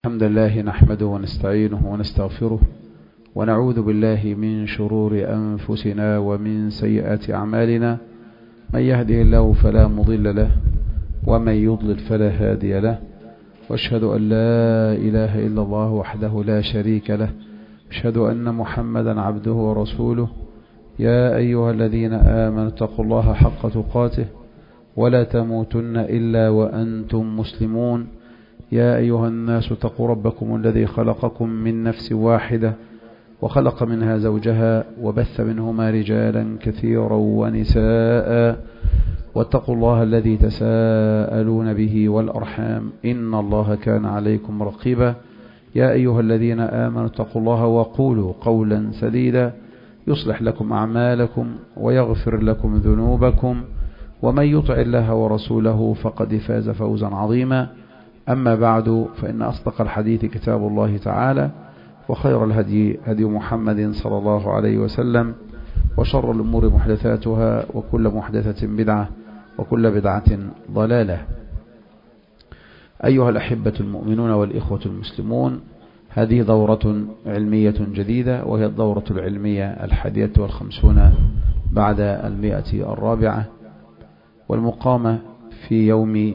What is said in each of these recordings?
الحمد لله نحمده ونستعينه ونستغفره ونعوذ بالله من شرور أنفسنا ومن سيئات أعمالنا. من يهده الله فلا مضل له ومن يضلل فلا هادي له، واشهد أن لا إله إلا الله وحده لا شريك له، أشهد أن محمدا عبده ورسوله. يا أيها الذين آمنوا اتقوا الله حق تقاته ولا تموتن إلا وأنتم مسلمون. يا أيها الناس اتقوا ربكم الذي خلقكم من نفس واحدة وخلق منها زوجها وبث منهما رجالا كثيرا ونساء، واتقوا الله الذي تساءلون به والأرحام إن الله كان عليكم رقيبا. يا أيها الذين آمنوا اتقوا الله وقولوا قولا سديدا يصلح لكم أعمالكم ويغفر لكم ذنوبكم، ومن يطع الله ورسوله فقد فاز فوزا عظيما. أما بعد، فإن أصدق الحديث كتاب الله تعالى، وخير الهدي هدي محمد صلى الله عليه وسلم، وشر الأمور محدثاتها، وكل محدثة بدعة، وكل بدعة ضلالة. أيها الأحبة المؤمنون والإخوة المسلمون، هذه دورة علمية جديدة، وهي الدورة العلمية 51 بعد 100 والمقامة في يوم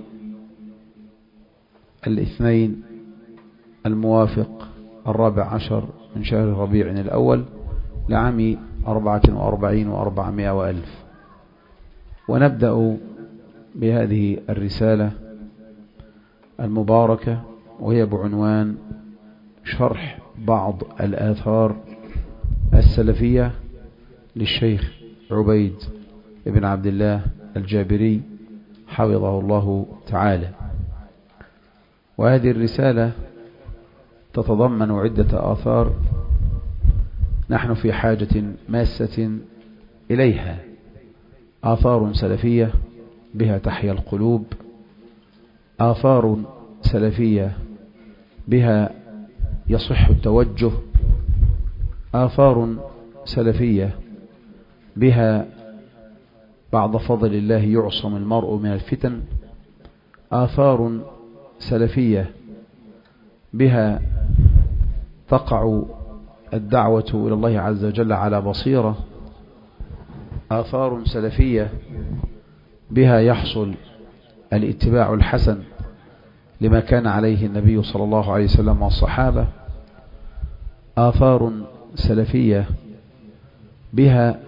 الاثنين الموافق 14 من شهر ربيع الأول لعام 44 و400 وألف. ونبدأ بهذه الرسالة المباركة، وهي بعنوان شرح بعض الآثار السلفية للشيخ عبيد بن عبد الله الجابري حفظه الله تعالى. وهذه الرسالة تتضمن عدة آثار نحن في حاجة ماسة إليها، آثار سلفية بها تحيا القلوب، آثار سلفية بها يصح التوجه، آثار سلفية بها بعد فضل الله يعصم المرء من الفتن، آثار سلفية بها تقع الدعوة إلى الله عز وجل على بصيرة، آثار سلفية بها يحصل الاتباع الحسن لما كان عليه النبي صلى الله عليه وسلم والصحابة، آثار سلفية بها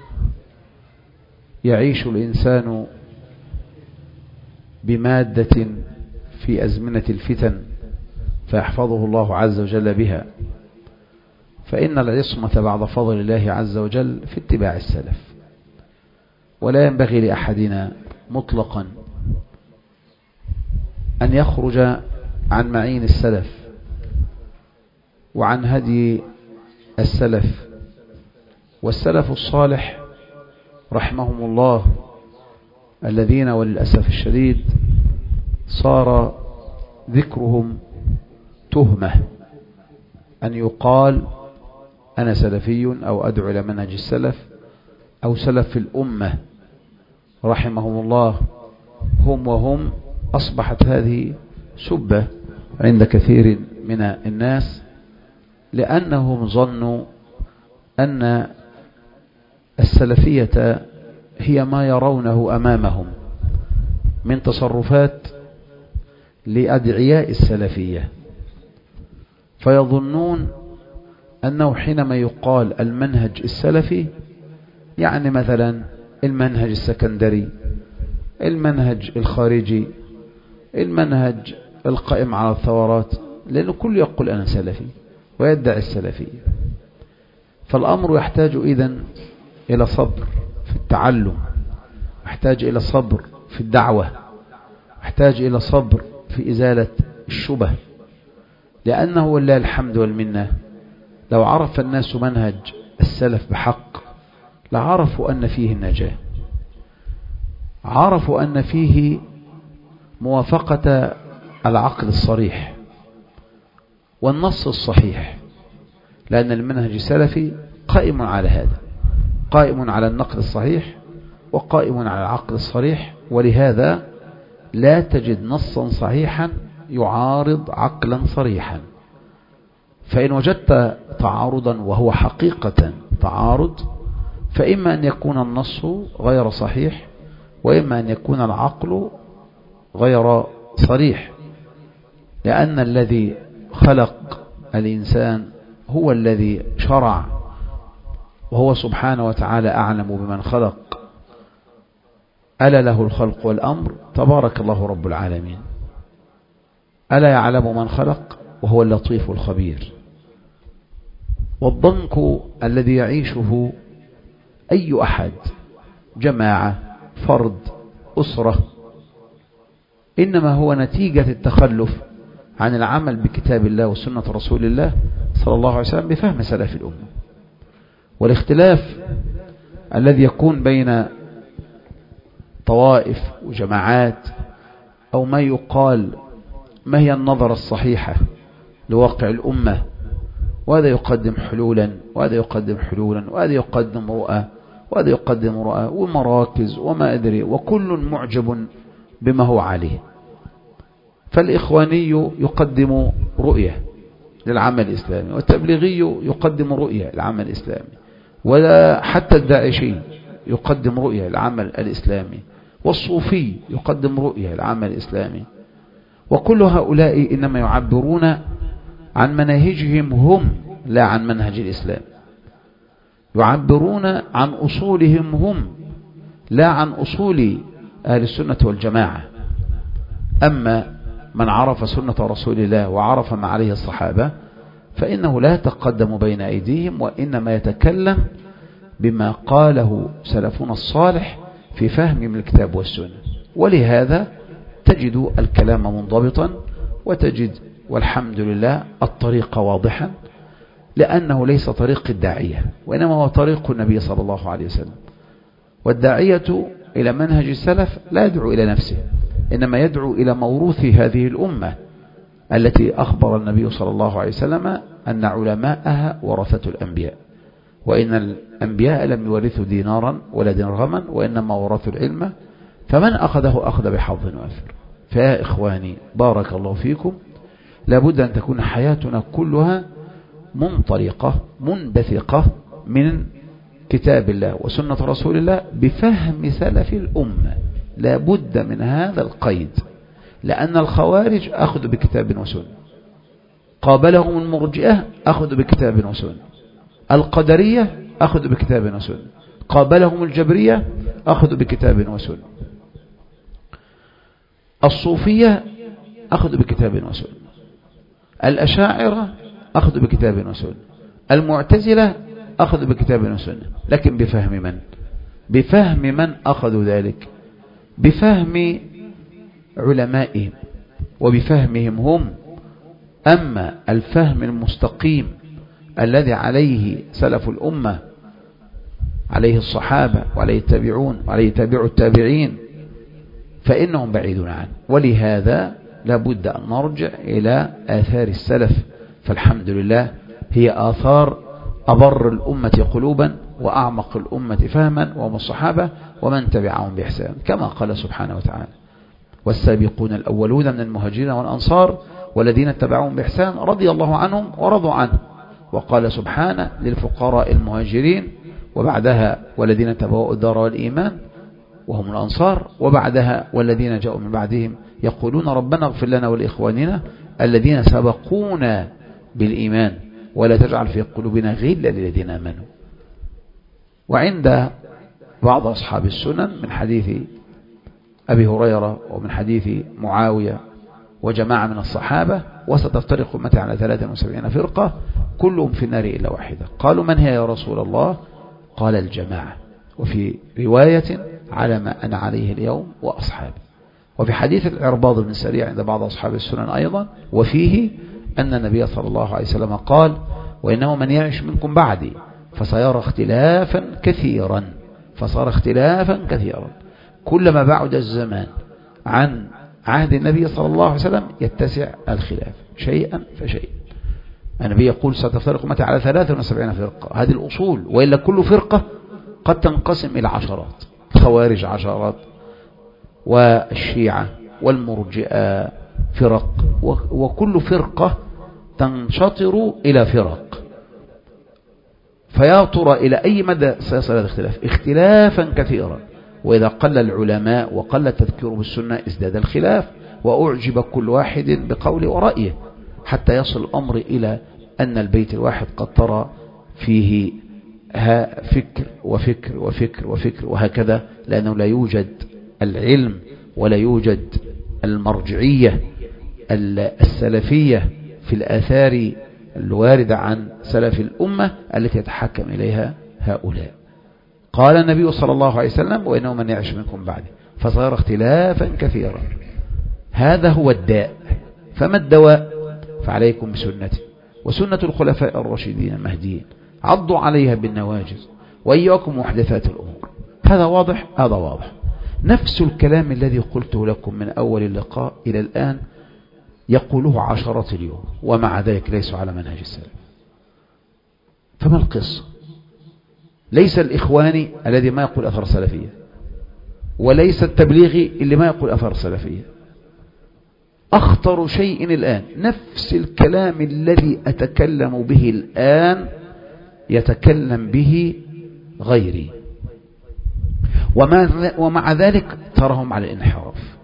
يعيش الإنسان بمادة في أزمنة الفتن فيحفظه الله عز وجل بها. فإن العصمة بعد فضل الله عز وجل في اتباع السلف، ولا ينبغي لأحدنا مطلقا أن يخرج عن معين السلف وعن هدي السلف. والسلف الصالح رحمهم الله الذين وللأسف الشديد صار ذكرهم تهمة، أن يقال أنا سلفي أو أدعو إلى منهج السلف أو سلف الأمة رحمهم الله. هم أصبحت هذه سبة عند كثير من الناس، لأنهم ظنوا أن السلفية هي ما يرونه أمامهم من تصرفات لأدعياء السلفية، فيظنون أنه حينما يقال المنهج السلفي يعني مثلا المنهج السكندري، المنهج الخارجي، المنهج القائم على الثورات، لأنه كل يقول أنا سلفي ويدعي السلفية. فالأمر يحتاج إذن إلى صبر في التعلم، يحتاج إلى صبر في الدعوة، يحتاج إلى صبر في إزالة الشبه، لأنه ولله الحمد والمنة لو عرف الناس منهج السلف بحق لعرفوا أن فيه النجاة، عرفوا أن فيه موافقة العقل الصريح والنص الصحيح، لأن المنهج السلفي قائم على هذا، قائم على النقل الصحيح وقائم على العقل الصريح. ولهذا لا تجد نصا صحيحا يعارض عقلا صريحا. فإن وجدت تعارضا وهو حقيقة تعارض، فإما أن يكون النص غير صحيح، وإما أن يكون العقل غير صريح، لأن الذي خلق الإنسان هو الذي شرع، وهو سبحانه وتعالى أعلم بمن خلق. ألا له الخلق والأمر، تبارك الله رب العالمين. ألا يعلم من خلق وهو اللطيف الخبير. والضنك الذي يعيشه أي أحد، جماعة، فرد، أسرة، إنما هو نتيجة التخلف عن العمل بكتاب الله وسنة رسول الله صلى الله عليه وسلم بفهم سلف الأمة. والاختلاف الذي يكون بين طوائف وجماعات، أو ما يقال ما هي النظرة الصحيحة لواقع الأمة، وهذا يقدم حلولا وهذا يقدم حلولا، وهذا يقدم رؤى وهذا يقدم رؤى ومراكز وما أدري، وكل معجب بما هو عليه. فالإخواني يقدم رؤية للعمل الإسلامي، والتبليغي يقدم رؤية للعمل الإسلامي، ولا حتى الداعشي يقدم رؤية للعمل الإسلامي، والصوفي يقدم رؤية للعمل الإسلامي. وكل هؤلاء إنما يعبرون عن مناهجهم هم، لا عن منهج الإسلام. يعبرون عن أصولهم هم، لا عن أصول أهل السنة والجماعة. أما من عرف سنة رسول الله وعرف ما عليه الصحابة، فإنه لا يتقدم بين أيديهم، وإنما يتكلم بما قاله سلفنا الصالح في فهم من الكتاب والسنة. ولهذا تجد الكلام منضبطا، وتجد والحمد لله الطريق واضحا، لأنه ليس طريق الداعية، وإنما هو طريق النبي صلى الله عليه وسلم. والداعية إلى منهج السلف لا يدعو إلى نفسه، إنما يدعو إلى موروث هذه الأمة التي أخبر النبي صلى الله عليه وسلم أن علماءها ورثة الأنبياء، وإن الأنبياء لم يورثوا دينارا ولا درهما، وإنما ورثوا العلم، فمن أخذه أخذ بحظ وافر. فيا إخواني بارك الله فيكم، لابد أن تكون حياتنا كلها منطلقة منبثقة من كتاب الله وسنة رسول الله بفهم سلف الأمة. لابد من هذا القيد، لأن الخوارج أخذوا بكتاب وسنة، قابلهم المرجئة أخذوا بكتاب وسنة، القدرية أخذوا بكتاب وسنة، قابلهم الجبرية أخذوا بكتاب وسنة، الصوفية أخذوا بكتاب وسنة، الأشاعرة أخذوا بكتاب وسنة، المعتزلة أخذوا بكتاب وسنة. لكن بفهم من؟ بفهم من أخذوا ذلك؟ بفهم علمائهم وبفهمهم هم. أما الفهم المستقيم الذي عليه سلف الأمة، عليه الصحابة وعليه التابعون وعليه تابع التابعين، فإنهم بعيدون عنه. ولهذا لابد أن نرجع إلى آثار السلف، فالحمد لله هي آثار أبر الأمة قلوبا وأعمق الأمة فهما، وهم الصحابة ومن تبعهم بإحسان، كما قال سبحانه وتعالى: والسابقون الأولون من المهاجرين والأنصار والذين اتبعوهم بإحسان رضي الله عنهم ورضوا عنه. وقال سبحانه للفقراء المهاجرين، وبعدها والذين تبوأوا الدار والإيمان وهم الأنصار، وبعدها والذين جاءوا من بعدهم يقولون ربنا اغفر لنا ولإخواننا الذين سبقونا بالإيمان ولا تجعل في قلوبنا غلا للذين آمنوا. وعند بعض أصحاب السنن من حديث أبي هريرة ومن حديث معاوية وجماعة من الصحابة: وستفترق أمتي على 73 فرقة كلهم في النار إلا واحدة. قالوا: من هي يا رسول الله؟ قال: الجماعة. وفي رواية: على ما أنا عليه اليوم وأصحابي. وفي حديث العرباض بن سريع عند بعض أصحاب السنن أيضا، وفيه أن النبي صلى الله عليه وسلم قال: وإنه من يعش منكم بعدي فسيرى اختلافا كثيرا. فصار اختلافا كثيرا، كلما بعد الزمان عن عهد النبي صلى الله عليه وسلم يتسع الخلاف شيئا فشيئا. النبي يقول: ستفترق أمتي على 73 فرقة، هذه الأصول، وإلا كل فرقة قد تنقسم إلى عشرات، الخوارج عشرات، والشيعة والمرجئة، فرق، وكل فرقة تنشطر إلى فرق، فيا ترى إلى أي مدى سيصل هذا الاختلاف؟ اختلافا كثيرا. وإذا قل العلماء وقل التذكير بالسنة ازداد الخلاف، وأعجب كل واحد بقوله ورأيه، حتى يصل الأمر إلى أن البيت الواحد قد ترى فيه فكر وفكر وفكر وفكر وهكذا، لأنه لا يوجد العلم ولا يوجد المرجعية السلفية في الآثار الواردة عن سلف الأمة التي يتحكم إليها هؤلاء. قال النبي صلى الله عليه وسلم: وإنه من يعش منكم بعدي فسيرى اختلافا كثيرا. هذا هو الداء. فما الدواء؟ فعليكم بسنتي وسنة الخلفاء الراشدين المهديين، عضوا عليها بالنواجذ، وإياكم محدثات الأمور. هذا واضح؟ هذا واضح. نفس الكلام الذي قلته لكم من أول اللقاء إلى الآن يقوله عشرات اليوم، ومع ذلك ليسوا على منهج السلف. فما القصة؟ ليس الإخواني الذي ما يقول أثر سلفية، وليس التبليغي اللي ما يقول أثر سلفية. أخطر شيء الآن نفس الكلام الذي أتكلم به الآن يتكلم به غيري، ومع ذلك تراهم على الانحراف.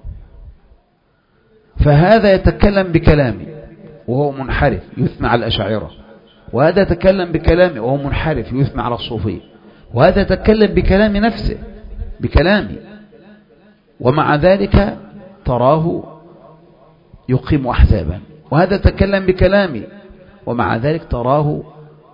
فهذا يتكلم بكلامي وهو منحرف يثنى على الأشاعرة، وهذا يتكلم بكلامي وهو منحرف يثنى على الصوفية، وهذا يتكلم بكلام نفسه بكلامي، ومع ذلك تراه يقيم أحزابا. وهذا يتكلم بكلامي ومع ذلك تراه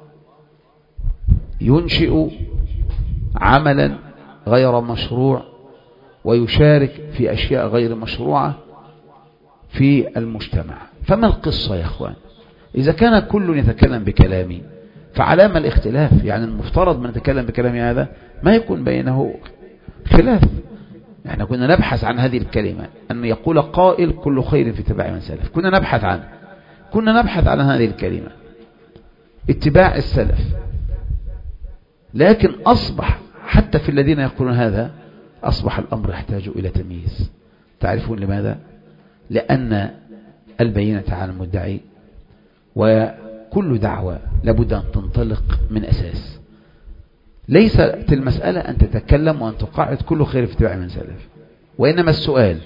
ينشئ عملا غير مشروع ويشارك في أشياء غير مشروعة في المجتمع. فما القصة يا أخوان؟ إذا كان كل يتكلم بكلامي فعلام الاختلاف؟ يعني المفترض من يتكلم بكلامي هذا ما يكون بينه خلاف. احنا كنا نبحث عن هذه الكلمة، أن يقول قائل: كل خير في اتباع من سلف. كنا نبحث عن هذه الكلمة، اتباع السلف. لكن أصبح حتى في الذين يقولون هذا أصبح الأمر يحتاج إلى تمييز. تعرفون لماذا؟ لأن البينة على المدعي، وكل دعوة لابد أن تنطلق من أساس. ليست المسألة أن تتكلم وأن تقاعد كل خير في اتباع من سلف، وإنما السؤال: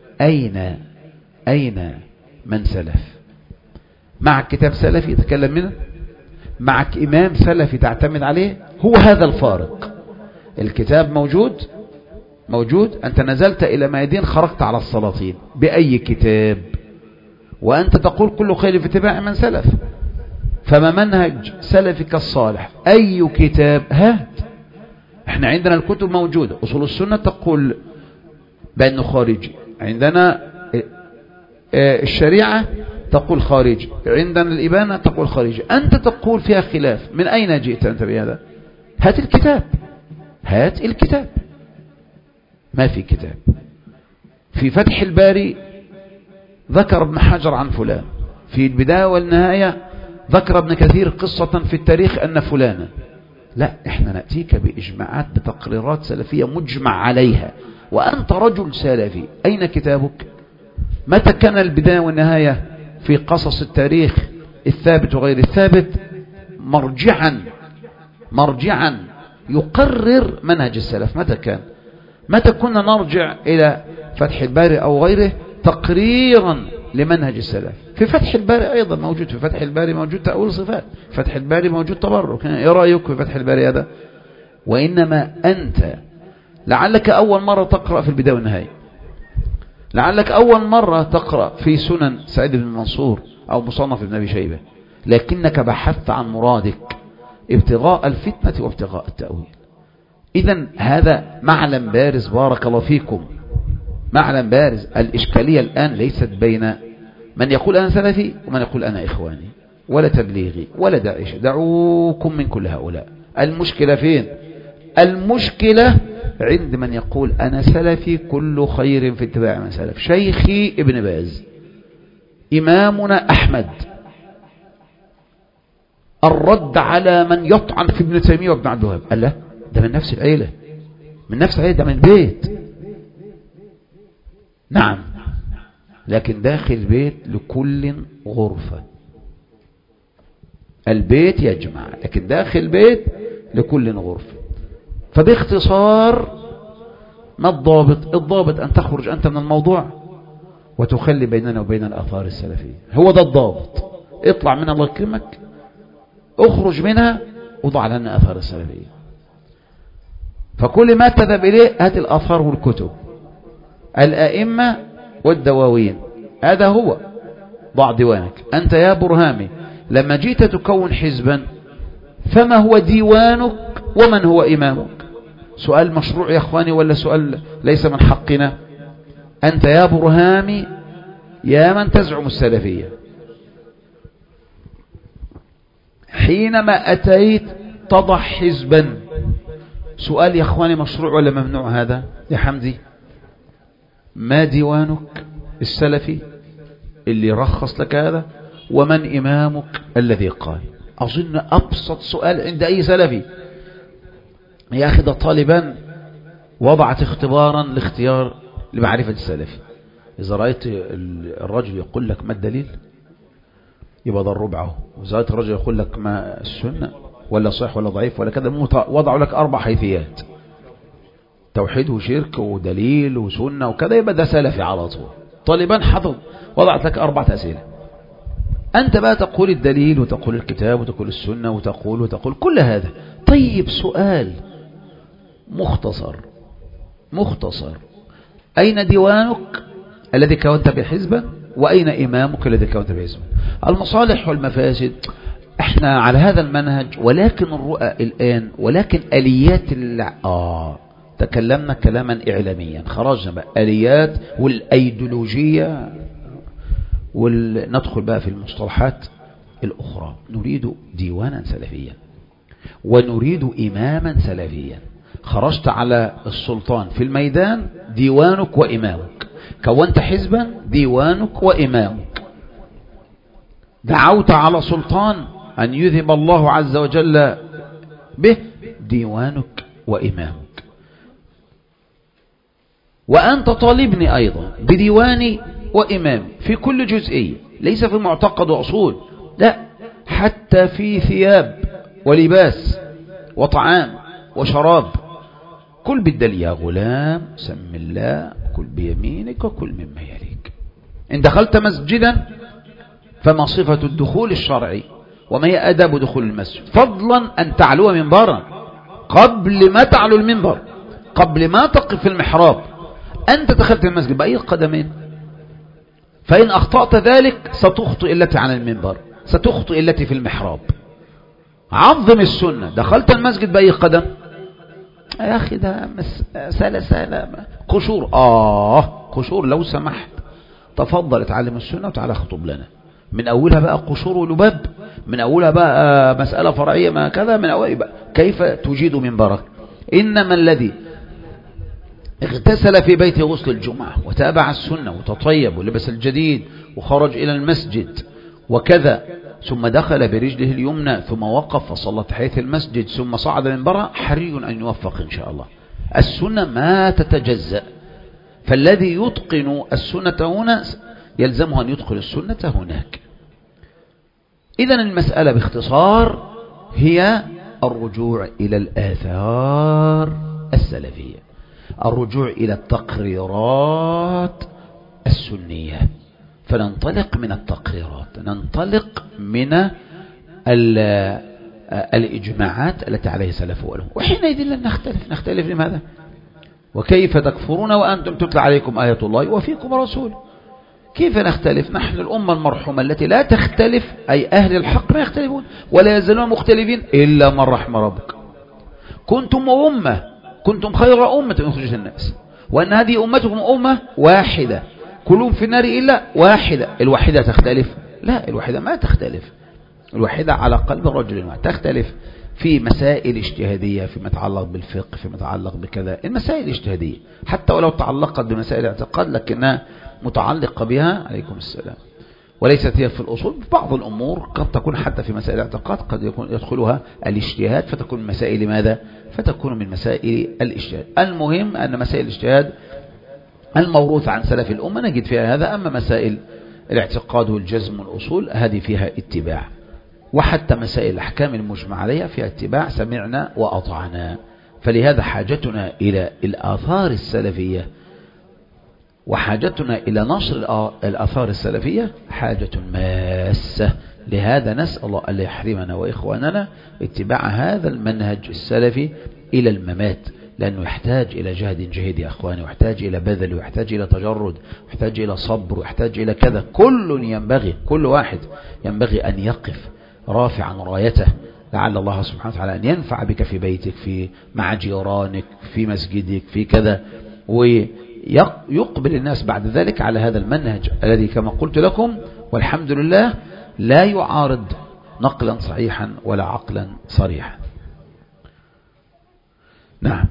أين من سلف؟ معك كتاب سلفي تتكلم منه؟ معك إمام سلفي تعتمد عليه؟ هو هذا الفارق. الكتاب موجود، أنت نزلت إلى ميادين خرجت على السلاطين بأي كتاب؟ وأنت تقول كل خير في اتباع من سلف. فما منهج سلفك الصالح؟ أي كتاب؟ هات. احنا عندنا الكتب موجودة. أصول السنة تقول بأنه خارجي، عندنا الشريعة تقول خارجي، عندنا الإبانة تقول خارجي. أنت تقول فيها خلاف، من أين جئت أنت بهذا؟ هات الكتاب. ما في كتاب. في فتح الباري ذكر ابن حجر عن فلان، في البداية والنهاية ذكر ابن كثير قصة في التاريخ أن فلانا. لا، احنا نأتيك بإجماعات بتقريرات سلفية مجمع عليها، وأنت رجل سلفي. أين كتابك؟ متى كان البداية والنهاية في قصص التاريخ الثابت وغير الثابت مرجعا يقرر منهج السلف؟ متى كان؟ متى كنا نرجع إلى فتح الباري أو غيره تقريرا لمنهج السلف؟ في فتح الباري أيضا موجود، في فتح الباري موجود تأويل صفات، فتح الباري موجود تبرك. ايه رأيك في فتح الباري هذا؟ وإنما أنت لعلك أول مرة تقرأ في البداية والنهاية، لعلك أول مرة تقرأ في سنن سعيد بن منصور أو مصنف ابن أبي شيبة، لكنك بحثت عن مرادك ابتغاء الفتنة وابتغاء التأويل. إذن هذا معلم بارز، بارك الله فيكم، معلم بارز. الإشكالية الآن ليست بين من يقول أنا سلفي ومن يقول أنا إخواني ولا تبليغي ولا داعش. دعوكم من كل هؤلاء. المشكلة فين؟ المشكلة عند من يقول أنا سلفي كل خير في اتباع من سلف. شيخي ابن باز، إمامنا أحمد، الرد على من يطعن في ابن تيمية وابن عبد الوهاب. قال لا، ده من نفس العيلة، ده من البيت. نعم، لكن داخل البيت لكل غرفة. البيت يجمع، لكن داخل البيت لكل غرفة. فباختصار ما الضابط؟ الضابط أن تخرج أنت من الموضوع وتخلي بيننا وبين الآثار السلفية. هو ده الضابط. اطلع منها الله يكرمك، اخرج منها وضع لنا آثار السلفية. فكل ما تذهب إليه هات الآثار والكتب، الأئمة والدواوين، هذا هو. ضع ديوانك. أنت يا برهامي لما جيت تكون حزبا فما هو ديوانك ومن هو إمامك؟ سؤال مشروع يا أخواني ولا سؤال ليس من حقنا؟ أنت يا برهامي يا من تزعم السلفية، حينما أتيت تضع حزبا، سؤال يا أخواني مشروع ولا ممنوع هذا يا حمدي؟ ما ديوانك السلفي اللي رخص لك هذا؟ ومن إمامك الذي قال؟ أظن أبسط سؤال عند أي سلفي. يا أخي ده طالبان وضعت اختبارا لاختيار لمعرفة السلفي. إذا رأيت الرجل يقول لك ما الدليل يبقى ده الربعه، وإذا رأيت الرجل يقول لك ما السنة ولا صحيح ولا ضعيف ولا كذا، وضعوا لك 4 حيثيات: توحيد وشرك ودليل وسنة وكذا، يبقى ده سلفي على طول. طالبان حفظ وضعت لك 4 أسئلة. أنت بقى تقول الدليل وتقول الكتاب وتقول السنة وتقول كل هذا. طيب سؤال مختصر، أين ديوانك الذي كونت بحزبا؟ وأين إمامك الذي كونت بحزبا؟ المصالح والمفاسد احنا على هذا المنهج، ولكن الرؤى الآن، ولكن آليات تكلمنا كلاما إعلاميا، خرجنا بقى آليات والأيديولوجية، وندخل بقى في المصطلحات الأخرى. نريد ديوانا سلفيا ونريد إماما سلفيا. خرجت على السلطان في الميدان، ديوانك وإمامك. كونت حزبا، ديوانك وإمامك. دعوت على سلطان أن يذهب الله عز وجل به، ديوانك وإمامك. وأنت طالبني أيضا بديواني وإمامي في كل جزئية، ليس في معتقد وأصول، لا، حتى في ثياب ولباس وطعام وشراب. كل بالدليل يا غلام، سم الله، كل بيمينك وكل مما يليك. إن دخلت مسجدا فما صفة الدخول الشرعي وما هي أداب دخول المسجد؟ فضلا أن تعلو منبرا، قبل ما تعلو المنبر، قبل ما تقف في المحراب، أنت دخلت المسجد بأي قدمين. فإن أخطأت ذلك ستخطئ التي على المنبر، ستخطئ التي في المحراب. عظم السنة. دخلت المسجد بأي قدم؟ يا أخي ده سهلة قشور. قشور، لو سمحت تفضل اتعلم السنة وتعالى خطب لنا. من أولها بقى قشور ولباب، من أولها بقى مسألة فرعية ما كذا، من أولها بقى كيف تجيد منبرك. إنما الذي اغتسل في بيته غسل الجمعة وتابع السنة وتطيب ولبس الجديد وخرج إلى المسجد وكذا، ثم دخل برجله اليمنى ثم وقف فصلى تحية المسجد ثم صعد منبره، حري أن يوفق إن شاء الله. السنة ما تتجزأ، فالذي يتقن السنة هنا يلزمه أن يدخل السنة هناك. إذن المسألة باختصار هي الرجوع إلى الآثار السلفية، الرجوع إلى التقريرات السنية. فننطلق من التقريرات، ننطلق من الإجماعات التي عليها سلف الأمة، وحينئذ لن نختلف. لماذا؟ وكيف تكفرون وأنتم تتلى عليكم آية الله وفيكم رسول؟ كيف نختلف؟ نحن الأمة المرحومة التي لا تختلف، أي أهل الحق ما يختلفون ولا يزالون مختلفين إلا من رحم ربك. كنتم خير أمة أخرجت الناس، وأن هذه أمتكم أمة واحدة، كلهم في النار إلا واحدة. الواحدة تختلف؟ لا، الواحدة ما تختلف. الواحدة على قلب الرجل واحد. تختلف في مسائل اجتهادية، فيما يتعلق بالفقه، فيما يتعلق بكذا، المسائل الاجتهادية، حتى ولو تعلقت بمسائل الاعتقاد لكنها متعلقة بها، عليكم السلام، وليست هي في الأصول. بعض الأمور قد تكون حتى في مسائل الاعتقاد قد يدخلها الاجتهاد، فتكون من مسائل ماذا؟ فتكون من مسائل الاجتهاد. المهم أن مسائل الاجتهاد الموروث عن سلف الأمة نجد فيها هذا. أما مسائل الاعتقاد والجزم والأصول هذه فيها اتباع، وحتى مسائل الأحكام المجمع عليها فيها اتباع، سمعنا وأطعنا. فلهذا حاجتنا إلى الآثار السلفية وحاجتنا إلى نشر الآثار السلفية حاجة ماسة. لهذا نسأل الله أن يحرمنا وإخواننا اتباع هذا المنهج السلفي إلى الممات، لأنه يحتاج إلى جهد جهد يا أخواني، ويحتاج إلى بذل، ويحتاج إلى تجرد، ويحتاج إلى صبر، ويحتاج إلى كذا. كل واحد ينبغي أن يقف رافعا رايته، لعل الله سبحانه وتعالى أن ينفع بك في بيتك، في مع جيرانك، في مسجدك، في كذا، ويقبل الناس بعد ذلك على هذا المنهج الذي كما قلت لكم والحمد لله لا يعارض نقلا صحيحا ولا عقلا صريحا. نعم.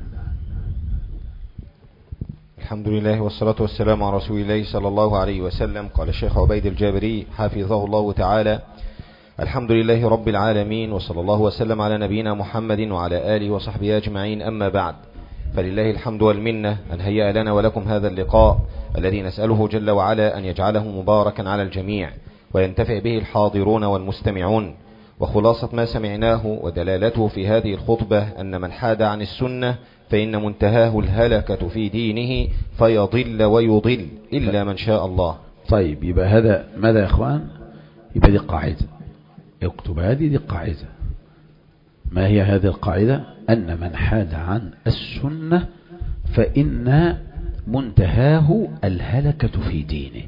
الحمد لله والصلاة والسلام على رسول الله صلى الله عليه وسلم. قال الشيخ عبيد الجابري حفظه الله تعالى: الحمد لله رب العالمين، وصلى الله وسلم على نبينا محمد وعلى آله وصحبه أجمعين. أما بعد، فلله الحمد والمنة أن هيأ لنا ولكم هذا اللقاء الذي نسأله جل وعلا أن يجعله مباركا على الجميع وينتفع به الحاضرون والمستمعون. وخلاصة ما سمعناه ودلالته في هذه الخطبة أن من حاد عن السنة فإن منتهاه الهلكة في دينه فيضل ويضل إلا من شاء الله. طيب، يبقى هذا ماذا يا أخوان؟ يبقى دي قاعدة، اكتب هذه، دي قاعدة. ما هي هذه القاعدة؟ أن من حاد عن السنة فإن منتهاه الهلكة في دينه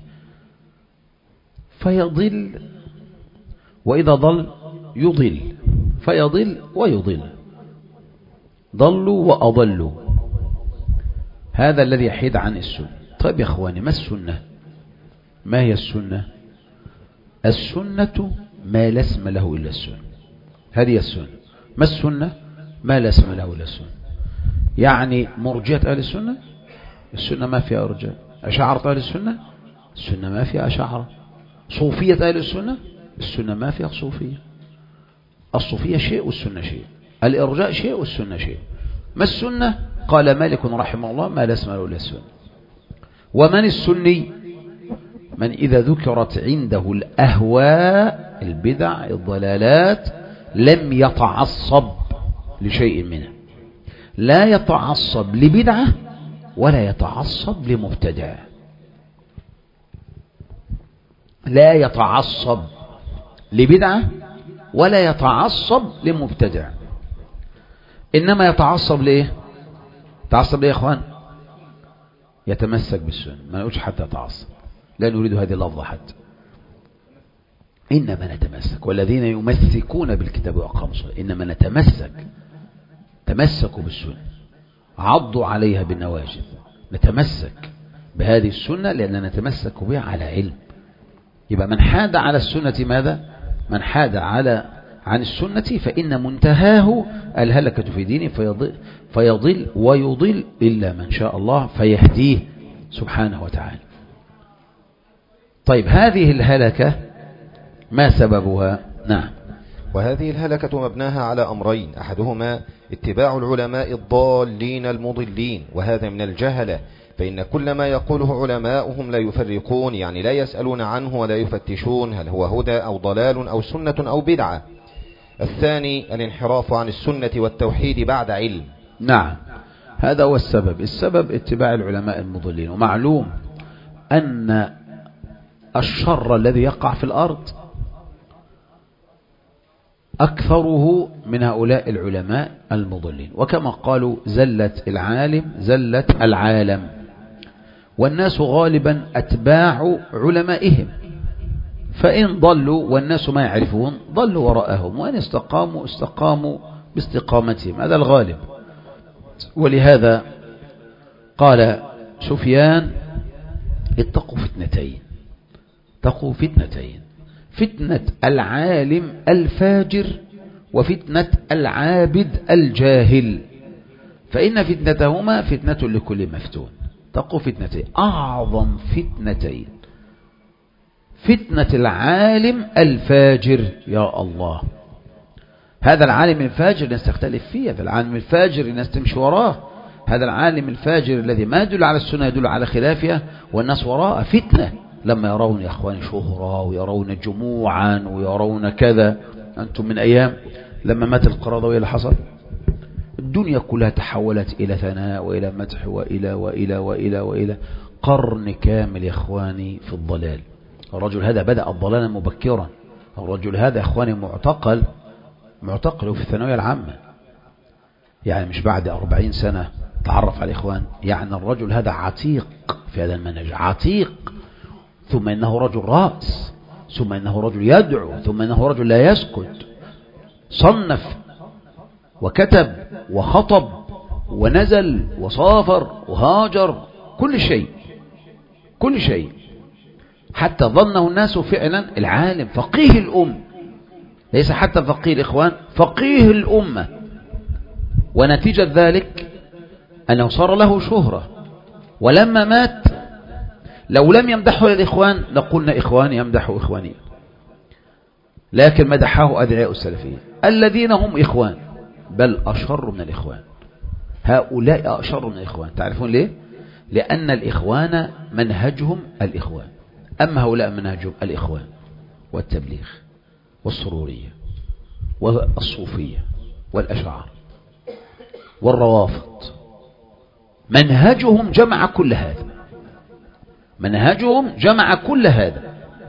فيضل، وإذا ضل يضل، فيضل ويضل، ضلوا وأضلوا. هذا الذي يحيد عن السنة. طيب يا أخواني، ما السنة؟ ما هي السنة؟ السنة ما لا اسم له إلا السنة. هذه السنة. ما السنة؟ ما لا اسم له إلا السنة. يعني مرجئة أهل السنة، السنة ما فيها رجاء. أشاعرة أهل السنة، السنة ما فيها أشاعرة. صوفية أهل السنة، السنة ما فيها صوفية. الصوفية شيء والسنة شيء، الإرجاء شيء والسنة شيء. ما السنة؟ قال مالك رحمه الله: ما لا اسم له إلا السنة. ومن السني؟ من إذا ذكرت عنده الأهواء، البدع، الضلالات، لم يتعصب لشيء منها. لا يتعصب لبدعة ولا يتعصب لمبتدع. لا يتعصب لبدعة ولا يتعصب لمبتدع، إنما يتعصب ليه؟ يتعصب ليه يا أخوان؟ يتمسك بالسنة. ما نقولش حتى يتعصب، لا نريد هذه اللفظة حتى، إنما نتمسك. والذين يمسكون بالكتاب وأقاموا الصلاة، إنما نتمسك، تمسكوا بالسنة، عضوا عليها بالنواجذ. نتمسك بهذه السنة لأننا نتمسك بها على علم. يبقى من حاد على السنة ماذا؟ من حاد عن السنة فإن منتهاه الهلكة في دينه فيضل ويضل إلا من شاء الله فيهديه سبحانه وتعالى. طيب، هذه الهلكة ما سببها؟ نعم. وهذه الهلكة مبناها على أمرين: أحدهما اتباع العلماء الضالين المضلين، وهذا من الجهلة، فإن كل ما يقوله علماؤهم لا يفرقون، يعني لا يسألون عنه ولا يفتشون هل هو هدى أو ضلال أو سنة أو بدعة. الثاني الانحراف عن السنة والتوحيد بعد علم. نعم، هذا هو السبب اتباع العلماء المضلين. ومعلوم أن الشر الذي يقع في الأرض أكثره من هؤلاء العلماء المضلين. وكما قالوا: زلت العالم زلت العالم. والناس غالبا أتباع علمائهم، فإن ضلوا والناس ما يعرفون ضلوا وراءهم، وإن استقاموا استقاموا باستقامتهم. هذا الغالب. ولهذا قال سفيان: اتقوا فتنتين، اتقوا فتنتين، فتنة العالم الفاجر وفتنة العابد الجاهل، فإن فتنتهما فتنة لكل مفتون. اتقوا فتنتين، أعظم فتنتين: فتنة العالم الفاجر. يا الله، هذا العالم الفاجر الناس تختلف فيه، هذا العالم الفاجر الناس تمشي وراه، هذا العالم الفاجر الذي ما يدل على السنة يدل على خلافها، والناس وراء فتنة لما يرون يا أخواني شهرة ويرون جموعا ويرون كذا. أنتم من أيام لما مات القرضاوي اللي حصل، الدنيا كلها تحولت إلى ثناء وإلى مدح وإلى وإلى وإلى وإلى قرن كامل يا أخواني في الضلال. الرجل هذا بدأ الضلال مبكرا. الرجل هذا يا أخواني معتقل في الثانوية العامة، يعني مش بعد 40 سنة تعرف على الإخوان. يعني الرجل هذا عتيق في هذا المنهج، عتيق، ثم إنه رجل رأس، ثم إنه رجل يدعو، ثم إنه رجل لا يسكت. صنف وكتب وخطب ونزل وصافر وهاجر، كل شيء حتى ظنه الناس فعلا العالم فقيه الأمة، ليس حتى فقيه الإخوان، فقيه الأمة. ونتيجة ذلك أنه صار له شهرة، ولما مات لو لم يمدحه للإخوان لقلنا إخوان يمدحوا إخوانيا، لكن مدحه أدعياء السلفية الذين هم إخوان، بل أشر من الإخوان. هؤلاء أشر من الإخوان. تعرفون ليه؟ لأن الإخوان منهجهم الإخوان، أما هؤلاء منهجهم الإخوان والتبليغ والسرورية والصوفية والأشعار والروافض. منهجهم جمع كل هذا، منهجهم جمع كل هذا.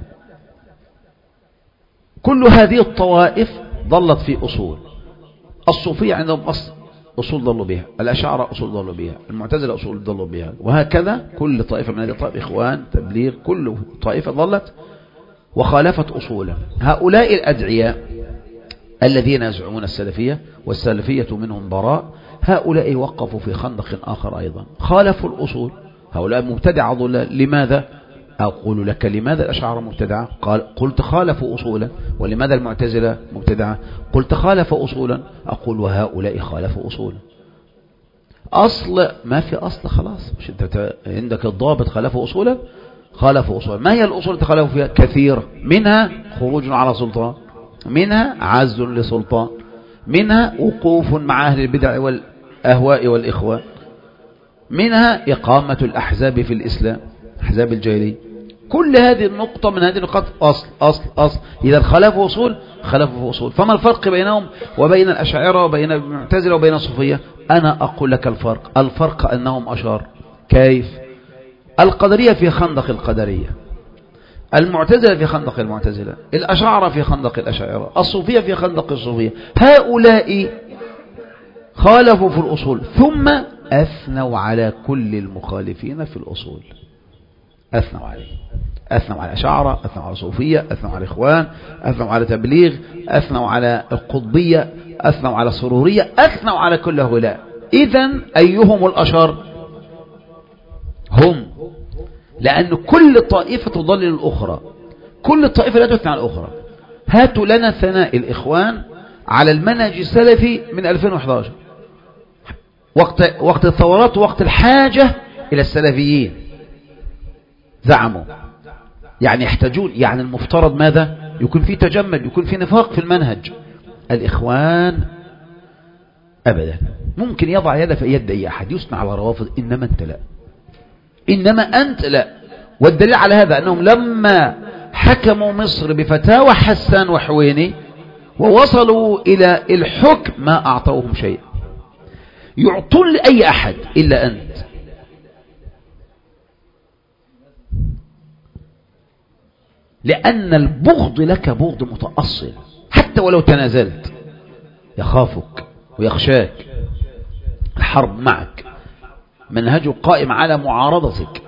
كل هذه الطوائف ظلت في أصول. الصوفية عندهم أصول ضلوا بها، الأشاعرة أصول ضلوا بها، المعتزلة أصول ضلوا بها، وهكذا كل طائفة من هذه الطائفة، إخوان، تبليغ، كل طائفة ظلت وخالفت أصولا. هؤلاء الأدعياء الذين يزعمون السلفية والسلفية منهم براء، هؤلاء وقفوا في خندق آخر أيضا، خالفوا الأصول. هؤلاء مبتدعة ضلال. لماذا؟ أقول لك لماذا الأشاعرة مبتدعة؟ قلت خالفوا أصولا. ولماذا المعتزلة مبتدعة؟ قلت خالفوا أصولا. أقول وهؤلاء خالفوا أصولا. أصل ما في أصل، خلاص مش أنت عندك الضابط. خالفوا أصولا، خالفوا أصولا. ما هي الأصول التي خالفوا فيها؟ كثير، منها خروج على سلطان، منها عز لسلطان، منها وقوف مع أهل البدع والأهواء والإخوان، منها إقامة الأحزاب في الإسلام، أحزاب الجاهلية. كل هذه النقطة من هذه النقاط أصل. إذا خالفوا أصول، خالفوا أصول. فما الفرق بينهم وبين الأشاعرة وبين المعتزلة وبين الصوفية؟ أنا أقول لك الفرق أنهم أشار. كيف؟ القدرية في خندق القدرية، المعتزلة في خندق المعتزلة، الأشاعرة في خندق الأشاعرة، الصوفية في خندق الصوفية. هؤلاء خالفوا في الأصول ثم أثنوا على كل المخالفين في الأصول. أثنوا عليه، أثنوا على أشاعرة، أثنوا على صوفية، أثنوا على إخوان، أثنوا على تبليغ، أثنوا على القطبية، أثنوا على سرورية، أثنوا على كل هؤلاء. إذن أيهم الأشر؟ هم، لأن كل طائفة تضلل الأخرى، كل طائفة لا تثنى على الأخرى. هاتوا لنا ثناء الإخوان على المنهج السلفي من 2011، وقت الثورات ووقت الحاجة إلى السلفيين. زعموا يعني يحتاجون، يعني المفترض ماذا؟ يكون في تجمد، يكون في نفاق في المنهج. الإخوان أبدا ممكن يضع يده في يد أي أحد يثنى على روافض، إنما أنت لا، إنما أنت لا. والدليل على هذا أنهم لما حكموا مصر بفتاوى حسان وحويني ووصلوا إلى الحكم ما أعطوهم شيء، يعطون لأي أحد إلا أنت. لأن البغض لك بغض متأصل، حتى ولو تنازلت يخافك ويخشاك، الحرب معك، منهجه قائم على معارضتك.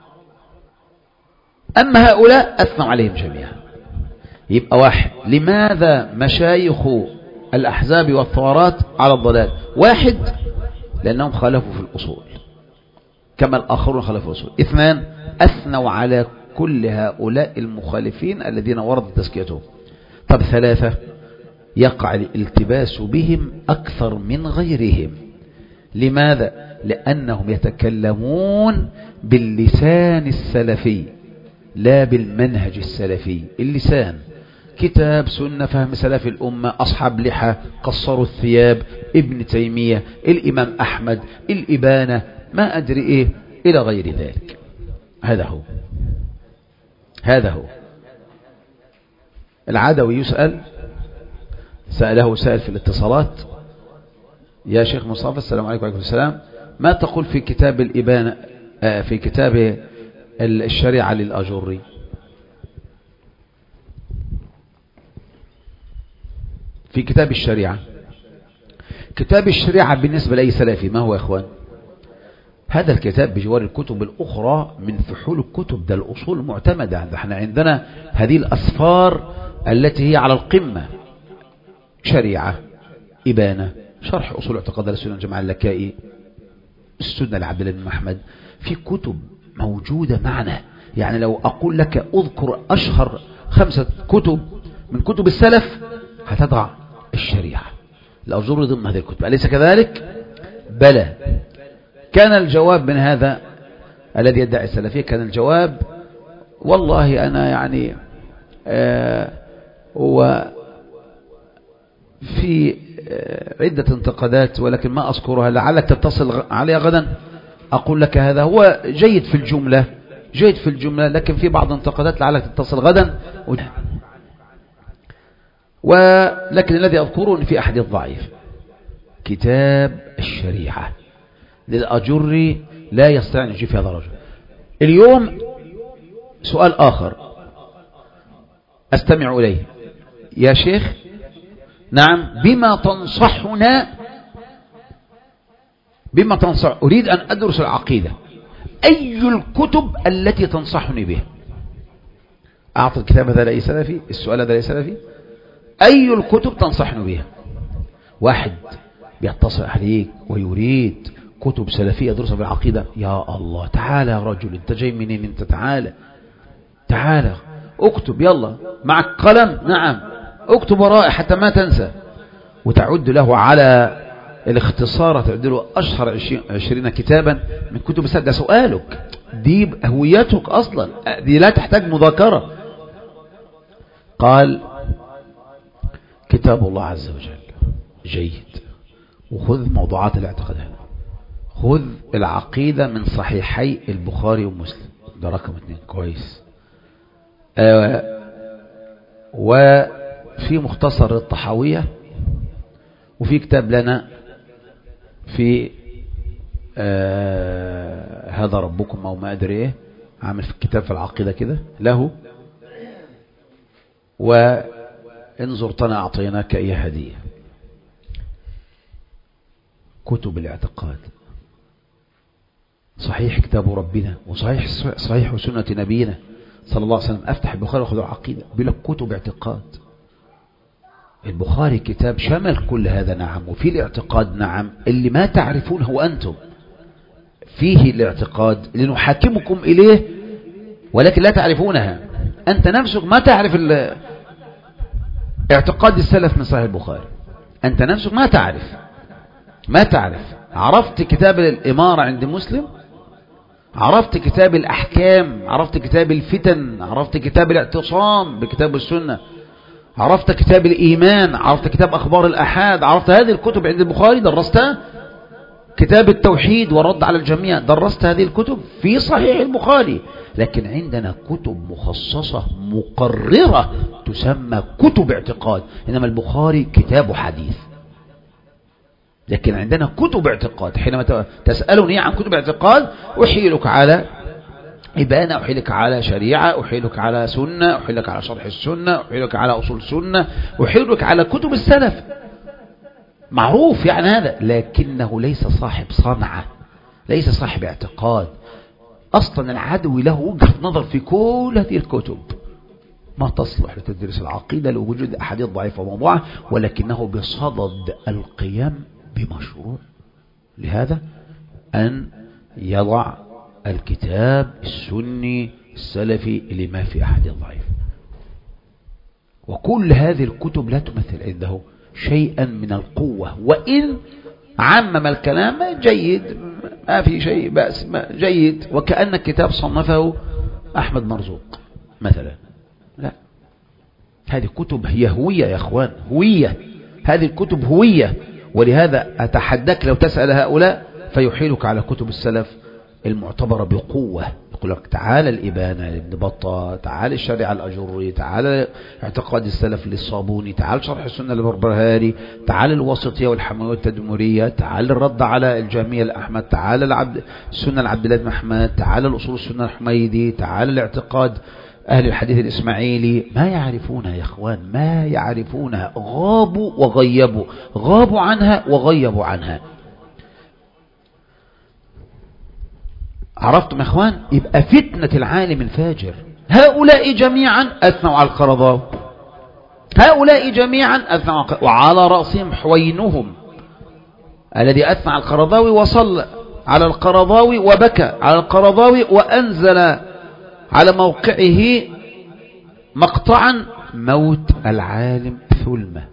أما هؤلاء أثنوا عليهم جميعا. يبقى واحد، لماذا مشايخ الأحزاب والثورات على الضلال؟ واحد، لأنهم خالفوا في الأصول كما الآخرون خالفوا في الأصول. اثنان، أثنوا على كل هؤلاء المخالفين الذين وردت تزكيتهم. طب ثلاثة، يقع الالتباس بهم أكثر من غيرهم. لماذا؟ لأنهم يتكلمون باللسان السلفي لا بالمنهج السلفي. اللسان كتاب سنة فهم سلف الأمة، أصحاب لحى، قصروا الثياب، ابن تيمية، الإمام أحمد، الإبانة، ما أدري إيه إلى غير ذلك. هذا هو العدوي سأله سائل في الاتصالات: يا شيخ مصطفى السلام عليكم وعليكم السلام، ما تقول في كتاب الإبانة في كتاب الشريعة للأجري؟ في كتاب الشريعة، كتاب الشريعة بالنسبة لأي سلفي ما هو يا إخوان؟ هذا الكتاب بجوار الكتب الأخرى من فحول الكتب، ده الأصول المعتمدة. احنا عندنا هذه الأسفار التي هي على القمة: شريعة، إبانة، شرح أصول اعتقاد السنة الجماعة اللكائي، السنة لعبد الله بن محمد. في كتب موجودة معنا، يعني لو أقول لك أذكر أشهر 5 كتب من كتب السلف هتضع الشريعة الأجري ضمن هذه الكتب، أليس كذلك؟ بلى. كان الجواب من هذا الذي يدعي السلفية، كان الجواب: والله أنا يعني وفي عدة انتقادات ولكن ما أذكرها، لعلك تتصل عليها غدا أقول لك. هذا هو جيد في الجملة، لكن في بعض الانتقادات لعلك تتصل غدا. ولكن الذي أذكره في أحد الضعيف كتاب الشريعة للأجري، لا يستطيع أن يجيب في هذا الرجل. اليوم سؤال آخر أستمع إليه: يا شيخ نعم، بما تنصح أريد أن أدرس العقيدة، أي الكتب التي تنصحني بها؟ أعطي الكتاب هذا لأي سلفي، السؤال هذا لأي سلفي: أي الكتب تنصحني بها؟ واحد بيتصل عليك ويريد كتب سلفية درسها في العقيدة، يا الله، تعالى يا رجل، انت جاي منين انت؟ تعالى اكتب، يلا معك قلم؟ نعم، اكتب ورائي حتى ما تنسى، وتعد له على الاختصار، تعد له أشهر 20 كتابا من كتب السلف. ده سؤالك، دي هويتك أصلا، دي لا تحتاج مذاكرة. قال: كتاب الله عز وجل جيد، وخذ موضوعات الاعتقاد، خذ العقيدة من صحيحي البخاري ومسلم، ده رقم 2 كويس. وفي مختصر الطحاوية، وفي كتاب لنا في هذا ربكم أو ما أدري إيه، عامل في الكتاب في العقيدة كده له، وإن زرتنا أعطيناك أي هدية. كتب الاعتقاد، صحيح كتاب ربنا، وصحيح سنة نبينا صلى الله عليه وسلم. أفتح البخاري وأخذ العقيدة بلا كتب اعتقاد. البخاري كتاب شمل كل هذا، نعم، وفي الاعتقاد، نعم، اللي ما تعرفونه أنتم فيه الاعتقاد لنحاكمكم إليه، ولكن لا تعرفونها. أنت نفسك ما تعرف اعتقاد السلف من صحيح البخاري، أنت نفسك ما تعرف. عرفت كتاب الإمارة عند مسلم، عرفت كتاب الأحكام، عرفت كتاب الفتن، عرفت كتاب الاعتصام بكتاب السنة، عرفت كتاب الإيمان، عرفت كتاب أخبار الأحاد، عرفت هذه الكتب عند البخاري درستها. كتاب التوحيد والرد على الجميع، درست هذه الكتب في صحيح البخاري. لكن عندنا كتب مخصصة مقررة تسمى كتب اعتقاد، إنما البخاري كتاب حديث. لكن عندنا كتب اعتقاد. حينما تسألني عن كتب اعتقاد أحيلك على إبانة، أحيلك على شريعة، أحيلك على سنة، أحيلك على شرح السنة، أحيلك على أصول السنة، أحيلك على كتب السلف، معروف يعني هذا. لكنه ليس صاحب صنعة، ليس صاحب اعتقاد. أصلا العدو له وجهة نظر في كل هذه الكتب ما تصلح لتدريس العقيدة لوجود أحاديث ضعيفة وموضوعة، ولكنه بصدد القيام بمشروع لهذا أن يضع الكتاب السني السلفي اللي ما في أحاديث ضعيف. وكل هذه الكتب لا تمثل عنده شيئا من القوة، وإن عمم الكلام جيد، ما في شيء بأس، جيد، وكأن كتاب صنفه أحمد مرزوق مثلا. لا، هذه كتب هي هوية يا أخوان، هوية. هذه الكتب هوية. ولهذا أتحداك لو تسأل هؤلاء فيحيلك على كتب السلف المعتبرة بقوة. يقول لك تعال الإبانة لابن بطة، تعال الشريعة الأجري، تعال اعتقاد السلف للصابوني، تعال شرح السنة للبربهاري، تعال الوسطية والحموية التدمرية، تعال الرد على الجهمية الأحمد، تعال السنة لعبد الله بن أحمد، تعال الأصول السنة الحميدي، تعال الاعتقاد أهل الحديث الإسماعيلي. ما يعرفونها يا إخوان، ما يعرفونها. غابوا وغيبوا، غابوا عنها وغيبوا عنها. عرفتم يا إخوان؟ يبقى فتنة العالم الفاجر. هؤلاء جميعا أثنوا على القرضاوي، هؤلاء جميعا أثنوا على القرضاوي، وعلى رأسهم حوينهم الذي أثنى على القرضاوي وصلى على القرضاوي وبكى على القرضاوي وأنزل على موقعه مقطعا: موت العالم ثلمة.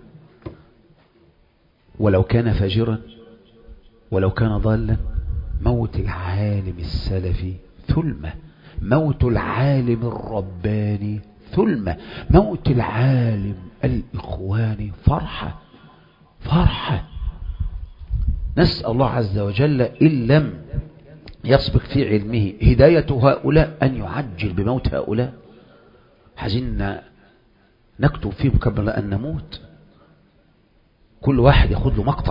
ولو كان فاجرا ولو كان ضالا، موت العالم السلفي ثلمة، موت العالم الرباني ثلمة، موت العالم الإخواني فرحة، فرحة. نسأل الله عز وجل إن لم يسبق في علمه هداية هؤلاء أن يعجل بموت هؤلاء. حزننا نكتب فيهم قبل أن نموت، كل واحد يأخذ له مقطع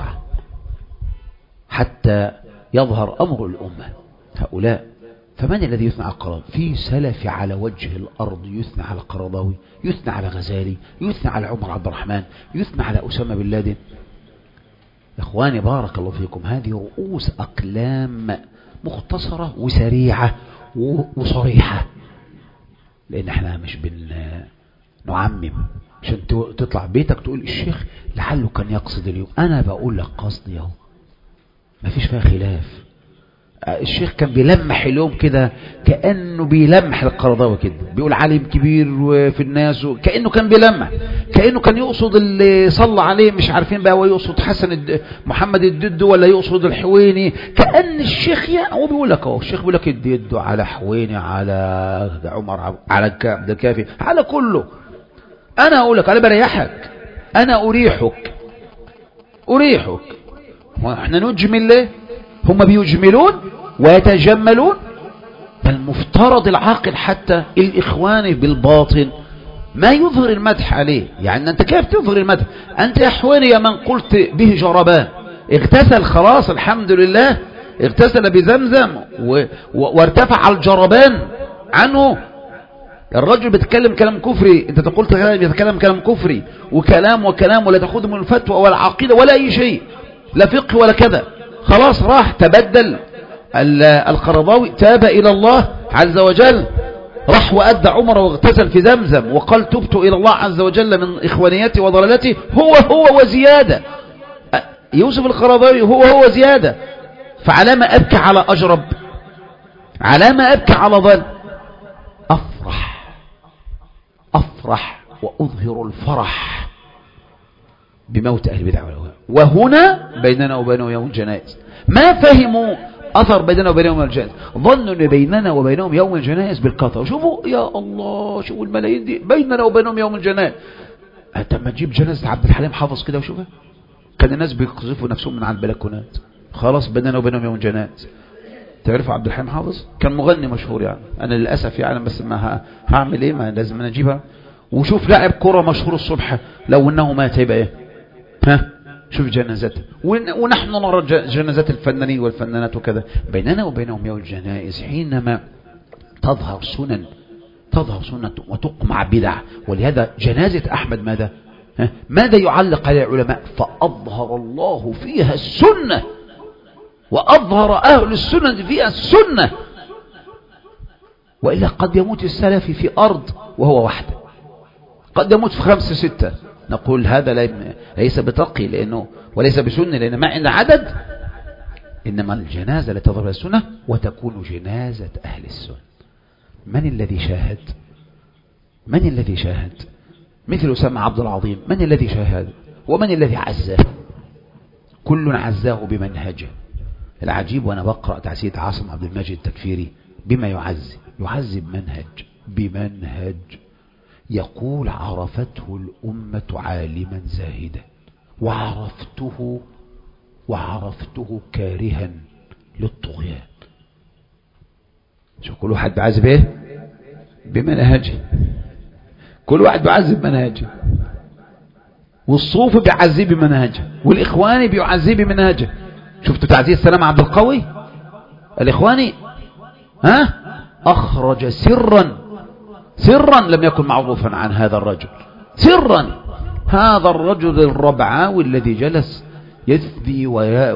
حتى يظهر أمر الأمة. هؤلاء فمن الذي يثنى على القرضاوي؟ في سلف على وجه الأرض يثنى على القرضاوي، يثنى على غزالي، يثنى على عمر عبد الرحمن، يثنى على أسامة بن لادن. يا إخواني بارك الله فيكم، هذه رؤوس أقلام مختصرة وسريعة وصريحة، لأن احنا مش بنعمم عشان تطلع بيتك تقول الشيخ لعله كان يقصد اليوم. أنا بقول لك قصدي اهو، ما فيش فيها خلاف. الشيخ كان بيلمح اليوم كده كأنه بيلمح القرضاوي كده، بيقول عالم كبير في الناس، كأنه كان بيلمح، كأنه كان يقصد اللي صلى عليه، مش عارفين بقى هو يقصد حسن محمد الدد ولا يقصد الحويني. كأن الشيخ يعني هو بيقول لك اهو، الشيخ بيقول لك الدد على حويني على عمر على عبد الكافي على كله. انا اقول لك انا بريحك، انا اريحك، واحنا نجمل ليه؟ هم بيجملون ويتجملون. فالمفترض العاقل حتى الإخوان بالباطن ما يظهر المدح عليه. يعني أنت كيف تظهر المدح؟ أنت يا إخواني يا من قلت به جربان اغتسل خلاص الحمد لله، اغتسل بزمزم وارتفع الجربان عنه. الرجل بيتكلم كلام كفري، انت تقول بيتكلم كلام كفري وكلام ولا تأخذ من الفتوى ولا عقيدة ولا أي شيء، لا فقه ولا كذا. خلاص راح تبدل القرضاوي، تاب إلى الله عز وجل، راح وأدى عمره واغتسل في زمزم وقال تبت إلى الله عز وجل من إخوانيتي وضلالتي. هو وزيادة. يوسف القرضاوي هو وزيادة. فعلى ما أبكي على أجرب، على ما أبكي على ضل، أفرح وأظهر الفرح بموت أهل البدع والأهواء. وهنا بيننا وبينهم يوم الجنائز. ما فهموا أثر بيننا وبينهم يوم الجنائز، ظنوا أن بيننا وبينهم يوم الجنائز بالقطر. شوفوا يا الله، شوفوا الملايين دي بيننا وبينهم يوم الجنائز. أنت ما تجيب جنازة عبد الحليم حافظ كده وشوفها، كان الناس بيقذفوا نفسهم من على البلكونات. خلاص بيننا وبينهم يوم الجنائز. تعرفوا عبد الحليم حافظ كان مغني مشهور يعني، أنا للأسف يعني بس ما هعمل إيه، ما لازم أنا أجيبها. وشوف لاعب كرة مشهور الصبح لو أنه مات يبقى إيه؟ شوف جنازته. ونحن نرى جنازات الفنانين والفنانات وكذا. بيننا وبينهم يوم الجنائز حينما تظهر سنن وتقمع بدع. ولهذا جنازة أحمد ماذا يعلق عليه العلماء؟ فأظهر الله فيها السنة، وأظهر أهل السنة فيها السنة. وإلا قد يموت السلفي في أرض وهو وحده، قد يموت في 5 6. نقول هذا ليس بتقي لأنه وليس بسنة، لأن ما عند عدد. إنما الجنازة لا تظهر السنة وتكون جنازة أهل السنة. من الذي شاهد؟ مثل أسامة عبد العظيم، من الذي شاهد ومن الذي عزاه؟ كل عزاه بمنهجه. العجيب وأنا بقرأ تعزية عاصم عبد المجيد التكفيري بما يعزي بمنهج. يقول عرفته الأمة عالما زاهدا وعرفته كارها للطغيان. شو كل واحد بعذب ايه بمنهجه، كل واحد بعذب منهجه، والصوفي بيعذب بمنهجه، والإخواني بيعذب بمنهجه. شفتوا تعزيز السلام عبد القوي الإخواني أخرج سرا لم يكن معروفا عن هذا الرجل، سرا هذا الرجل الربعاوي الذي جلس يثبي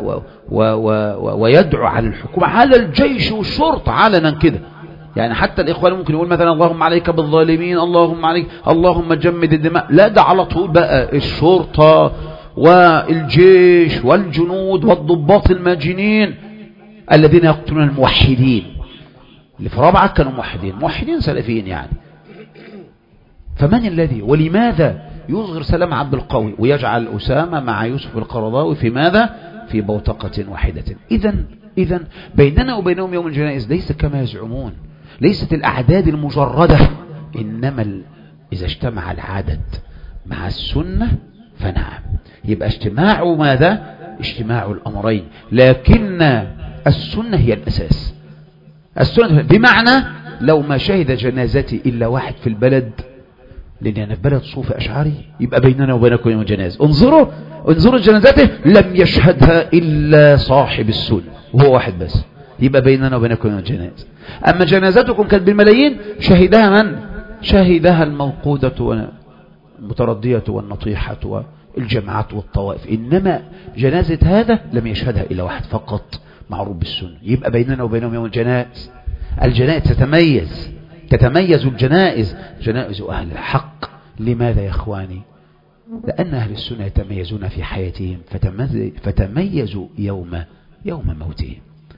ويدعو على الحكومة، على الجيش والشرطة علنا كده. يعني حتى الإخوان ممكن يقول مثلا اللهم عليك بالظالمين، اللهم جمد الدماء، لا ده على طول بقى الشرطة والجيش والجنود والضباط الماجنين الذين يقتلون الموحدين. اللي في رابعة كانوا موحدين سلفيين يعني. فمن الذي ولماذا يظهر سلام عبد القوي ويجعل أسامة مع يوسف القرضاوي في ماذا؟ في بوتقة واحدة. إذن بيننا وبينهم يوم الجنائز ليس كما يزعمون، ليست الأعداد المجردة، إنما إذا اجتمع العدد مع السنة فنعم، يبقى اجتماع ماذا؟ اجتماع الأمرين، لكن السنة هي الأساس. السنة بمعنى لو ما شهد جنازتي إلا واحد في البلد، لأن أنا في بلد صوفي أشعري، يبقى بيننا وبينكم يوم الجنائز. انظروا جنازته لم يشهدها إلا صاحب السنة وهو واحد بس، يبقى بيننا وبينكم يوم الجنائز. أما جنازتكم كانت بالملايين، شهدها من؟ شهدها الموقودة والمتردية والنطيحة والجماعات والطوائف، إنما جنازة هذا لم يشهدها إلا واحد فقط معروف بالسنة، يبقى بيننا وبينهم يوم الجنائز. الجنائز تتميز الجنائز، جنائز أهل الحق. لماذا يا إخواني؟ لأن أهل السنة يتميزون في حياتهم، فتميزوا يوم موتهم.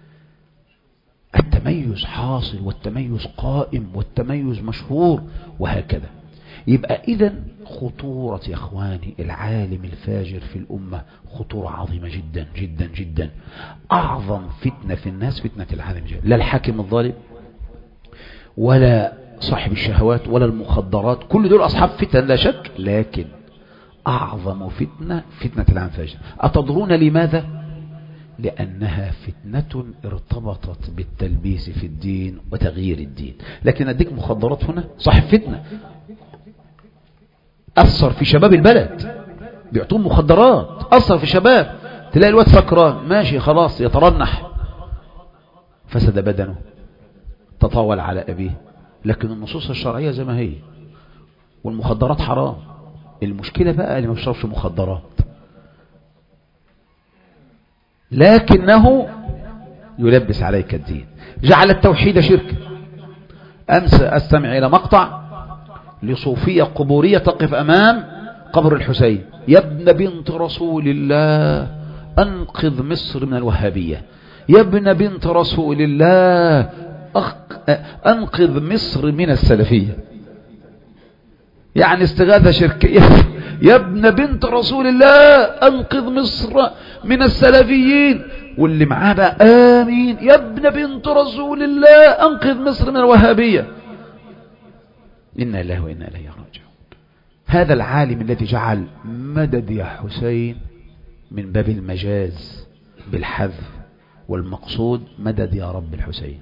التميز حاصل والتميز قائم والتميز مشهور وهكذا. يبقى إذن خطورة يا إخواني العالم الفاجر في الأمة خطورة عظيمة جدا جدا جدا. أعظم فتنة في الناس فتنة العالم الجاهل، لا الحاكم الظالم ولا صاحب الشهوات ولا المخدرات، كل دول أصحاب فتن لا شك، لكن أعظم فتنة العالم الفاجر. أتدرون لماذا؟ لأنها فتنة ارتبطت بالتلبيس في الدين وتغيير الدين. لكن أديك مخدرات هنا صاحب فتنة أثر في شباب البلد، بيعطون مخدرات أثر في شباب، تلاقي الواد سكران ماشي خلاص يترنح، فسد بدنه، تطاول على أبيه. لكن النصوص الشرعية زي ما هي، والمخدرات حرام. المشكلة بقى اللي ما بيشربش مخدرات لكنه يلبس عليك الدين، جعل التوحيد شرك. أمس أستمع إلى مقطع لصوفية قبورية تقف أمام قبر الحسين: يا ابن بنت رسول الله أنقذ مصر من الوهابية، يا ابن بنت رسول الله أنقذ مصر من السلفية. يعني استغاثة شركية. يا ابن بنت رسول الله أنقذ مصر من السلفيين، واللي معاه بقى آمين يا ابن بنت رسول الله أنقذ مصر من الوهابية. إنا الله وإنا إليه راجعون. هذا العالم الذي جعل مدد يا حسين من باب المجاز بالحذف، والمقصود مدد يا رب الحسين.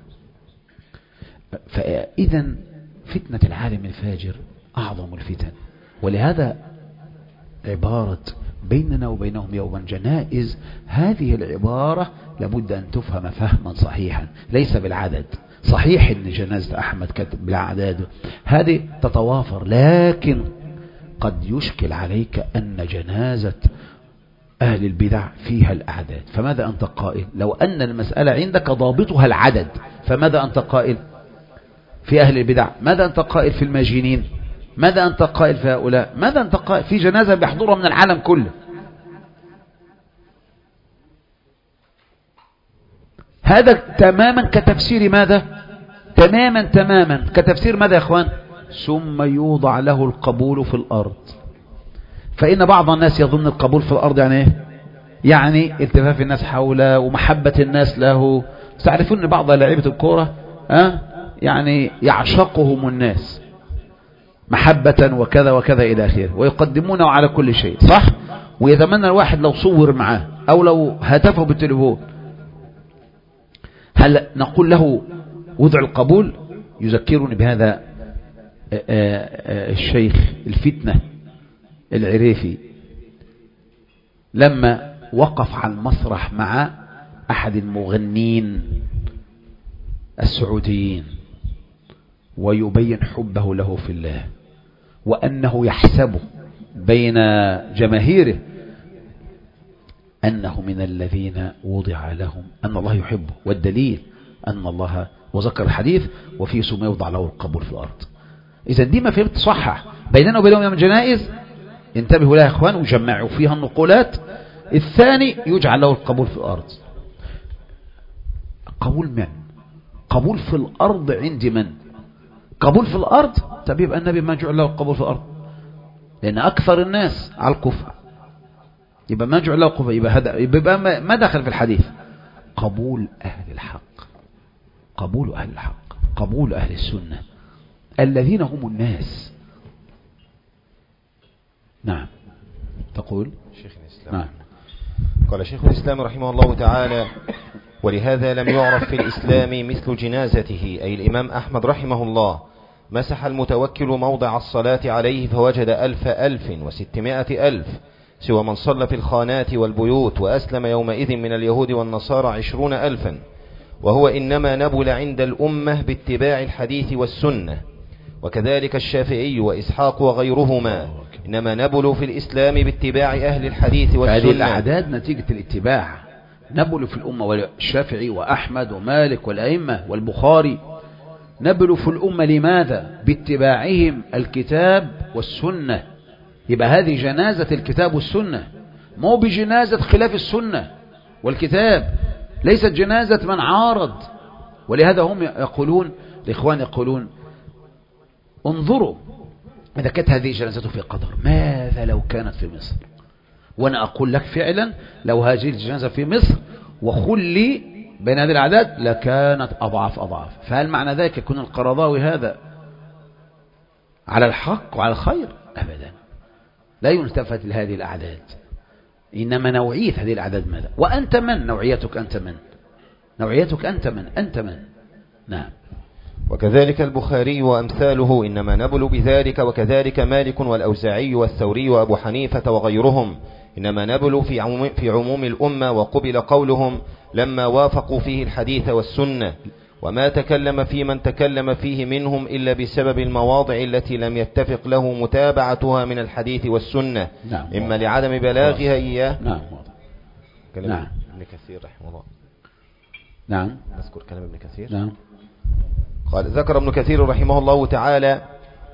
فإذا فتنة العالم الفاجر أعظم الفتن. ولهذا عبارة بيننا وبينهم يوما جنائز، هذه العبارة لابد أن تفهم فهما صحيحا، ليس بالعدد. صحيح أن جنازة أحمد كتب بالأعداد هذه تتوافر، لكن قد يشكل عليك أن جنازة أهل البدع فيها الأعداد. فماذا أنت قائل؟ لو أن المسألة عندك ضابطها العدد، فماذا أنت قائل في أهل البدع؟ ماذا أنت قائل في الماجنين؟ ماذا أنت قائل في هؤلاء؟ ماذا أنت قائل في جنازة بيحضرها من العالم كله؟ هذا تماما كتفسير ماذا؟ تماما كتفسير ماذا يا أخوان؟ ثم يوضع له القبول في الأرض. فإن بعض الناس يظن القبول في الأرض يعني إيه؟ يعني التفاف الناس حوله ومحبة الناس له. تعرفون أن بعض لاعيبة الكورة يعني يعشقهم الناس، محبة وكذا وكذا إلى آخره، ويقدمونه على كل شيء، صح؟ ويتمنى الواحد لو صور معاه أو لو هاتفه بالتليفون، هل نقول له وضع القبول؟ يذكرني بهذا الشيخ الفتنة العريفي لما وقف على المسرح مع أحد المغنين السعوديين ويبين حبه له في الله، وأنه يحسب بين جماهيره أنه من الذين وضع لهم أن الله يحبه، والدليل أن الله، وذكر الحديث وفي سماء يوضع له القبول في الأرض. إذا دي ما فهمت صحح بيننا وبينهم يوم الجنائز، انتبهوا لها يا إخوان وجمعوا فيها النقولات. الثاني يجعل له القبول في الأرض. قبول من؟ قبول في الأرض عند من؟ قبول في الأرض. طب يبقى النبي ما جعل له القبول في الأرض، لأن أكثر الناس على الكفر، يبقى ما جعل له القبول، يبقى ما دخل في الحديث. قبول أهل الحق، قبول أهل الحق، قبول أهل السنة الذين هم الناس. نعم. تقول شيخ الإسلام. نعم. قال شيخ الإسلام رحمه الله تعالى: ولهذا لم يعرف في الإسلام مثل جنازته، أي الإمام أحمد رحمه الله. مسح المتوكل موضع الصلاة عليه فوجد 1600 سوى من صلى في الخانات والبيوت، وأسلم يومئذ من اليهود والنصارى 20,000. وهو إنما نبل عند الأمة باتباع الحديث والسنة. وكذلك الشافعي وإسحاق وغيرهما إنما نبل في الإسلام باتباع أهل الحديث والسنة. هذه الأعداد نتيجة الاتباع، نبل في الأمة، والشافعي وأحمد ومالك والأئمة والبخاري نبل في الأمة. لماذا؟ باتباعهم الكتاب والسنة. يبقى هذه جنازة الكتاب والسنة، مو بجنازة خلاف السنة والكتاب، ليست جنازة من عارض. ولهذا هم يقولون، الإخوان يقولون: انظروا إذا كانت هذه جنازته في قطر ماذا لو كانت في مصر؟ وأنا أقول لك فعلا لو هذه الجنازة في مصر وخلي بين هذه الأعداد لكانت أضعاف أضعاف. فهل معنى ذلك يكون القرضاوي هذا على الحق وعلى الخير؟ أبدا، لا يلتفت لهذه الأعداد، إنما نوعية هذه الأعداد ماذا؟ وأنت من؟ نوعيتك أنت من؟ نوعيتك أنت من؟ أنت من؟ نعم. وكذلك البخاري وأمثاله إنما نبل بذلك، وكذلك مالك والأوزاعي والثوري وأبو حنيفة وغيرهم إنما نبل في عموم الأمة، وقبل قولهم لما وافقوا فيه الحديث والسنة. وما تكلم في من تكلم فيه منهم إلا بسبب المواضع التي لم يتفق له متابعتها من الحديث والسنة. نعم. إما لعدم بلاغها إياه. نعم. كلام ابن كثير رحمه الله. نعم. نذكر كلام ابن كثير. نعم. قال: ذكر ابن كثير رحمه الله تعالى،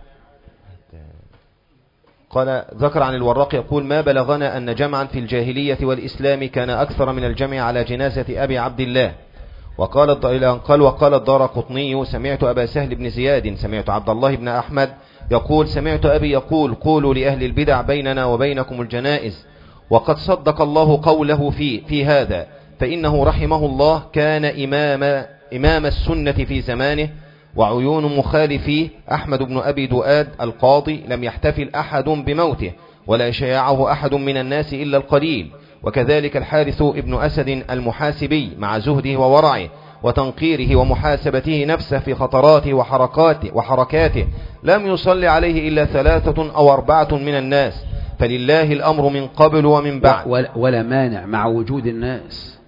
قال: ذكر عن الوراق يقول: ما بلغنا أن جمعا في الجاهلية والإسلام كان أكثر من الجمع على جنازة أبي عبد الله. وقال الدارقطني: سمعت أبا سهل بن زياد سمعت عبد الله بن أحمد يقول: سمعت أبي يقول: قولوا لأهل البدع بيننا وبينكم الجنائز. وقد صدق الله قوله في هذا، فإنه رحمه الله كان إمام السنة في زمانه. وعيون مخالفيه أحمد بن أبي دؤاد القاضي لم يحتفل أحد بموته، ولا شيعه أحد من الناس إلا القليل. وكذلك الحارث ابن أسد المحاسبي مع زهده وورعه وتنقيره ومحاسبته نفسه في خطراته وحركاته لم يصلي عليه إلا 3 أو 4 من الناس. فلله الأمر من قبل ومن بعد. ولا مانع مع وجود الناس،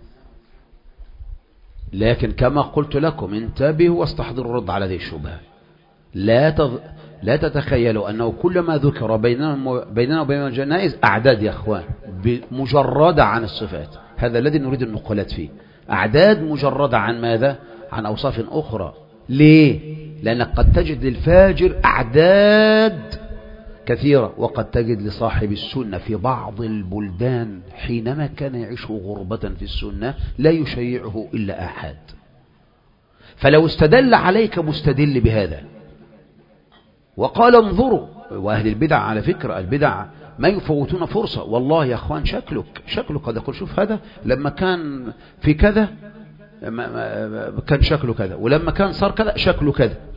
لكن كما قلت لكم انتبهوا واستحضروا الرد على هذه الشبهة. لا تتخيلوا أنه كلما ذكر بيننا وبين الجنائز أعداد يا أخوان مجردة عن الصفات، هذا الذي نريد النقلات فيه. أعداد مجردة عن ماذا؟ عن أوصاف أخرى. ليه؟ لأنك قد تجد للفاجر أعداد كثيرة، وقد تجد لصاحب السنة في بعض البلدان حينما كان يعيش غربة في السنة لا يشيعه إلا أحد. فلو استدل عليك مستدل بهذا وقال انظروا، وأهل البدع على فكرة البدع ما يفوتون فرصة. والله يا أخوان شكلك قد أقول شوف هذا لما كان في كذا كان شكله كذا، ولما كان صار كذا شكله كذا.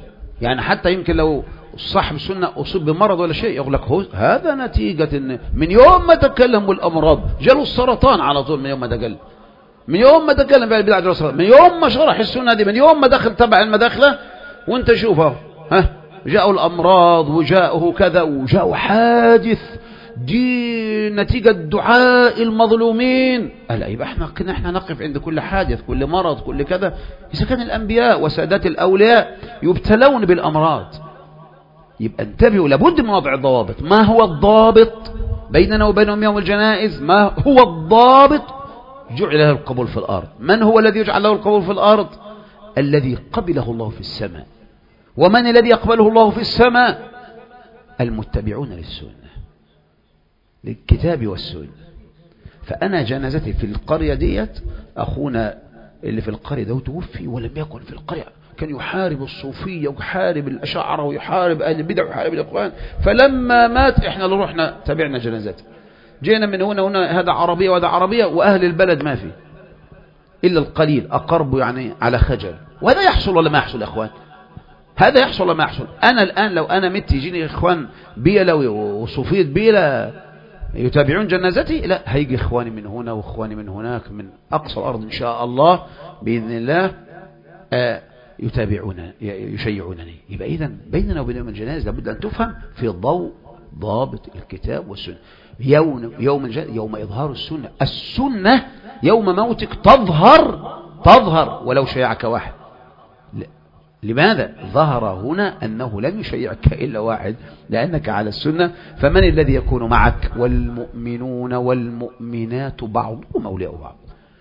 يعني حتى يمكن لو صاحب السنة أصيب بمرض ولا شيء يقول لك هذا نتيجة إن من يوم ما تكلم بالأمراض جاله السرطان على طول، من يوم ما تكلم، من يوم ما تكلم بالبدع جاله السرطان، من يوم ما شرح السنة دي، من يوم ما دخل تبع المداخلة وانت شوفه جاءوا الأمراض وجاءه كذا وجاءه حادث، دي نتيجة دعاء المظلومين. ألا يبقى احنا نقف عند كل حادث، كل مرض، كل كذا. إذا كان الأنبياء وسادات الأولياء يبتلون بالأمراض، يبقى انتبهوا، لابد من وضع الضوابط. ما هو الضابط بيننا وبينهم يوم الجنائز؟ ما هو الضابط؟ جعل له القبول في الأرض. من هو الذي يجعل له القبول في الأرض؟ الذي قبله الله في السماء. ومن الذي يقبله الله في السماء؟ المتبعون للسنة، للكتاب والسنة. فأنا جنازتي في القرية ديت، أخونا اللي في القرية ده توفي ولم يكن في القرية، كان يحارب الصوفية ويحارب الأشاعرة ويحارب أهل البدع ويحارب الإخوان. فلما مات احنا اللي رحنا تابعنا جنازته، جينا من هنا هذا عربية وهذا عربية، وأهل البلد ما فيه إلا القليل أقرب يعني على خجل. وهذا يحصل ولا ما يحصل يا أخوان؟ هذا يحصل ولا ما يحصل؟ أنا الآن لو أنا مت يجيني إخوان بيلا وصوفية بيلا يتابعون جنازتي، لا، هيجي إخواني من هنا وإخواني من هناك من أقصى الأرض إن شاء الله بإذن الله يتابعون يشيعونني. يبقى إذن بيننا وبين يوم الجنائز لابد أن تفهم في ضوء ضابط الكتاب والسنة. يوم إظهار السنة، السنة يوم موتك تظهر ولو شيعك واحد. لماذا؟ ظهر هنا أنه لم يشيعك إلا واحد، لأنك على السنة. فمن الذي يكون معك؟ والمؤمنون والمؤمنات بعضهم أولياء بعض،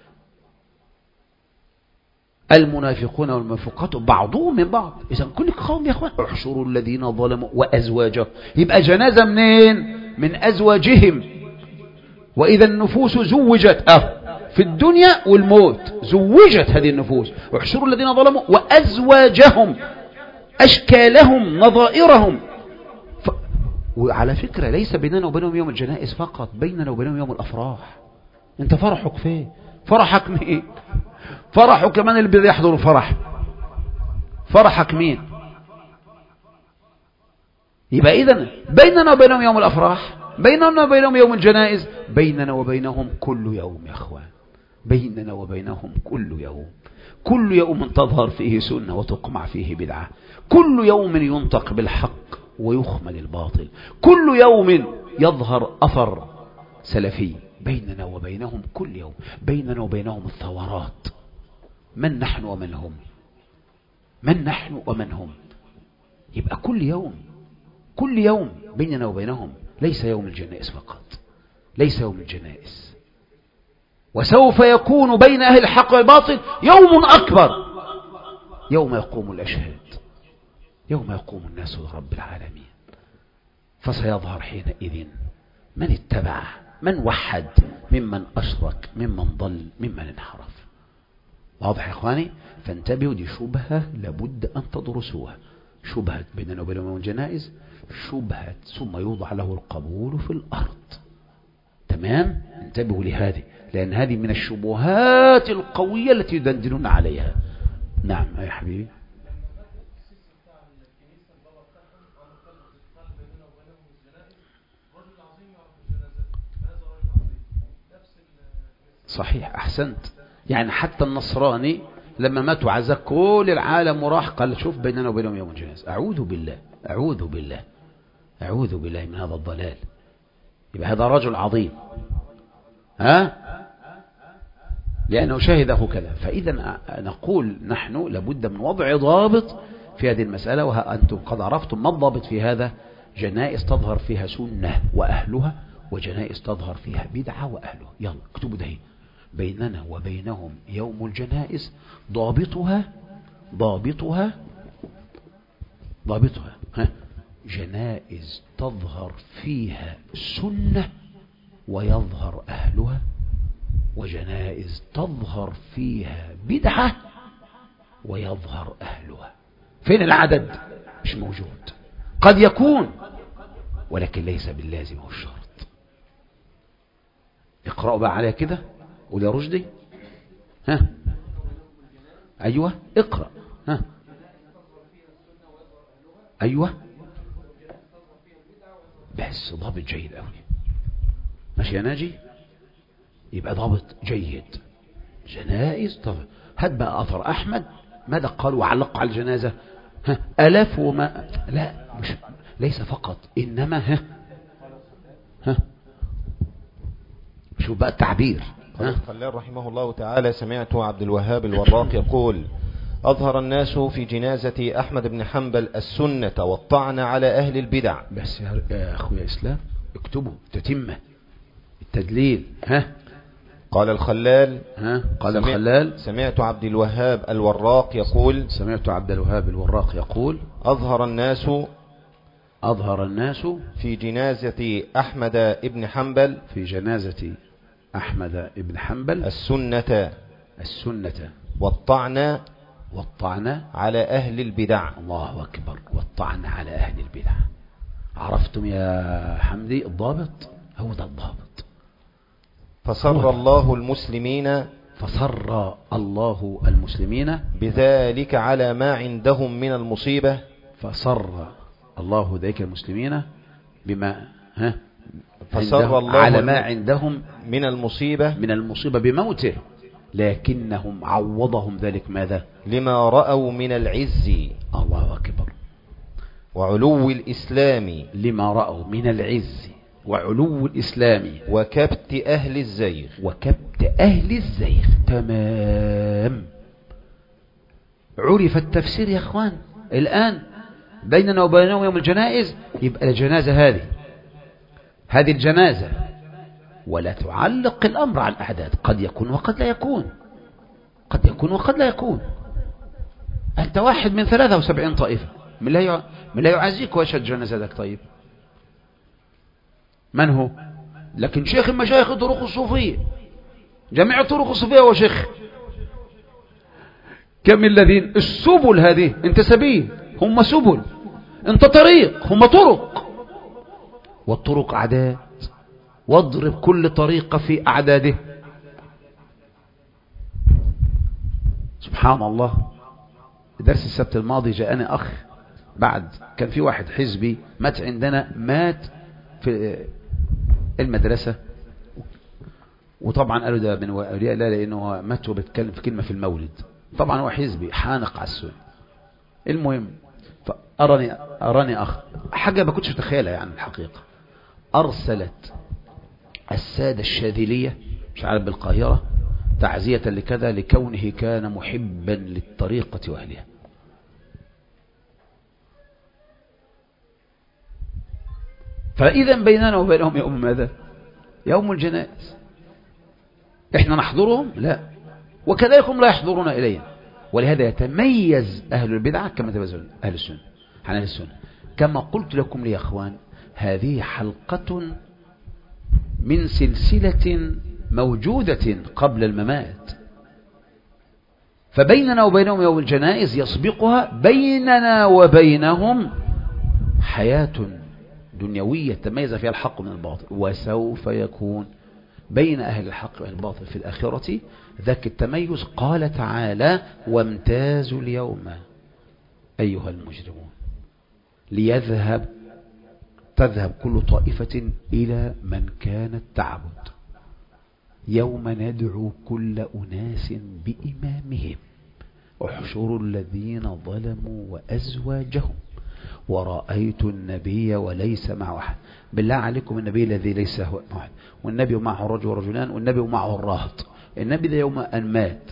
المنافقون والمنافقات بعضهم من بعض. إذا كل قوم يا أخوان احشروا الذين ظلموا وأزواجهم. يبقى جنازة منين؟ من أزواجهم. وإذا النفوس زوجت في الدنيا والموت زوجت هذه النفوس. احشروا الذين ظلموا وأزواجهم، أشكالهم، نظائرهم. وعلى فكرة ليس بيننا وبينهم يوم الجنائز فقط، بيننا وبينهم يوم الأفراح. انت فرحك فين؟ فرحك مين؟ فرحك من اللي بيحضر الفرح؟ فرحك مين؟ يبقى إذن بيننا وبينهم يوم الأفراح، بيننا وبينهم يوم الجنائز، بيننا وبينهم كل يوم يا أخوان، بيننا وبينهم كل يوم. كل يوم تظهر فيه سنة وتقمع فيه بدعة، كل يوم ينطق بالحق ويخمل الباطل، كل يوم يظهر أثر سلفي. بيننا وبينهم كل يوم، بيننا وبينهم الثورات. من نحن ومن هم؟ من نحن ومن هم؟ يبقى كل يوم بيننا وبينهم، ليس يوم الجنائز فقط، ليس يوم الجنائز. وسوف يكون بين أهل الحق والباطل يوم أكبر، يوم يقوم الأشهاد، يوم يقوم الناس لرب العالمين. فسيظهر حينئذ من اتبع، من وحد، ممن أشرك، ممن ضل، ممن انحرف. واضح يا إخواني؟ فانتبهوا، دي شبهة لابد أن تدرسوها. شبهة بيننا وبين يوم الجنائز، شبهة ثم يوضع له القبول في الأرض. تمام؟ انتبهوا لهذه، لأن هذه من الشبهات القوية التي يدندنون عليها. نعم يا حبيبي. صحيح، أحسنت. يعني حتى النصراني لما ماتوا عزا كل العالم وراح قال شوف بيننا وبينهم يوم الجنائز. أعوذ بالله، أعوذ بالله، أعوذ بالله من هذا الضلال. يبقى هذا رجل عظيم، لأنه شهده كذا. فإذا نقول نحن لابد من وضع ضابط في هذه المسألة. وأنتم قد عرفتم ما الضابط في هذا. جنائز تظهر فيها سنة وأهلها، وجنائز تظهر فيها بدعة وأهلها. يلا اكتبوا ده. بيننا وبينهم يوم الجنائز ضابطها جنائز تظهر فيها سنة ويظهر أهلها، وجنائز تظهر فيها بدعة ويظهر أهلها. فين العدد؟ مش موجود. قد يكون ولكن ليس باللازم والشرط. اقرأوا بقى عليها كده. قول يا رشدي. أيوة اقرأ. أيوة، بس ضابط جيد أوي. ماشي يا ناجي، يبقى ضابط جيد. جنائز، طب هات بقى أثر أحمد ماذا قال وعلق على الجنازة. ألاف وما، لا مش ليس فقط، إنما شوف بقى التعبير. الخلال رحمه الله تعالى: سمعت عبد الوهاب الوراق يقول: أظهر الناس في جنازة أحمد بن حنبل السنة والطعن على أهل البدع. بس يا أخويا إسلام اكتبوا تتمة التدليل. قال الخلال قال الخلال: سمعت عبد الوهاب الوراق يقول: سمعت عبد الوهاب الوراق يقول: أظهر الناس في جنازة أحمد بن حنبل، في جنازة أحمد بن حنبل السنة والطعن على أهل البدع. الله أكبر، والطعن على أهل البدع. عرفتم يا حمدي الضابط؟ هو ده الضابط. فسر الله المسلمين بذلك على ما عندهم من المصيبة. فسر الله ذلك المسلمين بما فسر الله على ما عندهم من المصيبة بموته، لكنهم عوضهم ذلك ماذا؟ لما رأوا من العز. الله أكبر. وعلو الإسلام. لما رأوا من العز وعلو الإسلام وكبت أهل الزيغ. تمام. عرف التفسير يا أخوان. الآن بيننا وبينهم يوم الجنائز، يبقى الجنازة هذه الجنازة، ولا تعلق الأمر على الأعداد. قد يكون وقد لا يكون. أنت واحد من 73 طائفة، من لا يعزيك ويشهد جنازتك. طيب من هو؟ لكن شيخ من مشايخ الطرق الصوفية، جميع الطرق الصوفية هو شيخ. كم الذين السبل هذه، انت سبيل هم سبل، انت طريق هم طرق، والطرق أعداد، واضرب كل طريقة في أعداده. سبحان الله. درس السبت الماضي جاءني أخ، بعد كان في واحد حزبي مات عندنا، مات في المدرسة، وطبعا قالوا ده من أولياء الله لأنه مات وبيتكلم في كلمة في المولد. طبعا هو حزبي حانق على السنة. المهم أراني أخ، حاجة ما كنتش متخيلها يعني الحقيقة. أرسلت السادة الشاذلية مش عارف بالقاهرة تعزية لكذا لكونه كان محبا للطريقة وأهلها. فإذا بيننا وبينهم يوم ماذا؟ يوم الجنائز. احنا نحضرهم؟ لا، وكذلك هم لا يحضرون إلينا. ولهذا يتميز أهل البدعة كما تميز أهل السنة عن أهل السنة. كما قلت لكم يا أخوان، هذه حلقة من سلسلة موجودة قبل الممات، فبيننا وبينهم يوم الجنائز يسبقها بيننا وبينهم حياة دنيوية تميز فيها الحق من الباطل، وسوف يكون بين أهل الحق وأهل الباطل في الآخرة ذاك التميز. قال تعالى: وامتازوا اليوم أيها المجرمون تذهب كل طائفة إلى من كانت تعبد، يوم ندعو كل أناس بإمامهم احشروا الذين ظلموا وأزواجهم ورأيت النبي وليس معه أحد. بالله عليكم، النبي الذي ليس هو معه، والنبي معه رجل ورجلان، والنبي معه الراهط. النبي ده يوم أن مات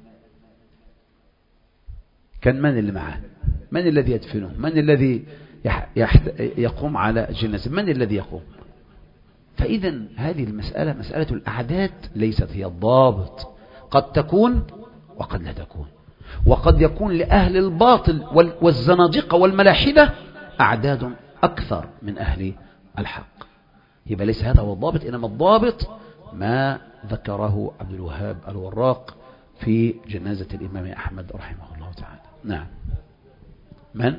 كان من اللي معه؟ من الذي يدفنه؟ من الذي يقوم على جنازة؟ من الذي يقوم؟ فإذا هذه المسألة مسألة الأعداد ليست هي الضابط. قد تكون وقد لا تكون، وقد يكون لأهل الباطل والزنادقة والملاحدة أعداد أكثر من أهل الحق. يبقى ليس هذا هو الضابط، إنما الضابط ما ذكره عبد الوهاب الوراق في جنازة الإمام أحمد رحمه الله تعالى. نعم. من؟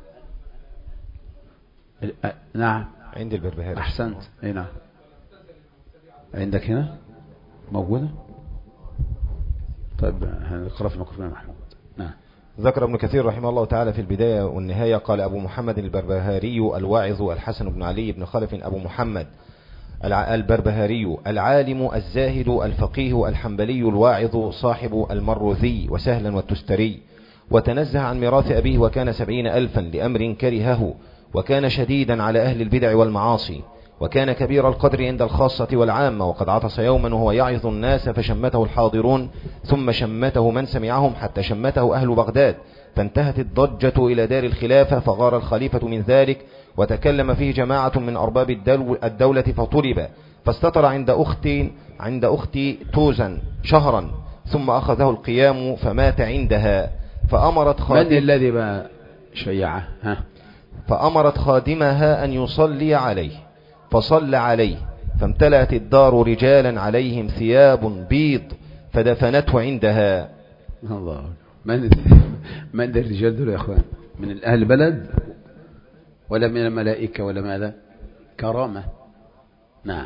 نعم، عند البربهاري. أحسنت. أي نعم، عندك هنا موجودة. طيب هنقرأ في الميكروفون يا محمود. نعم. ذكر ابن كثير رحمه الله تعالى في البداية والنهاية قال أبو محمد البربهاري الواعظ الحسن بن علي بن خلف أبو محمد البربهاري العالم الزاهد الفقيه الحنبلي الواعظ صاحب المروذي وسهلا والتستري، وتنزه عن ميراث أبيه وكان 70,000 لأمر كرهه، وكان شديدا على أهل البدع والمعاصي، وكان كبير القدر عند الخاصة والعامة، وقد عطس يوما وهو يعظ الناس فشمته الحاضرون ثم شمته من سمعهم حتى شمته أهل بغداد، فانتهت الضجة إلى دار الخلافة فغار الخليفة من ذلك، وتكلم فيه جماعة من أرباب الدولة فطلب، فاستطر عند أختي توزا شهرا ثم أخذه القيام فمات عندها، فأمرت من الذي بقى شيعه؟ فأمرت خادمها أن يصلي عليه فصلى عليه، فامتلأت الدار رجالا عليهم ثياب بيض فدفنته عندها. الله، من الرجال دول يا أخوان؟ من أهل البلد ولا من الملائكة ولا ماذا؟ كرامة. نعم.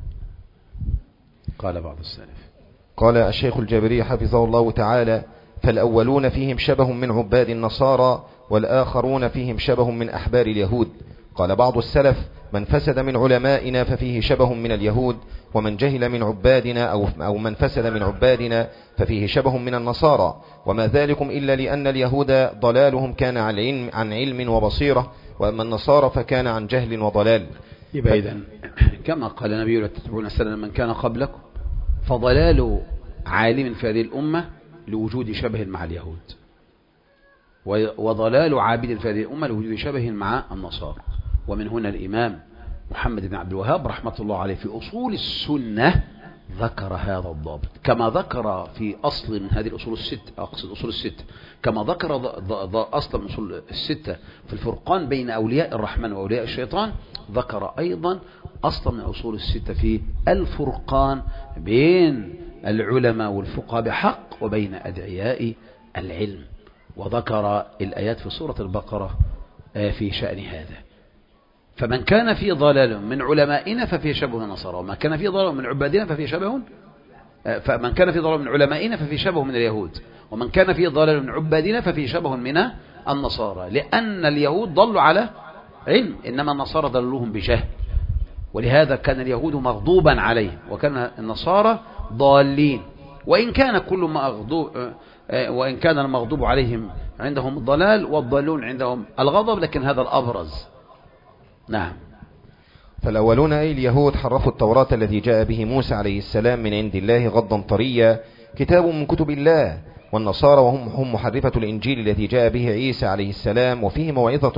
قال بعض السلف، قال الشيخ الجابري حفظه الله تعالى: فالأولون فيهم شبه من عباد النصارى والآخرون فيهم شبه من أحبار اليهود. قال بعض السلف: من فسد من علمائنا ففيه شبه من اليهود، ومن جهل من عبادنا أو من فسد من عبادنا ففيه شبه من النصارى، وما ذلكم إلا لأن اليهود ضلالهم كان عن علم وبصيرة، وأما النصارى فكان عن جهل وضلال. يبقى إذن كما قال النبي: لا تتبعون سنن من كان قبلكم، فضلال عالم في هذه الأمة لوجود شبه مع اليهود، وضلال عابد في هذه الأمة لوجود شبه مع النصارى. ومن هنا الإمام محمد بن عبد الوهاب رحمة الله عليه في أصول السنة ذكر هذا الضابط، كما ذكر في أصل من هذه الأصول الستة، أقصد أصول الستة، كما ذكر أصل من أصول الستة في الفرقان بين أولياء الرحمن وأولياء الشيطان، ذكر أيضا أصل من أصول الستة في الفرقان بين العلماء والفقهاء بحق وبين أدعياء العلم، وذكر الآيات في سورة البقرة في شأن هذا. فمن كان في ضلال من علمائنا ففيه شبه النصارى، ومن كان في ضلال من عبادنا ففيه شبه، فمن كان في ضلال من علمائنا ففيه شبه من اليهود، ومن كان في ضلال من عبادنا ففيه شبه من النصارى، لأن اليهود ضلوا على علم، إنما النصارى ضلوهم بجهل، ولهذا كان اليهود مغضوبا عليهم وكان النصارى ضالين، وإن كان وإن كان المغضوب عليهم عندهم الضلال والضالون عندهم الغضب، لكن هذا الأبرز. نعم. فالأولون أي اليهود حرفوا التوراة التي جاء به موسى عليه السلام من عند الله غضا طريا، كتاب من كتب الله، والنصارى وهم محرفة الإنجيل التي جاء به عيسى عليه السلام، وفيه موعظة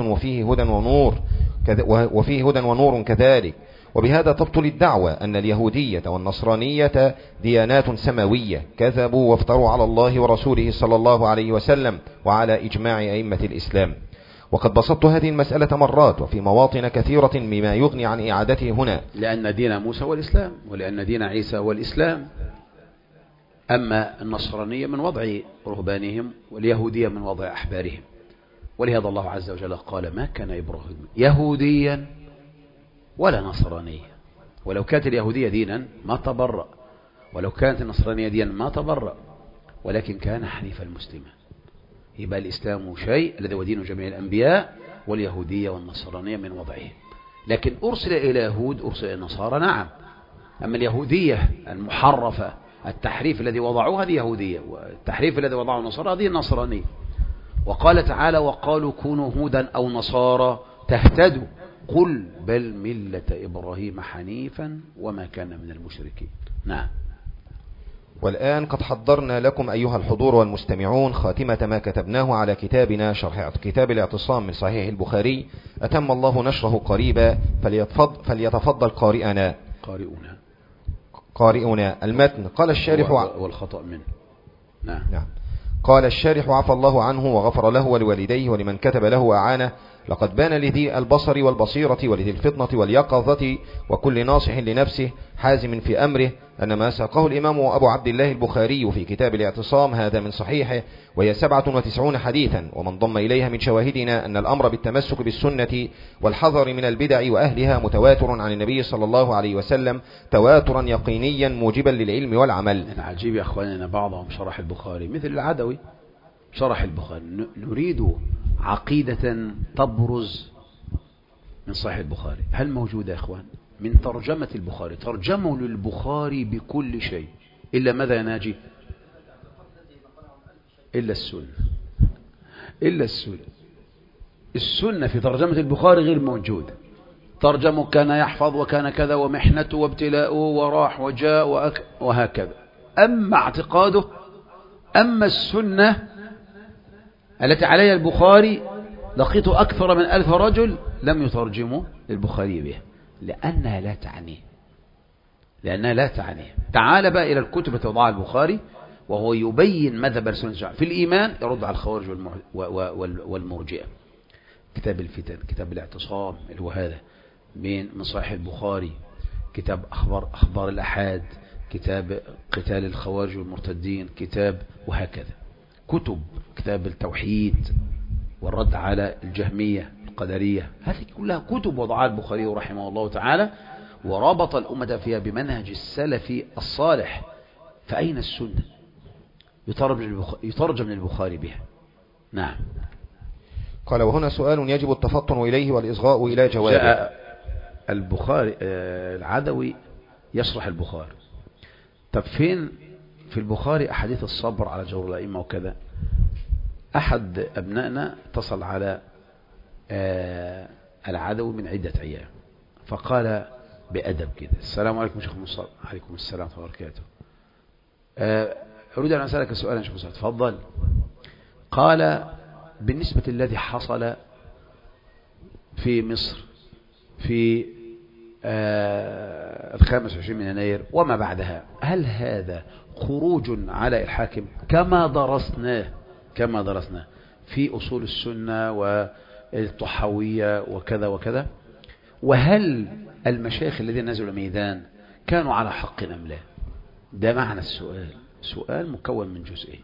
وفيه هدى ونور كذلك. وبهذا تبطل الدعوة أن اليهودية والنصرانية ديانات سماوية، كذبوا وافتروا على الله ورسوله صلى الله عليه وسلم وعلى إجماع أئمة الإسلام. وقد بسطت هذه المسألة مرات وفي مواطن كثيرة مما يغني عن إعادته هنا، لأن دين موسى والإسلام، ولأن دين عيسى والإسلام. أما النصرانية من وضع رهبانهم، واليهودية من وضع أحبارهم. ولهذا الله عز وجل قال: ما كان إبراهيم يهوديا ولا نصرانيا، ولو كانت اليهودية دينا ما تبرأ، ولو كانت النصرانية دينا ما تبرأ، ولكن كان حنيفا مسلما. يبقى الإسلام شيء الذي هو دين جميع الأنبياء، واليهودية والنصرانية من وضعهم. لكن أرسل إلى يهود، أرسل إلى النصارى، نعم. أما اليهودية المحرفة، التحريف الذي وضعوه هذه يهودية، والتحريف الذي وضعه النصارى هذه النصرانية. وقال تعالى: وقالوا كونوا هودا أو نصارى تهتدوا، قل بل ملة إبراهيم حنيفا وما كان من المشركين. نعم. والآن قد حضرنا لكم أيها الحضور والمستمعون خاتمة ما كتبناه على كتابنا شرح كتاب الاعتصام من صحيح البخاري، أتم الله نشره قريبا، فليتفضل قارئنا المتن. قال الشارح والخطأ منه. نعم. قال الشارح: عفى الله عنه وغفر له ولوالديه ولمن كتب له أعانه، لقد بان لذي البصر والبصيرة ولذي الفطنة واليقظة وكل ناصح لنفسه حازم في أمره أن ما ساقه الإمام أبو عبد الله البخاري في كتاب الاعتصام هذا من صحيحه، وهي 97 حديثا، ومن ضم إليها من شواهدنا أن الأمر بالتمسك بالسنة والحذر من البدع وأهلها متواتر عن النبي صلى الله عليه وسلم تواترا يقينيا موجبا للعلم والعمل. عجيب يا أخواننا، بعضهم شرح البخاري مثل العدوي شرح البخاري. نريد عقيدة تبرز من صحيح البخاري. هل موجودة يا إخوان؟ من ترجمة البخاري، ترجموا للبخاري بكل شيء إلا ماذا يا ناجي؟ إلا السنة. إلا السنة. السنة في ترجمة البخاري غير موجودة. ترجمه كان يحفظ وكان كذا ومحنته وابتلاؤه وراح وجاء وهكذا. أما اعتقاده، أما السنة التي عليها البخاري لقيت أكثر من 1000 رجل لم يترجموا البخاري بها لأنها لا تعنيه. تعال بقى إلى الكتب التي وضعها البخاري وهو يبين مذهب السنة في الإيمان، يرد على الخوارج والمرجئة. كتاب الفتن، كتاب الاعتصام اللي هو هذا من صحيح البخاري، كتاب أخبار الأحاد، كتاب قتال الخوارج والمرتدين، كتاب وهكذا. كتاب التوحيد والرد على الجهمية القدرية، هذه كلها كتب وضعها البخاري رحمه الله تعالى ورابط الأمة فيها بمنهج السلف الصالح. فأين السنة؟ يترجم للبخاري بها. نعم. قال: وهنا سؤال يجب التفطن إليه والإصغاء إلى جوابه. جاء البخاري العدوي يشرح البخاري. طب فين في البخاري أحاديث الصبر على جور الأئمة وكذا؟ أحد أبنائنا اتصل على العدوي من عدة أيام فقال بأدب كده: السلام عليكم شيخ مصطفى. عليكم السلام ورحمة الله وبركاته. أريد أن أسألك سؤالا شيخ مصطفى. تفضل. قال: بالنسبة الذي حصل في مصر في 25 من يناير وما بعدها، هل هذا خروج على الحاكم كما درسناه في أصول السنة والطحاوية وكذا وكذا؟ وهل المشايخ الذين نزلوا الميدان كانوا على حق أم لا؟ ده معنى السؤال. سؤال مكون من جزئين.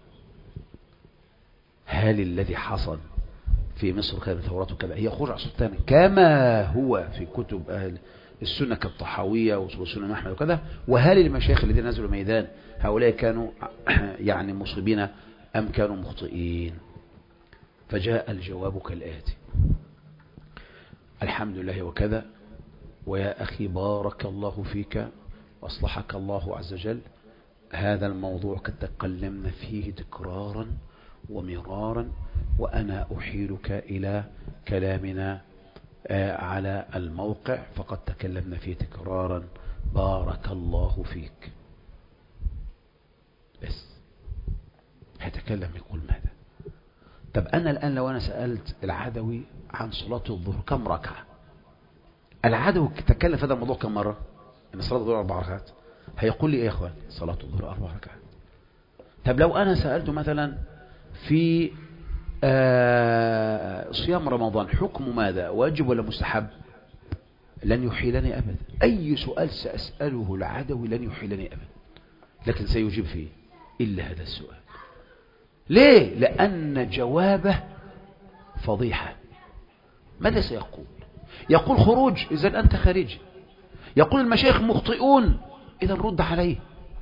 هل الذي حصل في مصر كان ثورات وكذا هي خروج على السلطان كما هو في كتب أهل السنة كالطحاوية وأصول السنة أحمد وكذا؟ وهل المشايخ الذين نزلوا الميدان هؤلاء كانوا يعني مصيبين أم كانوا مخطئين؟ فجاء الجواب كالآتي: الحمد لله وكذا، ويا أخي بارك الله فيك وأصلحك الله عز وجل، هذا الموضوع قد تكلمنا فيه تكرارا ومرارا، وأنا أحيلك إلى كلامنا على الموقع فقد تكلمنا فيه تكرارا، بارك الله فيك. بس هتكلم يقول ماذا؟ طب أنا الآن لو أنا سألت العدوي عن صلاة الظهر كم ركعة، العدوي تكلم في هذا الموضوع كم مرة؟ إن صلاة الظهر 4 ركعات، هيقول لي إيه يا إخوان؟ صلاة الظهر 4 ركعات. طب لو أنا سألته مثلا في صيام رمضان حكم ماذا؟ واجب ولا مستحب؟ لن يحيلني أبدا. أي سؤال سأسأله العدوي لن يحيلني أبدا، لكن سيجيب فيه إلا هذا السؤال. ليه؟ لأن جوابه فضيحة. ماذا سيقول؟ يقول خروج، إذن أنت خارجي. يقول المشايخ مخطئون، إذن رد عليه.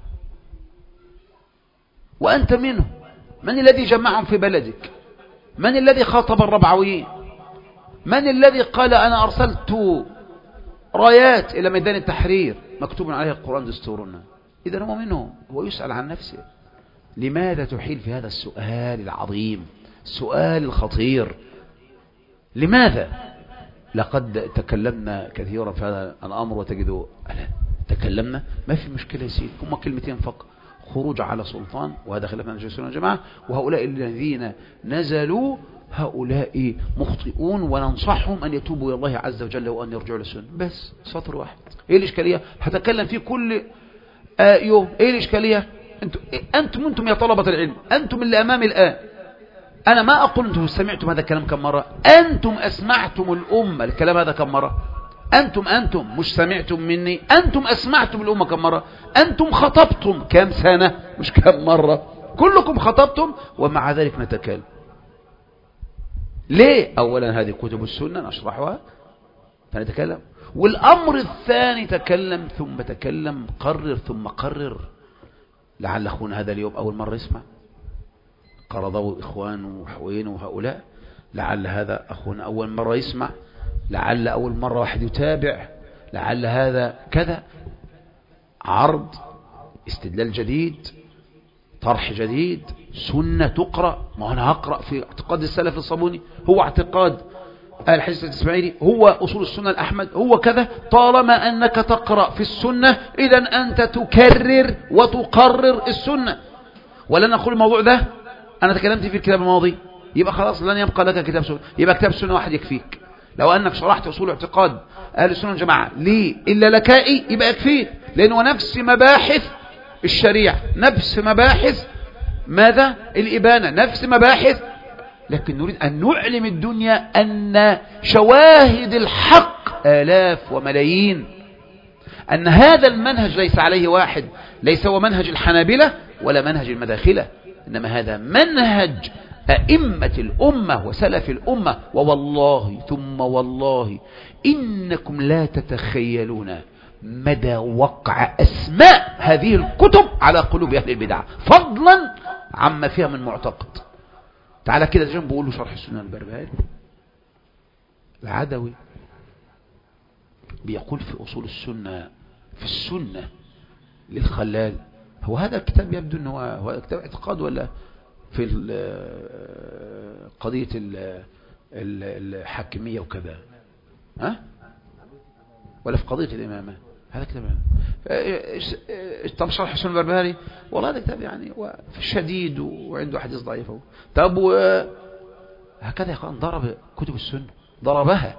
وأنت منه. من الذي جمعهم في بلدك؟ من الذي خاطب الربعويين؟ من الذي قال أنا أرسلت رايات إلى ميدان التحرير مكتوب عليها القرآن دستورنا؟ إذن هو منه، هو يسأل عن نفسه. لماذا تحيل في هذا السؤال العظيم، السؤال الخطير؟ لماذا؟ لقد تكلمنا كثيرا في هذا الأمر وتجدوا تكلمنا، ما في مشكلة يا سيدي، هم كلمتين فقط: خروج على سلطان، وهذا خلافنا النبي صلى الله عليه وسلم، وهؤلاء الذين نزلوا هؤلاء مخطئون وننصحهم أن يتوبوا إلى الله عز وجل وأن يرجعوا للسنة. بس سطر واحد. إيه الإشكالية؟ هتكلم فيه كل يوم. إيه الإشكالية؟ أنتم يا طلبة العلم، أنتم اللي أمامي الآن. أنا ما أقول أنتم سمعتم هذا الكلام كم مرة، أنتم أسمعتم الأمة الكلام هذا كم مرة. أنتم مش سمعتم مني، أنتم أسمعتم الأمة كم مرة. أنتم خطبتم كم سنة مش كم مرة، كلكم خطبتم، ومع ذلك نتكلم. ليه؟ أولا هذه كتب السنة نشرحها فنتكلم، والأمر الثاني تكلم ثم تكلم، قرر ثم قرر. لعل أخونا هذا اليوم أول مرة يسمع، قرضوا إخوانه وحوينه وهؤلاء، لعل هذا أخونا أول مرة يسمع، لعل أول مرة واحد يتابع، لعل هذا كذا، عرض، استدلال جديد، طرح جديد، سنة تقرأ. ما أنا هقرأ في اعتقاد السلف الصابوني، هو اعتقاد الحديث الإسماعيلي، هو أصول السنة الأحمد، هو كذا. طالما أنك تقرأ في السنة إذن أنت تكرر وتقرر السنة. ولا نقول الموضوع ده أنا تكلمت في الكتاب الماضي، يبقى خلاص لن يبقى لك كتاب سنة، يبقى كتاب السنة واحد يكفيك. لو أنك شرحت أصول اعتقاد أهل السنة والجماعة لي إلا لكائي يبقى يكفيك، لأنه نفس مباحث الشريعة، نفس مباحث ماذا؟ الإبانة، نفس مباحث. لكن نريد أن نعلم الدنيا أن شواهد الحق آلاف وملايين، أن هذا المنهج ليس عليه واحد، ليس هو منهج الحنابلة ولا منهج المداخلة، إنما هذا منهج أئمة الأمة وسلف الأمة. ووالله ثم والله إنكم لا تتخيلون مدى وقع أسماء هذه الكتب على قلوب أهل البدع، فضلا عما فيها من معتقد. تعالى كده جنب بقول له شرح السنة البربهاري، العدوي بيقول في أصول السنة، في السنة للخلال. هو هذا الكتاب يبدو أنه هو كتاب اعتقاد ولا في قضية الحاكمية وكذا، ها؟ ولا في قضية الإمامة؟ هذا كتاب. طب شرح السنة البربهاري، والله هذا كتاب يعني شديد وعنده حديث ضعيف. طب هكذا يا اخوان ضرب كتب السنة، ضربها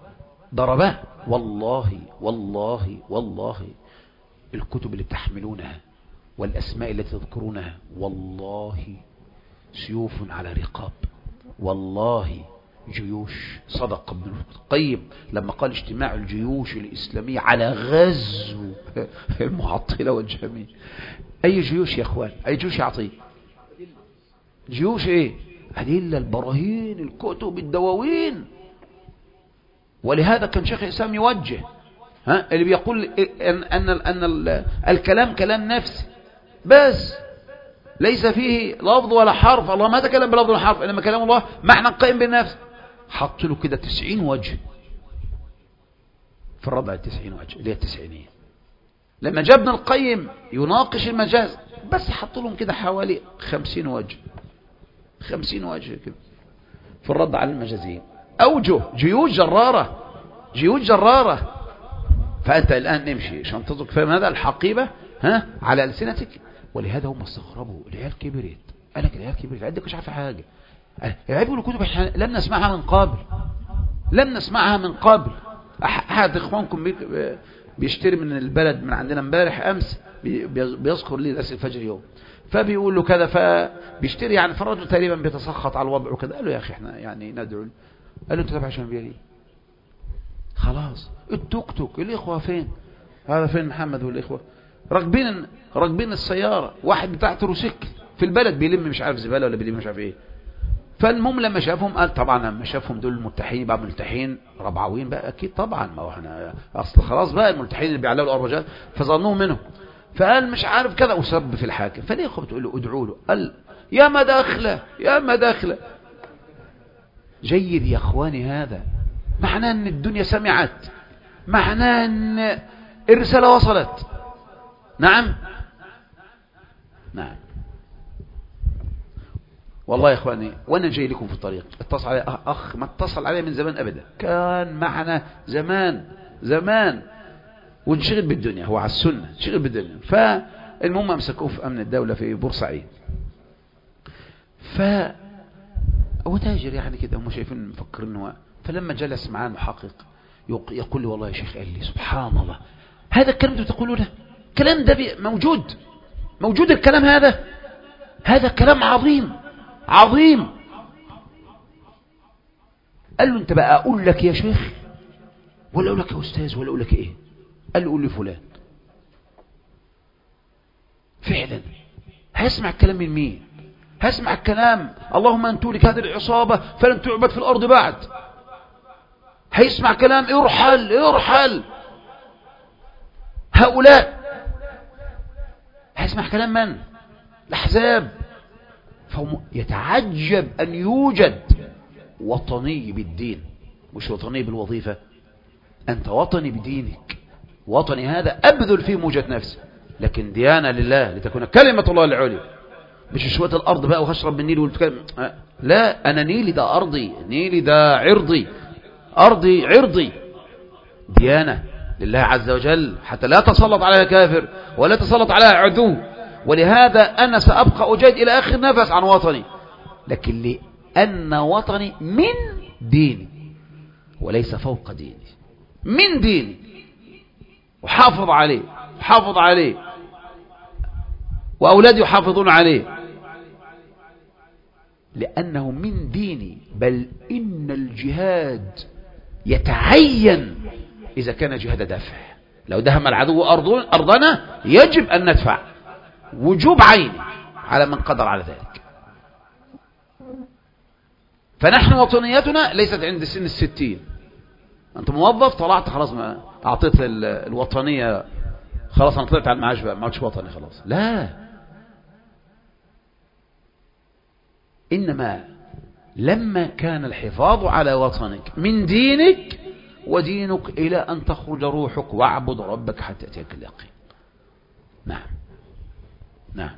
والله والله والله. الكتب اللي بتحملونها والأسماء التي تذكرونها والله سيوف على رقاب، والله جيوش. صدق ابن القيم لما قال اجتماع الجيوش الإسلامية على غزو المعطلة والجهمية. أي جيوش يا أخوان؟ أي جيوش يعطيه؟ جيوش إيه؟ أدلة، البراهين، الكتب، الدواوين. ولهذا كان شيخ الإسلام يوجه اللي بيقول أن الكلام كلام نفسي بس ليس فيه لفظ ولا حرف. الله ما تكلم بلفظ ولا حرف، إنما كلام الله معنى قائم بالنفس. حط له كده 90 وجه في الربع، 90 وجه اللي هي التسعينية. لما جاء ابن القيم يناقش المجاز بس حط لهم كده حوالي 50 وجه، 50 وجه كده في الرد على المجازين. أوجه، جيوش جرارة، جيوش جرارة. فأنت الآن نمشي شنطتك فهم هذا الحقيبة على ألسنتك. ولهذا هم استغربوا، العيال كبرت. قال لك العيال كبرت، عندك مش عارفة حاجة. العيال بيقولوا كتب لم نسمعها من قبل، لم نسمعها من قبل. أحد إخوانكم بيشتري من البلد من عندنا امبارح أمس، بيذكر لي درس الفجر يوم، فبيقول له كذا، فبيشتري يعني، فالرجل تقريبا بيتسخط على الوضع وكذا. قال له يا أخي احنا يعني ندعو. قال له انت تبع شنبيه ليه؟ خلاص التوك توك الإخوة فين؟ هذا فين محمد والإخوة؟ راكبين السيارة، واحد بتاع تروسيكل في البلد بيلم مش عارف زبالة ولا بيلم مش عارف ايه. فالمهم لما شافهم قال طبعا لما شافهم دول الملتحين بقى، ملتحين ربعوين بقى اكيد طبعا، ما هو احنا اصل خلاص بقى الملتحين اللي بيعلقوا الاربجات، فظنوه منهم. فقال مش عارف كذا وسب في الحاكم. فالاخوه بتقول له ادعوا له. قال يا مداخله يا مداخله. جيد يا اخواني، هذا معناه ان الدنيا سمعت، معناه ان الرساله وصلت. نعم والله يا اخواني، وانا جاي لكم في الطريق اتصل علي اخ ما اتصل علي من زمان ابدا، كان معنا زمان ونشغل بالدنيا، هو على السنه شغل بالدنيا. فالمهم امسكوه في امن الدوله في بورسعيد. هو تاجر يعني كده، هم شايفين مفكرين هو. فلما جلس معاه المحقق يقول لي والله يا شيخ، قال لي سبحان الله، هذا الكلام اللي بتقولونه الكلام ده موجود الكلام هذا كلام عظيم. قال له انت بقى اقول لك يا شيخ ولا اقول لك يا استاذ ولا اقول لك ايه؟ قال له قول لي فلان. فعلا هيسمع الكلام من مين؟ هيسمع الكلام اللهم ان تولك هذه العصابة فلن تعبد في الارض بعد. هيسمع كلام ارحل هؤلاء. هيسمع كلام من؟ الأحزاب. فهو يتعجب أن يوجد وطني بالدين، مش وطني بالوظيفة. أنت وطني بدينك، وطني هذا أبذل فيه موجة نفسي، لكن ديانة لله لتكون كلمة الله العليا، مش شوية الأرض بقى وهشرب من النيل والتكلم. لا، أنا نيلي ده أرضي، نيلي ده عرضي، أرضي عرضي. ديانة لله عز وجل حتى لا تسلط عليها كافر ولا تسلط عليها عدو. ولهذا أنا سأبقى أجاهد إلى آخر نفس عن وطني، لكن لأن وطني من ديني وليس فوق ديني، من ديني، وحافظ عليه، حافظ عليه، وأولادي يحافظون عليه، لأنه من ديني. بل إن الجهاد يتعين إذا كان جهاد دفع. لو دهم العدو أرضنا يجب أن ندفع وجوب عين على من قدر على ذلك. فنحن وطنيتنا ليست عند سن 60. أنت موظف طلعت خلاص، ما أعطيت الوطنية خلاص، أنا طلعت على المعاش بقى، ما عادش وطني خلاص. لا، إنما لما كان الحفاظ على وطنك من دينك، ودينك إلى أن تخرج روحك، واعبد ربك حتى يأتيك اليقين. نعم نعم.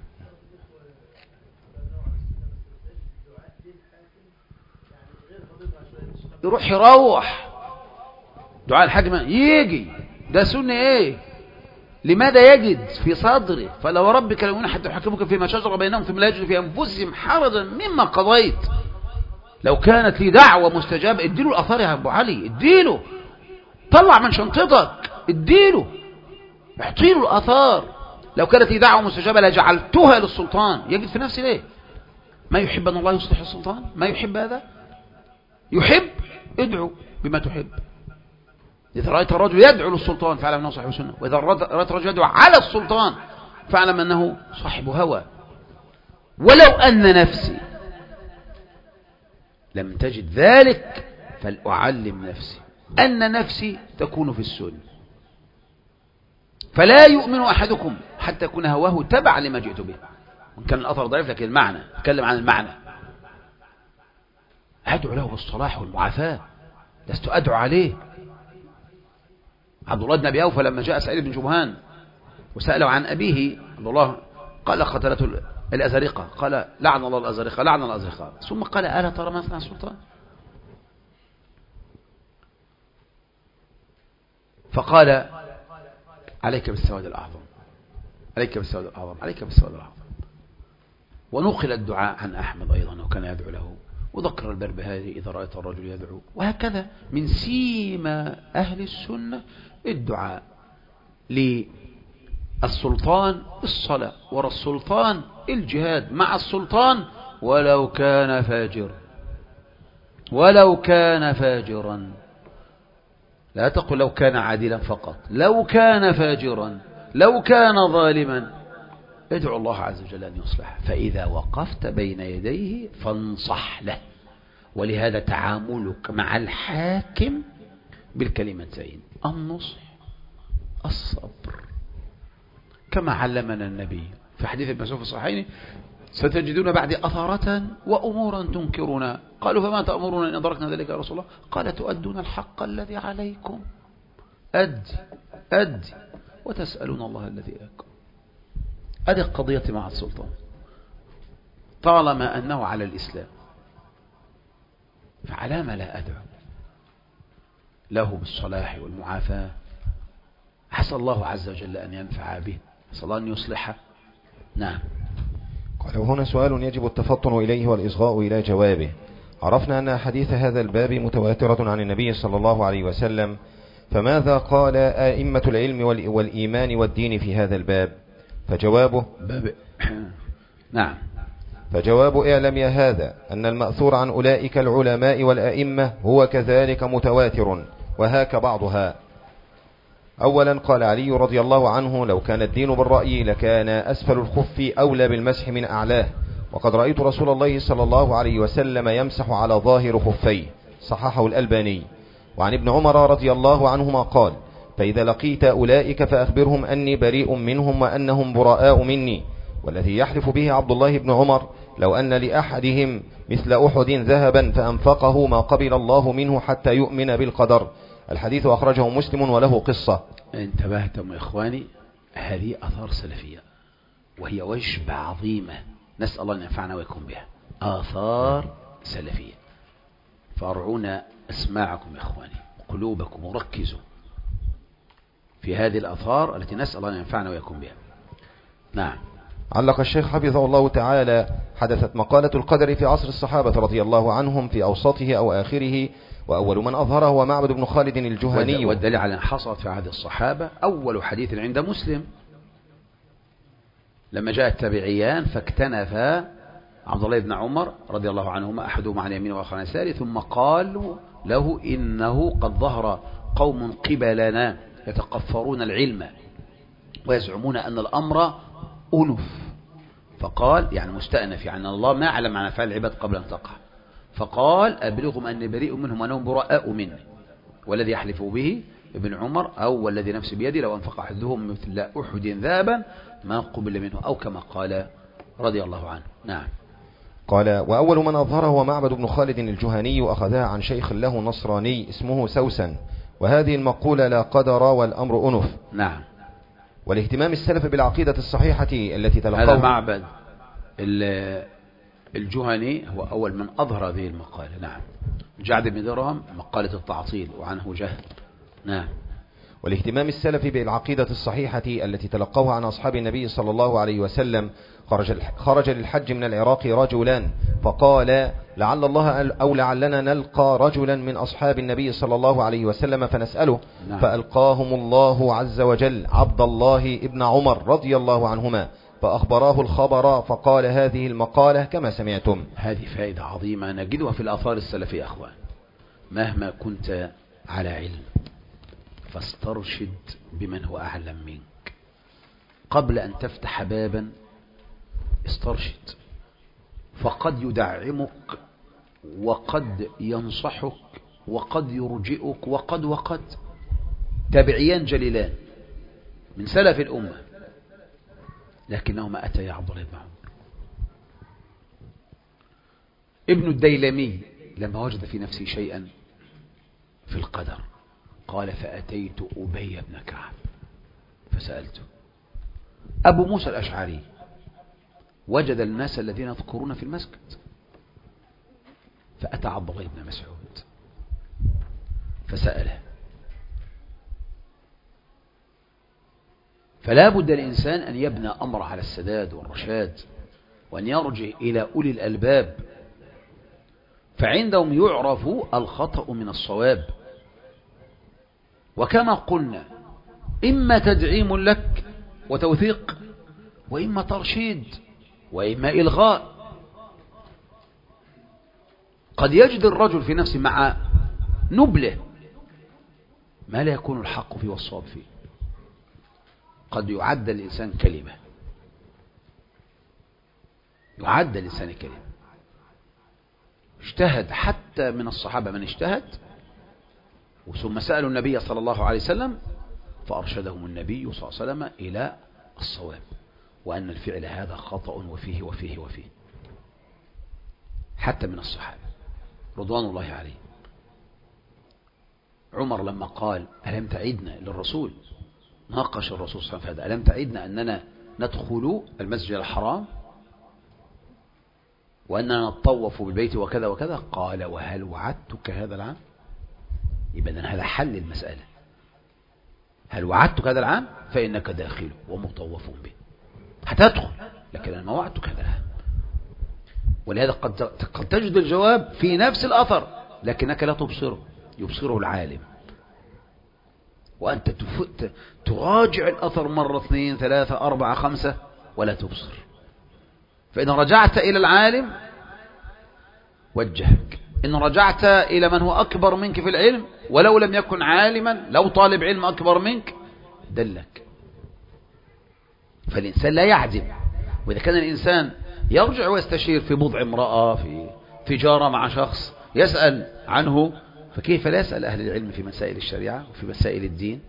يروح دعاء الحاكم يجي، ده سنة ايه؟ لماذا يجد في صدره؟ فلو ربك لو حتى يحكمك فيما شجر بينهم ثم لا يجد في أنفسهم حرجا مما قضيت. لو كانت لي دعوة مستجابة اديله الأثار يا أبو علي، اديله، طلع من شنطتك اديله، احطيله الأثار. لو كانت لي دعوة مستجابة لجعلتها للسلطان. يجد في نفسه ليه؟ ما يحب أن الله يصلح السلطان؟ ما يحب هذا؟ يحب؟ ادعو بما تحب. إذا رأيت الرجل يدعو للسلطان فاعلم أنه صاحب سنة، وإذا رأيت الرجل يدعو على السلطان فاعلم أنه صاحب هوى. ولو أن نفسي لم تجد ذلك فلأعلم نفسي أن نفسي تكون في السنة. فلا يؤمن أحدكم حتى يكون هواه تبع لما جئت به. وإن كان الأثر ضعيف لكن المعنى، أتكلم عن المعنى. أدعو له بالصلاح والمعافاة، لست أدعو عليه. عبد الله بن أبي أوفى لما جاء سعيد بن جبهان وسأله عن أبيه عبد الله، قال قتلته الأزارقة، قال لعن الله الأزارقة، لعن الله الأزارقة. ثم قال ألا ترى ما صنع السلطان؟ فقال عليك بالسواد الأعظم، عليك بالسواد الأعظم، عليك بالسواد الأعظم. ونقل الدعاء عن أحمد أيضا وكان يدعو له، وذكر البربهاري إذا رأيت الرجل يدعو. وهكذا من سيما أهل السنة الدعاء للسلطان الصلاة، ورا السلطان الجهاد مع السلطان ولو كان فاجر، ولو كان فاجرا. لا تقل لو كان عادلا فقط، لو كان فاجرا، لو كان ظالما، ادعو الله عز وجل أن يصلح. فإذا وقفت بين يديه فانصح له. ولهذا تعاملك مع الحاكم بالكلمتين: النصح، الصبر، كما علمنا النبي في حديث ابن مسعود في الصحيحين: ستجدون بعد أثرة وأمورا تنكرون. قالوا فما تأمرون إن أدركنا ذلك يا رسول الله؟ قال تؤدون الحق الذي عليكم، أدي وتسألون الله الذي لكم. هذه القضية مع السلطان طالما أنه على الإسلام، فعلى ما لا أدعو له بالصلاح والمعافاة. حسن الله عز وجل أن ينفع به، حسن الله أن يصلحه. نعم. قال هنا سؤال يجب التفطن إليه والإصغاء إلى جوابه. عرفنا أن حديث هذا الباب متواترة عن النبي صلى الله عليه وسلم، فماذا قال أئمة العلم والإيمان والدين في هذا الباب؟ فجوابه نعم. فجواب اعلم يا هذا أن المأثور عن أولئك العلماء والأئمة هو كذلك متواتر، وهاك بعضها. أولا قال علي رضي الله عنه: لو كان الدين بالرأي لكان أسفل الخف أولى بالمسح من أعلاه، وقد رأيت رسول الله صلى الله عليه وسلم يمسح على ظاهر خفيه، صححه الألباني. وعن ابن عمر رضي الله عنهما قال: فإذا لقيت أولئك فأخبرهم أني بريء منهم وأنهم براء مني. والذي يحلف به عبد الله بن عمر لو أن لأحدهم مثل أحد ذهبا فأنفقه ما قبل الله منه حتى يؤمن بالقدر. الحديث أخرجه مسلم وله قصة. انتبهتم يا إخواني، هذه آثار سلفية وهي وجبة عظيمة، نسأل الله أن ينفعنا ويكون بها. آثار سلفية، فارعونا أسماعكم يا إخواني وقلوبكم وركزوا في هذه الآثار التي نسأل الله أن ينفعنا ويكون بها. نعم. علق الشيخ حفظه الله تعالى: حدثت مقالة القدر في عصر الصحابة رضي الله عنهم في أوسطه أو آخره، وأول من أظهره هو معبد بن خالد الجهني. والدليل على أن حصلت في عهد الصحابة أول حديث عند مسلم لما جاء التابعيان فاكتنف عبد الله بن عمر رضي الله عنهما، أحدهما عن يمين وآخر عن يسار، ثم قالوا له: إنه قد ظهر قوم قبلنا يتقفرون العلم ويزعمون أن الأمر أنف. فقال يعني مستأنف، يعني الله ما أعلم عن أفعال العباد قبل أن تقع. فقال: أبلغهم أني بريء منهم وأنهم براء مني، والذي يحلف به ابن عمر أو والذي نفسي بيدي لو أنفق أحدهم مثل أحد ذهبا ما قبل منه، أو كما قال رضي الله عنه. نعم. قال: وأول من أظهره هو معبد بن خالد الجهني، أخذها عن شيخ له نصراني اسمه سوسن، وهذه المقولة لا قدر والأمر أنف. نعم. والاهتمام السلف بالعقيدة الصحيحة التي تلقوها. هذا معبد الجهني هو أول من أظهر هذه المقالة. نعم. جعد بن درهم مقالة التعطيل وعنه جهل. نعم. والاهتمام السلف بالعقيدة الصحيحة التي تلقوها عن أصحاب النبي صلى الله عليه وسلم. خرج للحج من العراق رجلان فقال: لعل الله أو لعلنا نلقى رجلا من أصحاب النبي صلى الله عليه وسلم فنسأله. نعم. فألقاهم الله عز وجل عبد الله ابن عمر رضي الله عنهما، فأخبراه الخبر فقال هذه المقالة كما سمعتم. هذه فائدة عظيمة نجدها في الآثار السلفية. أخوان، مهما كنت على علم فاسترشد بمن هو أعلم منك قبل أن تفتح بابا. استرشد، فقد يدعمك وقد ينصحك وقد يرجئك وقد تابعيان جليلان من سلف الأمة، لكنهما أتيا عبد الله بن عمر. ابن الديلمي لما وجد في نفسه شيئا في القدر قال: فأتيت أبي بن كعب فسألته. أبو موسى الأشعري وجد الناس الذين يذكرون في المسجد فأتى عبد الله بن مسعود فسأله. فلا بد الإنسان أن يبنى أمره على السداد والرشاد، وأن يرجع إلى أولي الألباب، فعندهم يعرف الخطأ من الصواب. وكما قلنا إما تدعيم لك وتوثيق، وإما ترشيد، وإما إلغاء. قد يجد الرجل في نفسه مع نبله ما لا يكون الحق فيه والصواب فيه. قد يعد الإنسان كلمة، يعد الإنسان كلمة. اجتهد حتى من الصحابة من اجتهد، ثم سألوا النبي صلى الله عليه وسلم فأرشدهم النبي صلى الله عليه وسلم إلى الصواب، وأن الفعل هذا خطأ وفيه وفيه وفيه، حتى من الصحابة رضوان الله عليه. عمر لما قال: ألم تعدنا للرسول، ناقش الرسول صلى الله عليه وسلم هذا: ألم تعدنا أننا ندخل المسجد الحرام وأننا نطوف بالبيت وكذا وكذا؟ قال: وهل وعدتك هذا العام؟ يبقى هذا حل المسألة. هل وعدتك هذا العام فإنك داخل ومطوف به، هتدخل، لكن أنا ما وعدتك هذا العام. ولهذا قد تجد الجواب في نفس الأثر لكنك لا تبصره، يبصره العالم، وأنت تراجع الأثر مرة 2 3 4 5 ولا تبصر. فإن رجعت إلى العالم وجهك، إن رجعت إلى من هو أكبر منك في العلم ولو لم يكن عالما، لو طالب علم أكبر منك دلك. فالإنسان لا يعدم. وإذا كان الإنسان يرجع ويستشير في بضع امرأة، في جارة مع شخص يسأل عنه، فكيف لا يسأل أهل العلم في مسائل الشريعة وفي مسائل الدين؟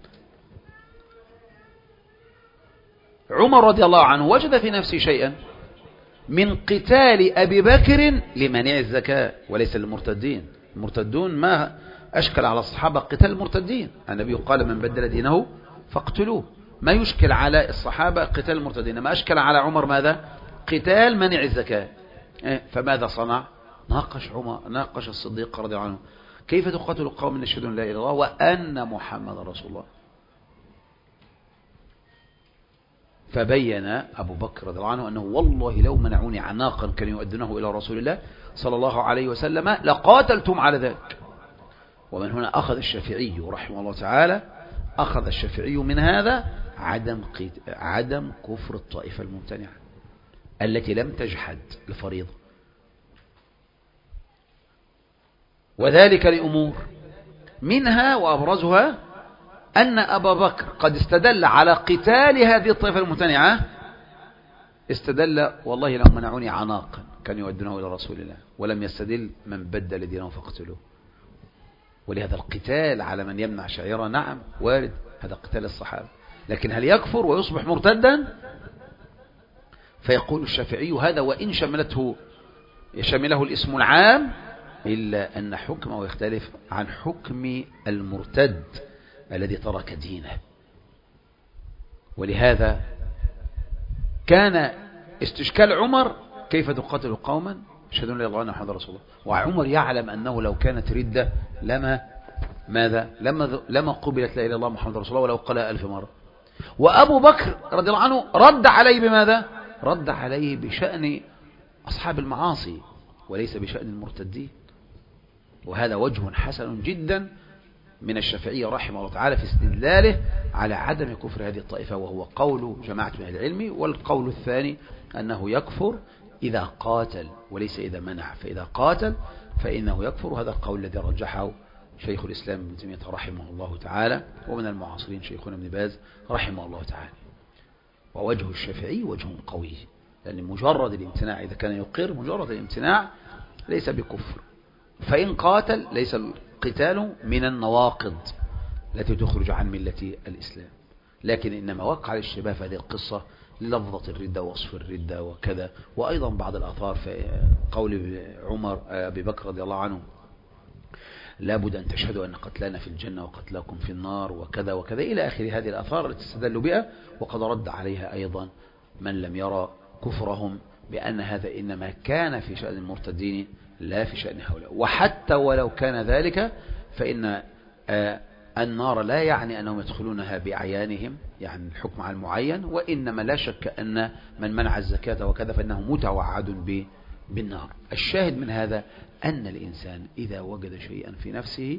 عمر رضي الله عنه وجد في نفسه شيئا من قتال أبي بكر لمنع الزكاة وليس للمرتدين. المرتدون ما أشكل على الصحابة قتال المرتدين، النبي قال من بدل دينه فاقتلوه. ما يشكل على الصحابة قتال المرتدين، ما أشكل على عمر ماذا؟ قتال منع الزكاة. فماذا صنع؟ ناقش الصديق رضي الله عنه كيف تقاتل قوم يشهدون لا إله إلا الله وأن محمد رسول الله. فبين أبو بكر رضي الله عنه أنه والله لو منعوني عناقا كان يؤدونه إلى رسول الله صلى الله عليه وسلم لقاتلتم على ذلك. ومن هنا أخذ الشافعي رحمه الله تعالى، أخذ الشافعي من هذا عدم كفر الطائفة الممتنعة التي لم تجحد الفريضة، وذلك لأمور منها وأبرزها أن أبا بكر قد استدل على قتال هذه الطائفة الممتنعة، استدل والله لو منعوني عناقا كان يودونه إلى رسول الله، ولم يستدل من بدل دينه فاقتلوه. ولهذا القتال على من يمنع شعيرة نعم وارد، هذا قتال الصحابة، لكن هل يكفر ويصبح مرتدا؟ فيقول الشافعي هذا وإن شمله الاسم العام إلا أن حكمه يختلف عن حكم المرتد الذي ترك دينه. ولهذا كان استشكال عمر كيف تقاتل قوما يشهدون لا إله إلا الله محمد رسول الله، وعمر يعلم أنه لو كانت ردة لما قبلت لا إله إلا الله محمد رسول الله ولو قالها 1000 مرة. وأبو بكر رضي الله عنه رد عليه بماذا؟ رد عليه بشأن أصحاب المعاصي وليس بشأن المرتدين. وهذا وجه حسن جدا من الشافعي رحمه الله تعالى في استدلاله على عدم كفر هذه الطائفة، وهو قول جماعة من أهل العلم. والقول الثاني أنه يكفر إذا قاتل وليس إذا منع، فإذا قاتل فإنه يكفر. هذا القول الذي رجحه شيخ الإسلام ابن تيمية رحمه الله تعالى، ومن المعاصرين شيخنا ابن باز رحمه الله تعالى. ووجه الشافعي وجه قوي، لأن مجرد الامتناع إذا كان يقر مجرد الامتناع ليس بكفر، فإن قاتل ليس القتال من النواقض التي تخرج عن ملة الإسلام، لكن إنما وقع للشباب هذه القصة للفظة الردة ووصف الردة وكذا. وأيضا بعض الآثار في قول عمر أبي بكر رضي الله عنه لابد أن تشهدوا أن قتلانا في الجنة وقتلاكم في النار وكذا وكذا إلى آخر هذه الآثار التي استدلوا بها. وقد رد عليها أيضا من لم يرى كفرهم بأن هذا إنما كان في شأن المرتدين لا في شأن هؤلاء. وحتى ولو كان ذلك فإن النار لا يعني أنهم يدخلونها بأعيانهم، يعني الحكم على المعين، وإنما لا شك أن من منع الزكاة وكذا فإنه متوعد بالنار. الشاهد من هذا أن الإنسان إذا وجد شيئا في نفسه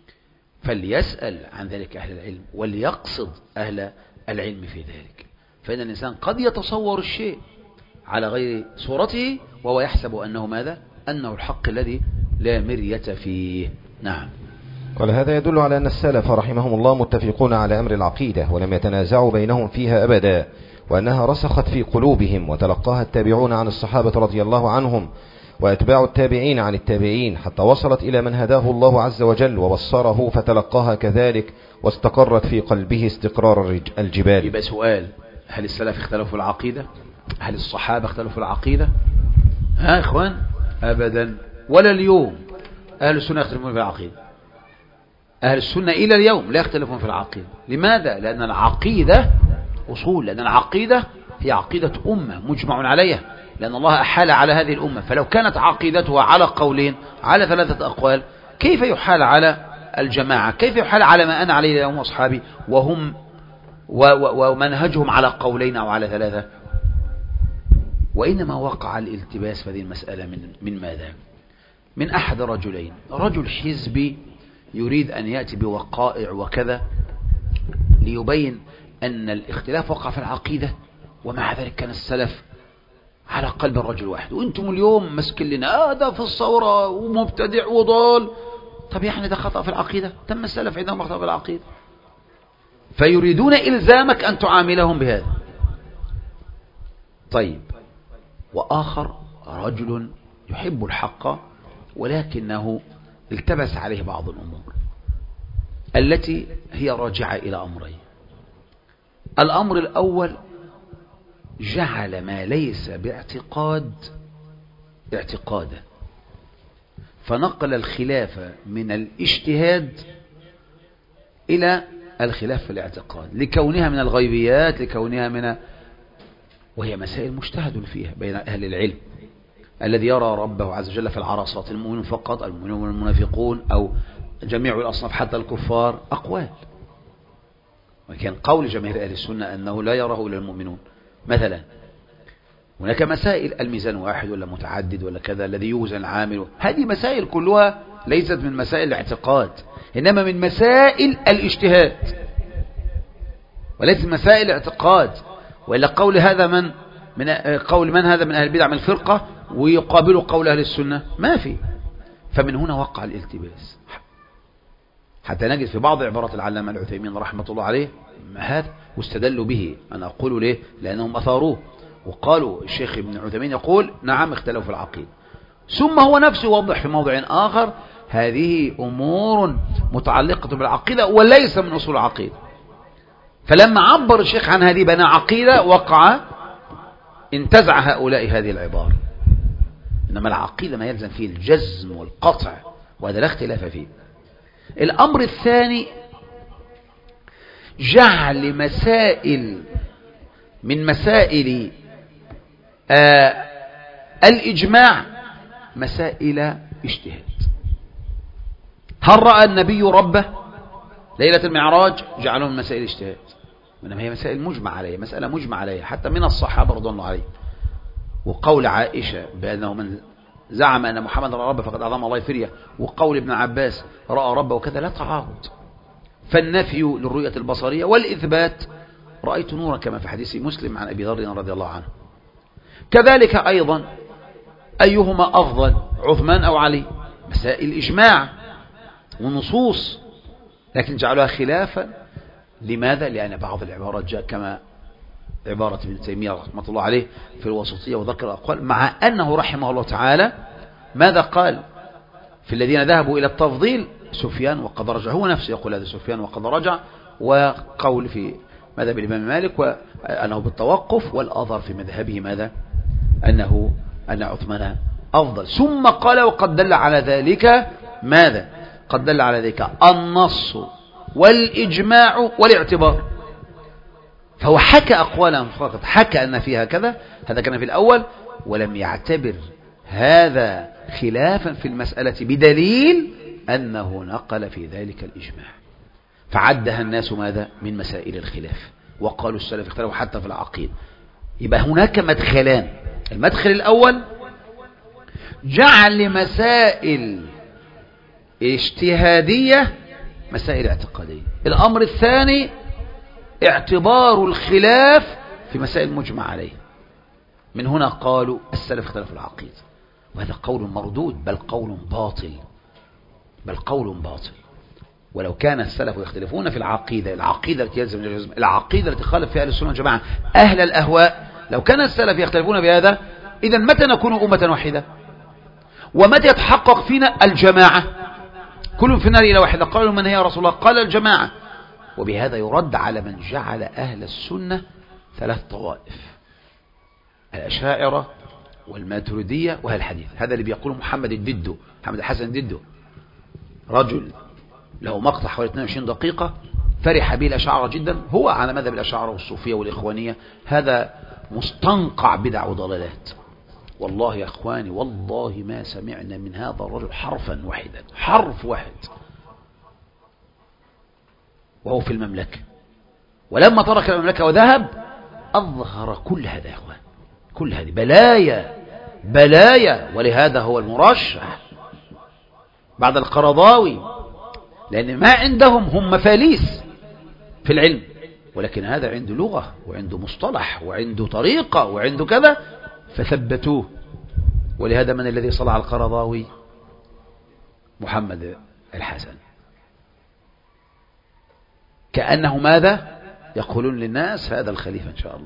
فليسأل عن ذلك أهل العلم وليقصد أهل العلم في ذلك. فإن الإنسان قد يتصور الشيء على غير صورته وهو يحسب أنه ماذا؟ أنه الحق الذي لا مرية فيه. نعم. ولهذا يدل على أن السلف رحمهم الله متفقون على أمر العقيدة ولم يتنازعوا بينهم فيها أبدا، وأنها رسخت في قلوبهم وتلقاها التابعون عن الصحابة رضي الله عنهم وأتباع التابعين عن التابعين حتى وصلت إلى من هداه الله عز وجل وبصره فتلقاها كذلك واستقرت في قلبه استقرار الجبال. يبقى سؤال: هل السلف اختلفوا في العقيدة؟ هل الصحابة اختلفوا في العقيدة؟ ها إخوان؟ أبدا. ولا اليوم أهل السنة يختلفون في العقيدة. أهل السنة إلى اليوم لا يختلفون في العقيدة. لماذا؟ لأن العقيدة أصول، لأن العقيدة هي عقيدة أمة مجمع عليها، لأن الله أحال على هذه الأمة. فلو كانت عقيدتها على قولين على 3 أقوال كيف يحال على الجماعة؟ كيف يحال على ما أنا عليه اليوم أصحابي وهم ومنهجهم على قولين أو على 3؟ وإنما وقع الالتباس في هذه المسألة من ماذا؟ من أحد رجلين، رجل حزبي يريد أن يأتي بوقائع وكذا ليبين أن الاختلاف وقع في العقيدة، ومع ذلك كان السلف على قلب الرجل واحد، وانتم اليوم مسكين لنا هذا في الثورة ومبتدع وضال. طب يعني ده خطأ في العقيدة؟ تم السلف عندهم خطأ في العقيدة، فيريدون إلزامك أن تعاملهم بهذا. طيب، وآخر رجل يحب الحق ولكنه التبس عليه بعض الأمور التي هي راجعة إلى أمرين. الأمر الأول جعل ما ليس باعتقاد اعتقادا، فنقل الخلاف من الاجتهاد إلى الخلاف في الاعتقاد لكونها من الغيبيات، لكونها وهي مسائل مجتهد فيها بين أهل العلم. الذي يرى ربه عز وجل في العرصات المؤمنون فقط، المؤمنون والمنافقون، أو جميع الأصناف حتى الكفار، أقوال. وكان قول جماهير أهل السنة أنه لا يراه إلا المؤمنون. مثلا هناك مسائل الميزان واحد ولا متعدد ولا كذا، الذي يوزن العامل، هذه مسائل كلها ليست من مسائل الاعتقاد، إنما من مسائل الاجتهاد وليست مسائل الاعتقاد. وإلا قول هذا قول من هذا من أهل البدع من الفرقة ويقابل قول أهل السنة ما في. فمن هنا وقع الالتباس، حتى نجد في بعض عبارات العلامة العثيمين رحمة الله عليه هذا واستدلوا به. أنا أقول ليه؟ لأنهم أثاروه وقالوا الشيخ ابن عثيمين يقول نعم اختلفوا في العقيدة، ثم هو نفسه يوضح في موضع آخر هذه أمور متعلقة بالعقيدة وليس من أصول العقيدة. فلما عبر الشيخ عن هذه بناء عقيدة وقع انتزع هؤلاء هذه العبارة. إنما العقيدة ما يلزم فيه الجزم والقطع، وهذا لا اختلاف فيه. الأمر الثاني جعل مسائل من مسائل الإجماع مسائل اجتهاد. هل رأى النبي ربه ليلة المعراج؟ جعلهم من مسائل اجتهاد، إنما هي مسائل مجمع عليها، مسألة مجمع عليها حتى من الصحابة رضي الله عليهم. وقول عائشة بأنه من زعم أن محمد رأى ربه فقد أعظم الله فرية، وقول ابن عباس رأى ربه وكذا، لا تعارض. فالنفي للرؤية البصرية والإثبات رأيت نورا كما في حديث مسلم عن أبي ذر رضي الله عنه. كذلك أيضا أيهما أفضل عثمان أو علي؟ مسائل إجماع ونصوص، لكن جعلها خلافا. لماذا؟ لأن بعض العبارات جاء كما عبارة ابن تيمية رحمة الله عليه في الوسطية وذكر الأقوال، مع أنه رحمه الله تعالى ماذا قال في الذين ذهبوا إلى التفضيل؟ سفيان وقد رجع، هو نفسه يقول هذا سفيان وقد رجع، وقول في مذهب الإمام مالك وأنه بالتوقف، والأظهر في مذهبه ماذا؟ أن عثمان أفضل. ثم قال وقد دل على ذلك ماذا؟ قد دل على ذلك النص والإجماع والاعتبار. فهو حكى أقوالا فقط، حكى أن فيها كذا، هذا كان في الأول، ولم يعتبر هذا خلافا في المسألة بدليل أنه نقل في ذلك الإجماع، فعدها الناس ماذا؟ من مسائل الخلاف. وقالوا السلف اختلفوا حتى في العقيدة. يبقى هناك مدخلان، المدخل الأول جعل مسائل اجتهادية مسائل اعتقادية. الأمر الثاني اعتبار الخلاف في مسائل مجمع عليه. من هنا قالوا السلف اختلفوا في العقيدة، وهذا قول مردود، بل قول باطل. ولو كان السلف يختلفون في العقيدة التي يلزم العقيدة التي خالف فيها أهل السنة والجماعة أهل الأهواء، لو كان السلف يختلفون بهذا، إذا متى نكون أمة واحدة؟ ومتى يتحقق فينا الجماعة؟ كل في النار إلى واحدة. قالوا من هي يا رسول الله؟ قال الجماعة. وبهذا يرد على من جعل أهل السنة ثلاث طوائف: الأشاعرة والماتريدية وأهل الحديث. هذا اللي بيقوله محمد الحسن الددو، رجل له مقطع حوالي 22 دقيقة فرح به الأشاعرة جدا، هو على مذهب الأشاعرة والصوفية والإخوانية. هذا مستنقع بدع وضلالات. والله يا أخواني، والله ما سمعنا من هذا الرجل حرفا واحدا، حرف واحد، وهو في المملكة. ولما ترك المملكة وذهب أظهر كل هذا يا أخوان، كل هذه بلايا. ولهذا هو المرشح بعد القرضاوي، لأن ما عندهم هم مفاليس في العلم، ولكن هذا عنده لغة وعنده مصطلح وعنده طريقة وعنده كذا، فثبتوه. ولهذا من الذي صلى على القرضاوي؟ محمد الحسن. كأنه ماذا؟ يقولون للناس هذا الخليفة إن شاء الله.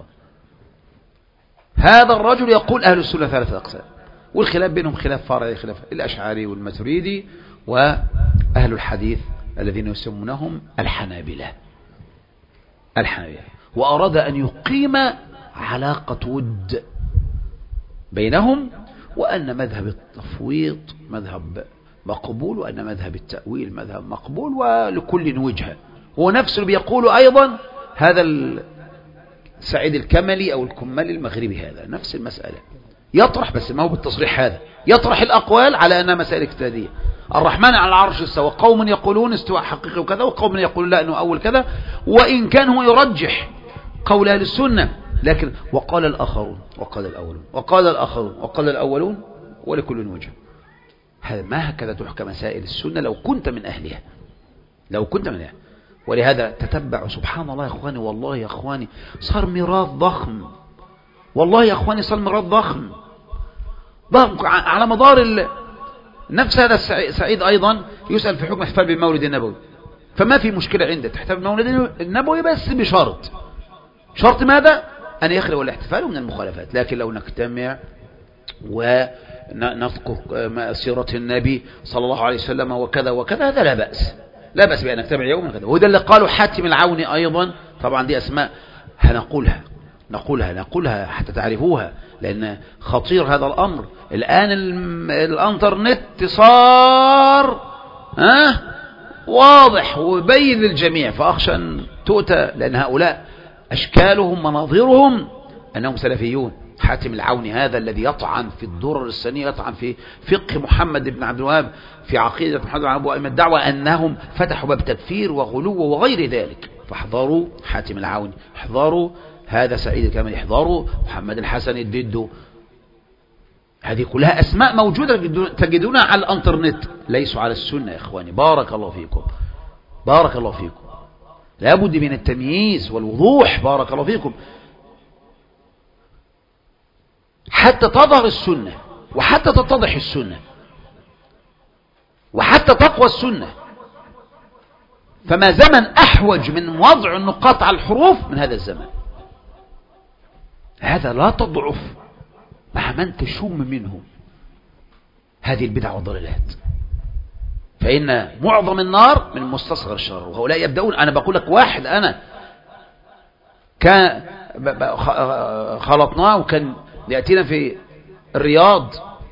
هذا الرجل يقول أهل السنة ثلاثة أقسام، والخلاف بينهم خلاف فرعي، خلاف الأشعري والماتريدي وأهل الحديث الذين يسمونهم الحنابلة. وأراد أن يقيم علاقة ود بينهم، وأن مذهب التفويض مذهب مقبول، وأن مذهب التأويل مذهب مقبول، ولكل وجهة. هو نفسه بيقول أيضا هذا سعيد الكملي أو الكمالي المغربي، هذا نفس المسألة يطرح، بس ما هو بالتصريح، هذا يطرح الأقوال على أنها مسائل اجتهادية. الرحمن على العرش استوى، قوم يقولون استواء حقيقي وكذا، وقوم يقولون لا أنه أول كذا، وإن كان هو يرجح قول أهل السنة، لكن وقال الآخرون وقال الأولون وقال الآخرون وقال الأولون ولكل وجه. هذا ما هكذا تحكم مسائل السنة لو كنت من أهلها، لو كنت من أهلها. ولهذا تتبع سبحان الله يا أخواني، والله يا أخواني صار ميراث ضخم، والله يا أخواني صار ميراث ضخم على مدار نفس هذا سعيد أيضا يسأل في حكم احتفال بالمولد النبوي، فما في مشكلة عنده تحتفل بالمولد النبوي، بس بشرط. شرط ماذا؟ أن يخلو الاحتفال من المخالفات. لكن لو نجتمع ونذكر سيرة النبي صلى الله عليه وسلم وكذا وكذا، هذا لا بأس، لا بأس بأن نجتمع يوما كذا. وده اللي قالوا حاتم العوني أيضا، طبعا دي أسماء نقولها حتى تعرفوها، لأن خطير هذا الأمر. الآن الانترنت صار واضح وبين للجميع، فأخشى أن تؤتى، لأن هؤلاء أشكالهم مناظرهم أنهم سلفيون. حاتم العوني هذا الذي يطعن في الدرر السنية، يطعن في فقه محمد بن عبد الوهاب، في عقيدة محمد بن عبد الوهاب، الدعوة أنهم فتحوا باب تكفير وغلو وغير ذلك. فاحذروا حاتم العوني، احذروا هذا سعيد الكامل، احذروا محمد الحسن الددو. هذه كلها أسماء موجودة تجدونها على الانترنت، ليسوا على السنة يا إخواني. بارك الله فيكم، بارك الله فيكم. لابد من التمييز والوضوح، بارك الله فيكم، حتى تظهر السنة، وحتى تتضح السنة، وحتى تقوى السنة. فما زمن أحوج من وضع النقاط على الحروف من هذا الزمان. هذا لا تضعف مع من تشم منه هذه البدع والضلالات، فإن معظم النار من مستصغر الشر، وهؤلاء يبدأون. أنا بقول لك واحد أنا كان خلطناه، وكان يأتينا في الرياض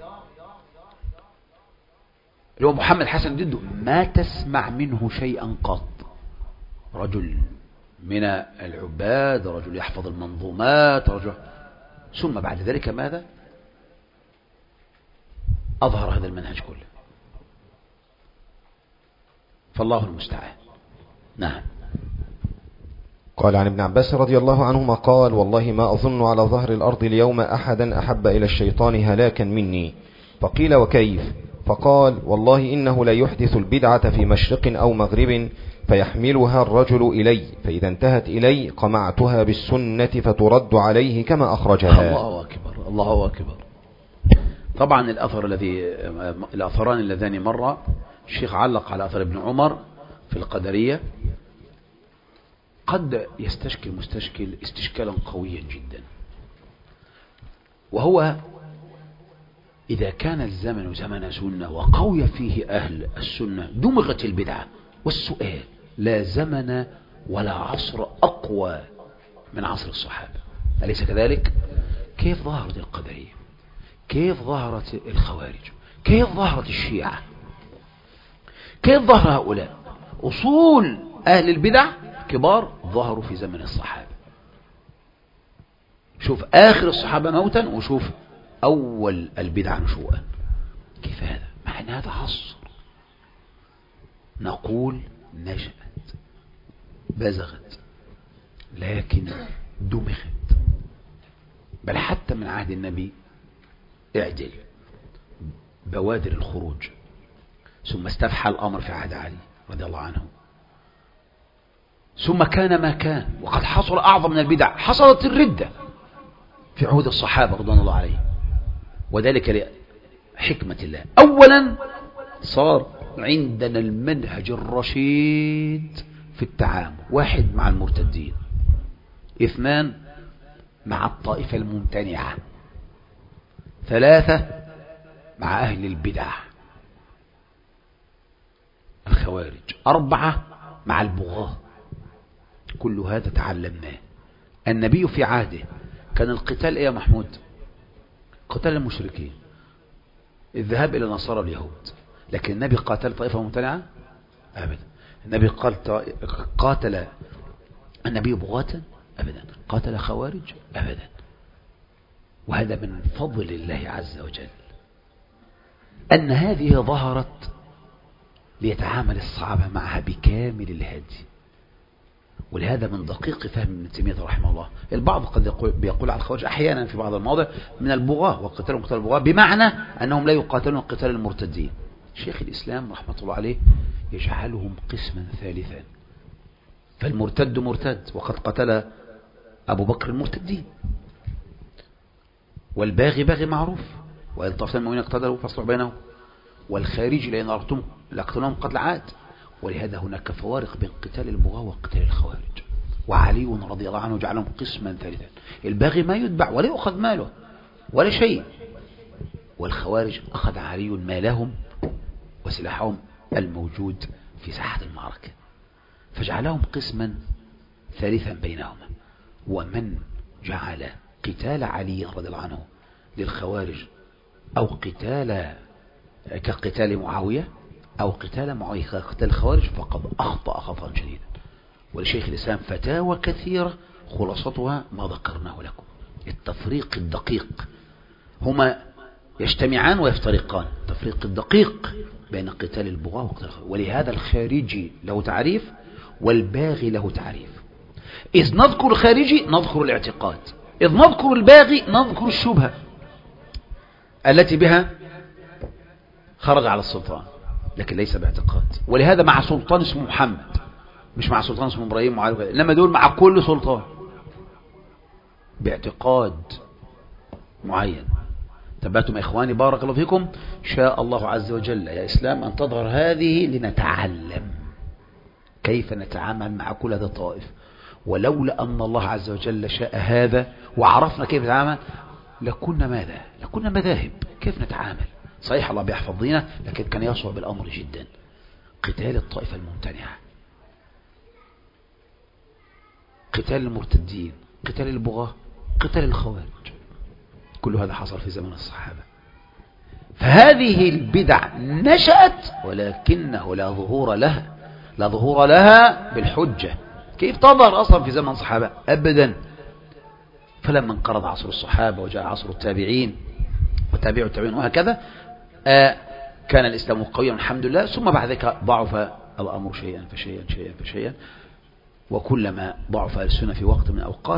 اللي هو محمد حسن ددو، ما تسمع منه شيئا قط. رجل من العباد، رجل يحفظ المنظومات، رجل، ثم بعد ذلك ماذا؟ أظهر هذا المنهج كله، فالله المستعان. نعم. قال عن ابن عباس رضي الله عنهما قال: والله ما أظن على ظهر الأرض اليوم أحدا أحب إلى الشيطان هلاكا مني. فقيل: وكيف؟ فقال: والله إنه لا يحدث البدعة في مشرق أو مغرب فيحملها الرجل إلي، فإذا انتهت إلي قمعتها بالسنة فترد عليه كما أخرجها. الله أكبر، الله أكبر. طبعا الأثران اللذان مر، الشيخ علق على أثر ابن عمر في القدرية. قد يستشكل مستشكل استشكالا قويا جدا، وهو إذا كان الزمن زمن سنة وقوي فيه أهل السنة دمغت البدعة. والسؤال: لا زمن ولا عصر أقوى من عصر الصحابة، أليس كذلك؟ كيف ظهرت القدرية؟ كيف ظهرت الخوارج؟ كيف ظهرت الشيعة؟ كيف ظهر هؤلاء؟ أصول أهل البدع كبار ظهروا في زمن الصحابة. شوف آخر الصحابة موتا، وشوف أول البدع نشوءا. كيف هذا؟ مع أن هذا عصر نقول نشأت بزغت، لكن دمخت، بل حتى من عهد النبي اعدل بوادر الخروج، ثم استفحى الأمر في عهد علي رضي الله عنه، ثم كان ما كان، وقد حصل أعظم من البدع. حصلت الردة في عهود الصحابة رضي الله عليهم، وذلك لحكمة الله. أولا صار عندنا المنهج الرشيد في التعامل: واحد، مع المرتدين; اثنان، مع الطائفة الممتنعة; ثلاثة، مع أهل البدع الخوارج; أربعة، مع البغاة. كل هذا تعلمناه. النبي في عهده كان القتال ايه يا محمود؟ قتال المشركين، الذهاب الى نصارى اليهود. لكن النبي قاتل طائفة ممتنعة ابدا. النبي قاتل النبي بغاة ابدا، قاتل خوارج ابدا. وهذا من فضل الله عز وجل ان هذه ظهرت ليتعامل الصحابة معها بكامل الهدي. ولهذا من دقيق فهم ابن تيمية رحمه الله، البعض قد بيقول على الخوارج أحيانا في بعض المواضع من البغاة، وقتالهم قتال البغاة، بمعنى أنهم لا يقاتلون قتال المرتدين. شيخ الإسلام رحمة الله عليه يجعلهم قسما ثالثا. فالمرتد مرتد، وقد قتل أبو بكر المرتدين. والباغي باغي معروف، وإن طرفان المؤمنين اقتتلوا فاصلحوا بينهم. والخارج لئن أردتم لأقتلوهم قتل عاد. ولهذا هناك فوارق بين قتال البغاة وقتال الخوارج. وعلي رضي الله عنه جعلهم قسما ثالثا. الباغي ما يتبع ولا يؤخذ ماله ولا شيء، والخوارج أخذ علي مالهم وسلاحهم الموجود في ساحة المعركة، فجعلهم قسما ثالثا بينهما. ومن جعل قتال علي رضي الله عنه للخوارج أو قتال كقتال معاوية أو قتال معاوية كقتال الخوارج فقد أخطأ خطأ شديدا. ولشيخ الإسلام فتاوى كثيرة خلاصتها ما ذكرناه لكم. التفريق الدقيق، هما يجتمعان ويفترقان. التفريق الدقيق بين قتال البغاة وقتال الخوارج. ولهذا الخارجي له تعريف والباغي له تعريف. إذ نذكر الخارجي نذكر الاعتقاد، إذ نذكر الباغي نذكر الشبهة التي بها خرج على السلطان، لكن ليس باعتقاد. ولهذا مع سلطان اسمه محمد، مش مع سلطان اسمه إبراهيم وعلي، إنما دول مع كل سلطان باعتقاد معين. تبعتم إخواني بارك الله فيكم، شاء الله عز وجل يا إسلام أن تظهر هذه لنتعلم كيف نتعامل مع كل هذا الطائف. ولولا أن الله عز وجل شاء هذا وعرفنا كيف نتعامل لكنا ماذا؟ لكنا مذاهب كيف نتعامل. صحيح الله بيحفظ دينه، لكن كان يصعب الأمر جدا. قتال الطائفة الممتنعة، قتال المرتدين، قتال البغاة، قتال الخوارج، كل هذا حصل في زمن الصحابة. فهذه البدع نشأت ولكنه لا ظهور لها بالحجة. كيف تظهر أصلا في زمن الصحابة؟ أبدا. فلما انقرض عصر الصحابة وجاء عصر التابعين وتابعوا التابعين وهكذا كان الإسلام قويا الحمد لله. ثم بعد ذلك ضعف الأمر شيئا فشيئا. وكلما ضعف السنة في وقت من الأوقات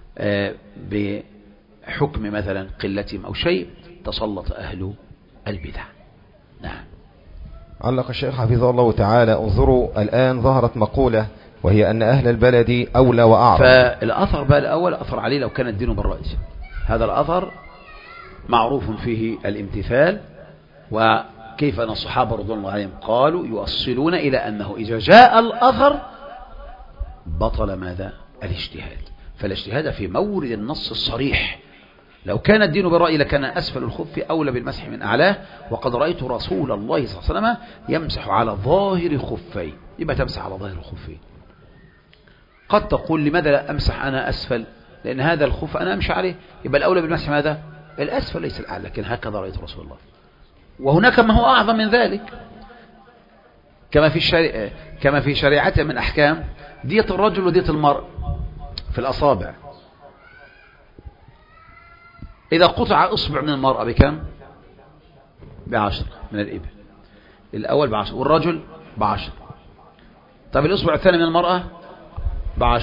بحكم مثلا قلتهم أو شيء تسلط أهل البدع. نعم. علق الشيخ حفظه الله تعالى: انظروا الآن ظهرت مقولة وهي أن أهل البلد أولى وأعرف. فالأثر بقى الأول أثر عليه لو كان الدين بالرأي. هذا الأثر معروف فيه الامتثال، وكيف أن الصحابة رضوان الله عليهم قالوا يوصلون إلى أنه إذا جاء الأثر بطل ماذا؟ الاجتهاد. فالاجتهاد في مورد النص الصريح. لو كان الدين بالرأي لكان أسفل الخف أولى بالمسح من أعلاه. وقد رأيت رسول الله صلى الله عليه وسلم يمسح على ظاهر خفيه. يبقى تمسح على ظاهر خفيه. قد تقول لماذا لا أمسح أنا أسفل؟ لأن هذا الخف أنا أمشي عليه، يبقى الأولى بالمسح ماذا؟ الأسفل ليس الأعلى. لكن هكذا رأيت رسول الله. وهناك ما هو أعظم من ذلك كما في شريعته من أحكام دية الرجل ودية المرء في الأصابع. إذا قطع إصبع من المرأة بكم؟ ب10 من الإبل. الأول ب10 والرجل ب10. طب الإصبع الثاني من المرأة ب10،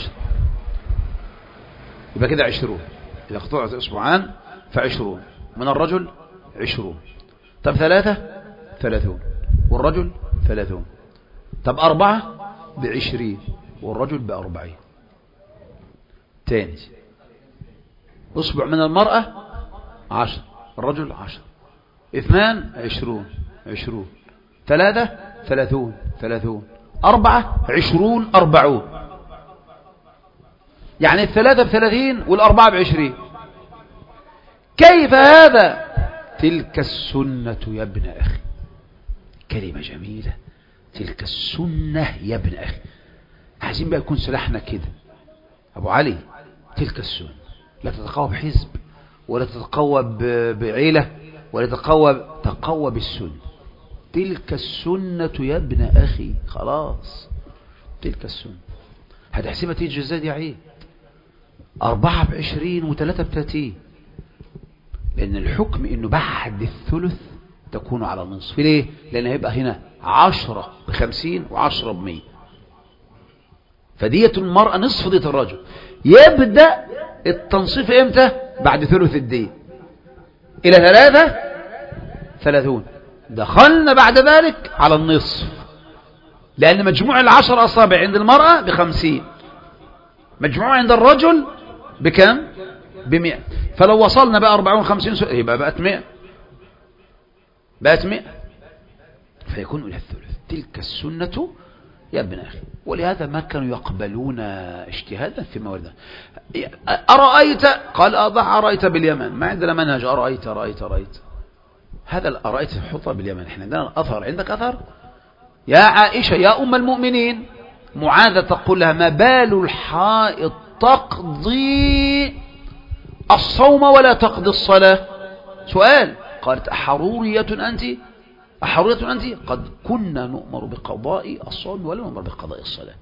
يبقى كده 20. إذا قطعت إصبعان ف20 من الرجل 20. طب 3 30 والرجل 30. طب 4 ب20 والرجل ب40. تاني، إصبع من المرأة 10، الرجل 10، 2 20، 3 30، 4 20 40. يعني 3 ب30 والأربعة ب20. كيف هذا؟ تلك السنة يا ابن أخي. كلمة جميلة، تلك السنة يا ابن أخي. عايزين بقى يكون سلاحنا كده. أبو علي، تلك السنة لا تتقوى بحزب ولا تتقوى بعيلة ولا تقوى بالسنة. تلك السنة يا ابن أخي، خلاص تلك السنة. هتحسبها تيجي ازاي دي عيد 24 و3 ب30، لأن الحكم إنه بعد الثلث تكون على النصف. ليه؟ لأن هيبقى هنا 10 ب50 و10 ب100، فدية المرأة نصف دية الرجل. يبدأ التنصيف امتى؟ بعد ثلث الدين إلى 33. دخلنا بعد ذلك على النصف، لأن مجموع 10 أصابع عند المرأة ب50، مجموع عند الرجل بكم؟ ب100. فلو وصلنا بقى 40 و50 يبقى بقت 100، بقت 100، فيكون إلى الثلث. تلك السنة يا ابن أخي. ولهذا ما كانوا يقبلون اجتهادا في موارد. أرأيت؟ قال أضع أرأيت باليمن، ما عندنا منهج أرأيت. هذا الأرأيت حطها باليمن، احنا عندنا الأثر. عندك أثر؟ يا عائشة يا أم المؤمنين، معاذة تقول لها ما بال الحائض تقضي الصوم ولا تقضي الصلاة؟ سؤال. قالت أحرورية أنت؟ أحرورية أنت؟ قد كنا نؤمر بقضاء الصوم ولا نؤمر بقضاء الصلاة.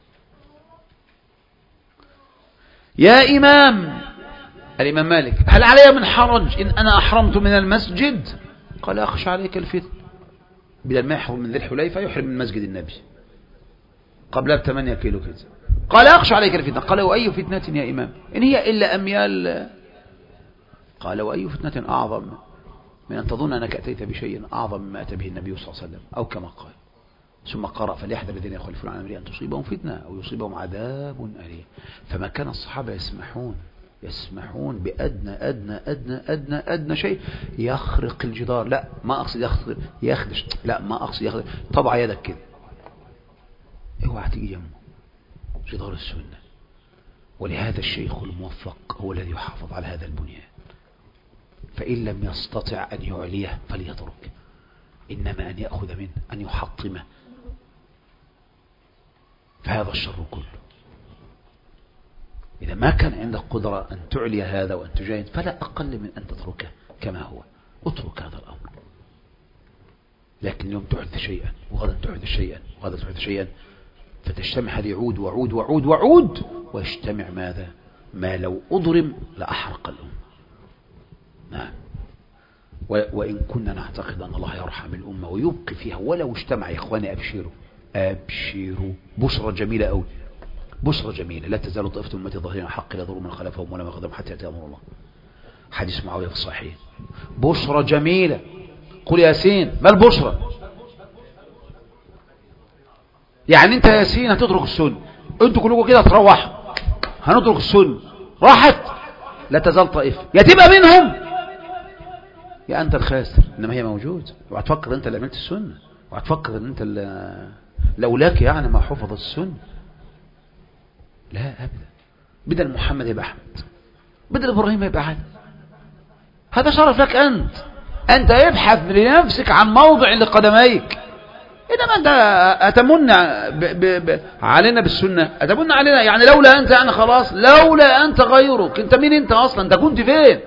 يا إمام، الإمام مالك، هل علي من حرج إن أنا أحرمت من المسجد؟ قال أخشى عليك الفتن. بدل ما يحرم من ذي الحليفة يحرم من مسجد النبي قبلها ب8 كيلو كده. قال أخشى عليك الفتنة. قال وأي فتنة يا إمام إن هي إلا أميال؟ قال وأي فتنة أعظم من أن تظن أنك أتيت بشيء أعظم مما أتى به النبي صلى الله عليه وسلم، أو كما قال. ثم قرأ فليحذر الذين يخالفون عن أمره أن تصيبهم فتنة أو يصيبهم عذاب أليم. فما كان الصحابة يسمحون بأدنى أدنى أدنى أدنى أدنى شيء يخرق الجدار. لا ما أقصد يخدش، لا ما أقصد يخدش، طبع يدك كده، اوعى تيجي يمه جدار السنة. ولهذا الشيخ الموفق هو الذي يحافظ على هذا البنيان، فإن لم يستطع أن يعليه فليترك، إنما أن يأخذ منه، أن يحطمه، فهذا الشر كله. إذا ما كان عندك قدرة أن تعلي هذا وأن تجاهد، فلا أقل من أن تتركه كما هو. اترك هذا الأمر. لكن اليوم تحدث شيئا وغدا تحدث شيئا وغدا تحدث شيئا، فتجتمع هذا يعود وعود وعود وعود، ويجتمع ماذا؟ ما لو أضرم لأحرق الأمة. نعم. وإن كنا نعتقد أن الله يرحم الأمة ويبقي فيها ولو اجتمع. يا إخواني أبشروا بشرى جميلة أوي، بشرى جميلة. لا تزال طائفة أمتي ظاهرين حق لا يضر من خلفهم ولا من خلفهم حتى يأتي أمر الله. حديث معاوية في الصحيح. بشرى جميلة. قل ياسين. ما البشرى؟ يعني أنت ياسين هتترك السنة، أنتوا كلكم كده هتروحوا هنترك السنة، راحت. لا تزال طائفة، يا تبقى منهم يا أنت الخاسر. إنما هي موجود. وهتفكر أنت اللي عملت السنة، وهتفكر أن أنت اللي لولاك يعني ما حفظت السنة. لا أبدا. بدل محمد يبقى أحمد، بدل إبراهيم يبقى علي. هذا شرف لك أنت ابحث لنفسك عن موضع لقدميك. إنما أنت أتمنى علينا بالسنة، أتمنى علينا يعني لولا أنت يعني خلاص، لولا أنت غيرك. أنت مين أنت أصلا؟ أنت كنت فين؟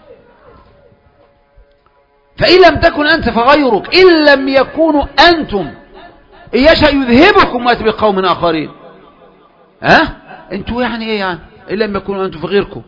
فإن لم تكن أنت فغيرك. إن لم يكونوا أنتم إن يشاء يذهبكم ويأتي بقوم آخرين. أنتوا يعني إيه يعني؟ إن لم يكونوا أنتم فغيركم.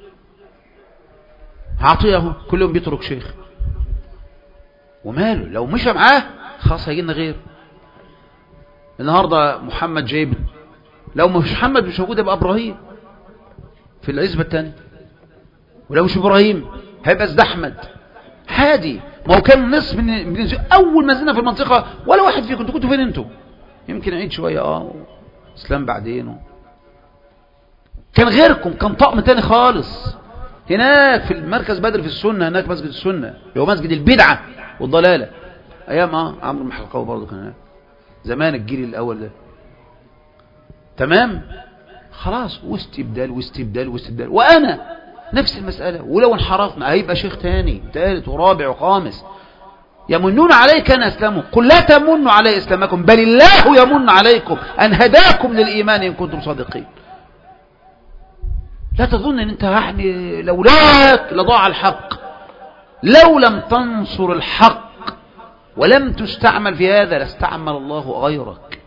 عطيه كل يوم بيترك شيخ وماله، لو مشى معاه خلاص هيجينا غير. النهاردة محمد جايب، لو مش محمد مش موجود يبقى إبراهيم في العزبة الثانية، ولو مش إبراهيم هيبقى زد أحمد. عادي. ما هو كان نصف من أول ما نزلنا في المنطقة ولا واحد فيكم. كنتوا فين أنتوا؟ يمكن عيد شوية إسلام بعدين كان غيركم، كان طقم تاني خالص. هناك في المركز بدر في السنة، هناك مسجد السنة اللي هو مسجد البدعة والضلالة. أيام عمرو المحرقاوي برضه كان هناك زمان، الجيل الأول ده. تمام. خلاص. واستبدال واستبدال واستبدال. وأنا نفس المسألة. ولو انحرفنا هيبقى شيخ تاني ثالث ورابع وخامس. يمنون عليك أن أسلموا. قل لا تمنوا علي إسلامكم بل الله يمن عليكم أن هداكم للإيمان إن كنتم صادقين. لا تظن ان انت يعني لولاك لضاع الحق. لو لم تنصر الحق ولم تستعمل في هذا لاستعمل الله غيرك.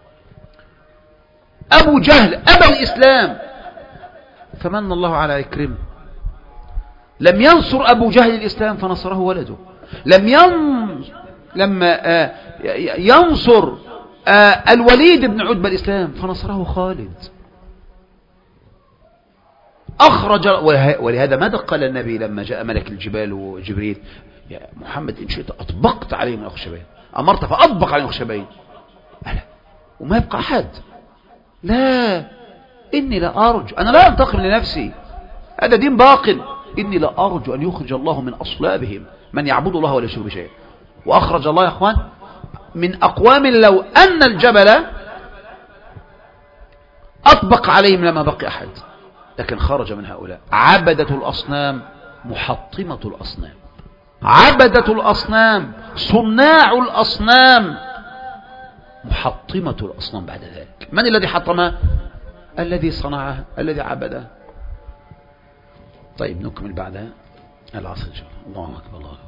أبو جهل أبى الإسلام فمن الله على عكرمة. لم ينصر أبو جهل الإسلام فنصره ولده. لما ينصر الوليد بن عتبة الإسلام فنصره خالد. أخرج. ولهذا ماذا قال النبي لما جاء ملك الجبال وجبريل؟ يا محمد إن شئت أطبقت عليهم الأخشبين. أمرت فأطبق عليهم الأخشبين. ألا وما يبقى أحد. لا إني لا أرجو، أنا لا أنتقم لنفسي، هذا دين باقٍ. إني لا أرجو أن يخرج الله من أصلابهم من يعبد الله ولا يشرك بشيء. وأخرج الله يا أخوان من أقوام لو أن الجبل أطبق عليهم لما بقي أحد، لكن خرج من هؤلاء. عبدة الأصنام محطمة الأصنام، عبدة الأصنام صناع الأصنام محطمة الأصنام بعد ذلك. من الذي حطمها؟ الذي صنعها، الذي عبدها. طيب نكمل بعد العصر إن شاء الله. الله أكبر الله.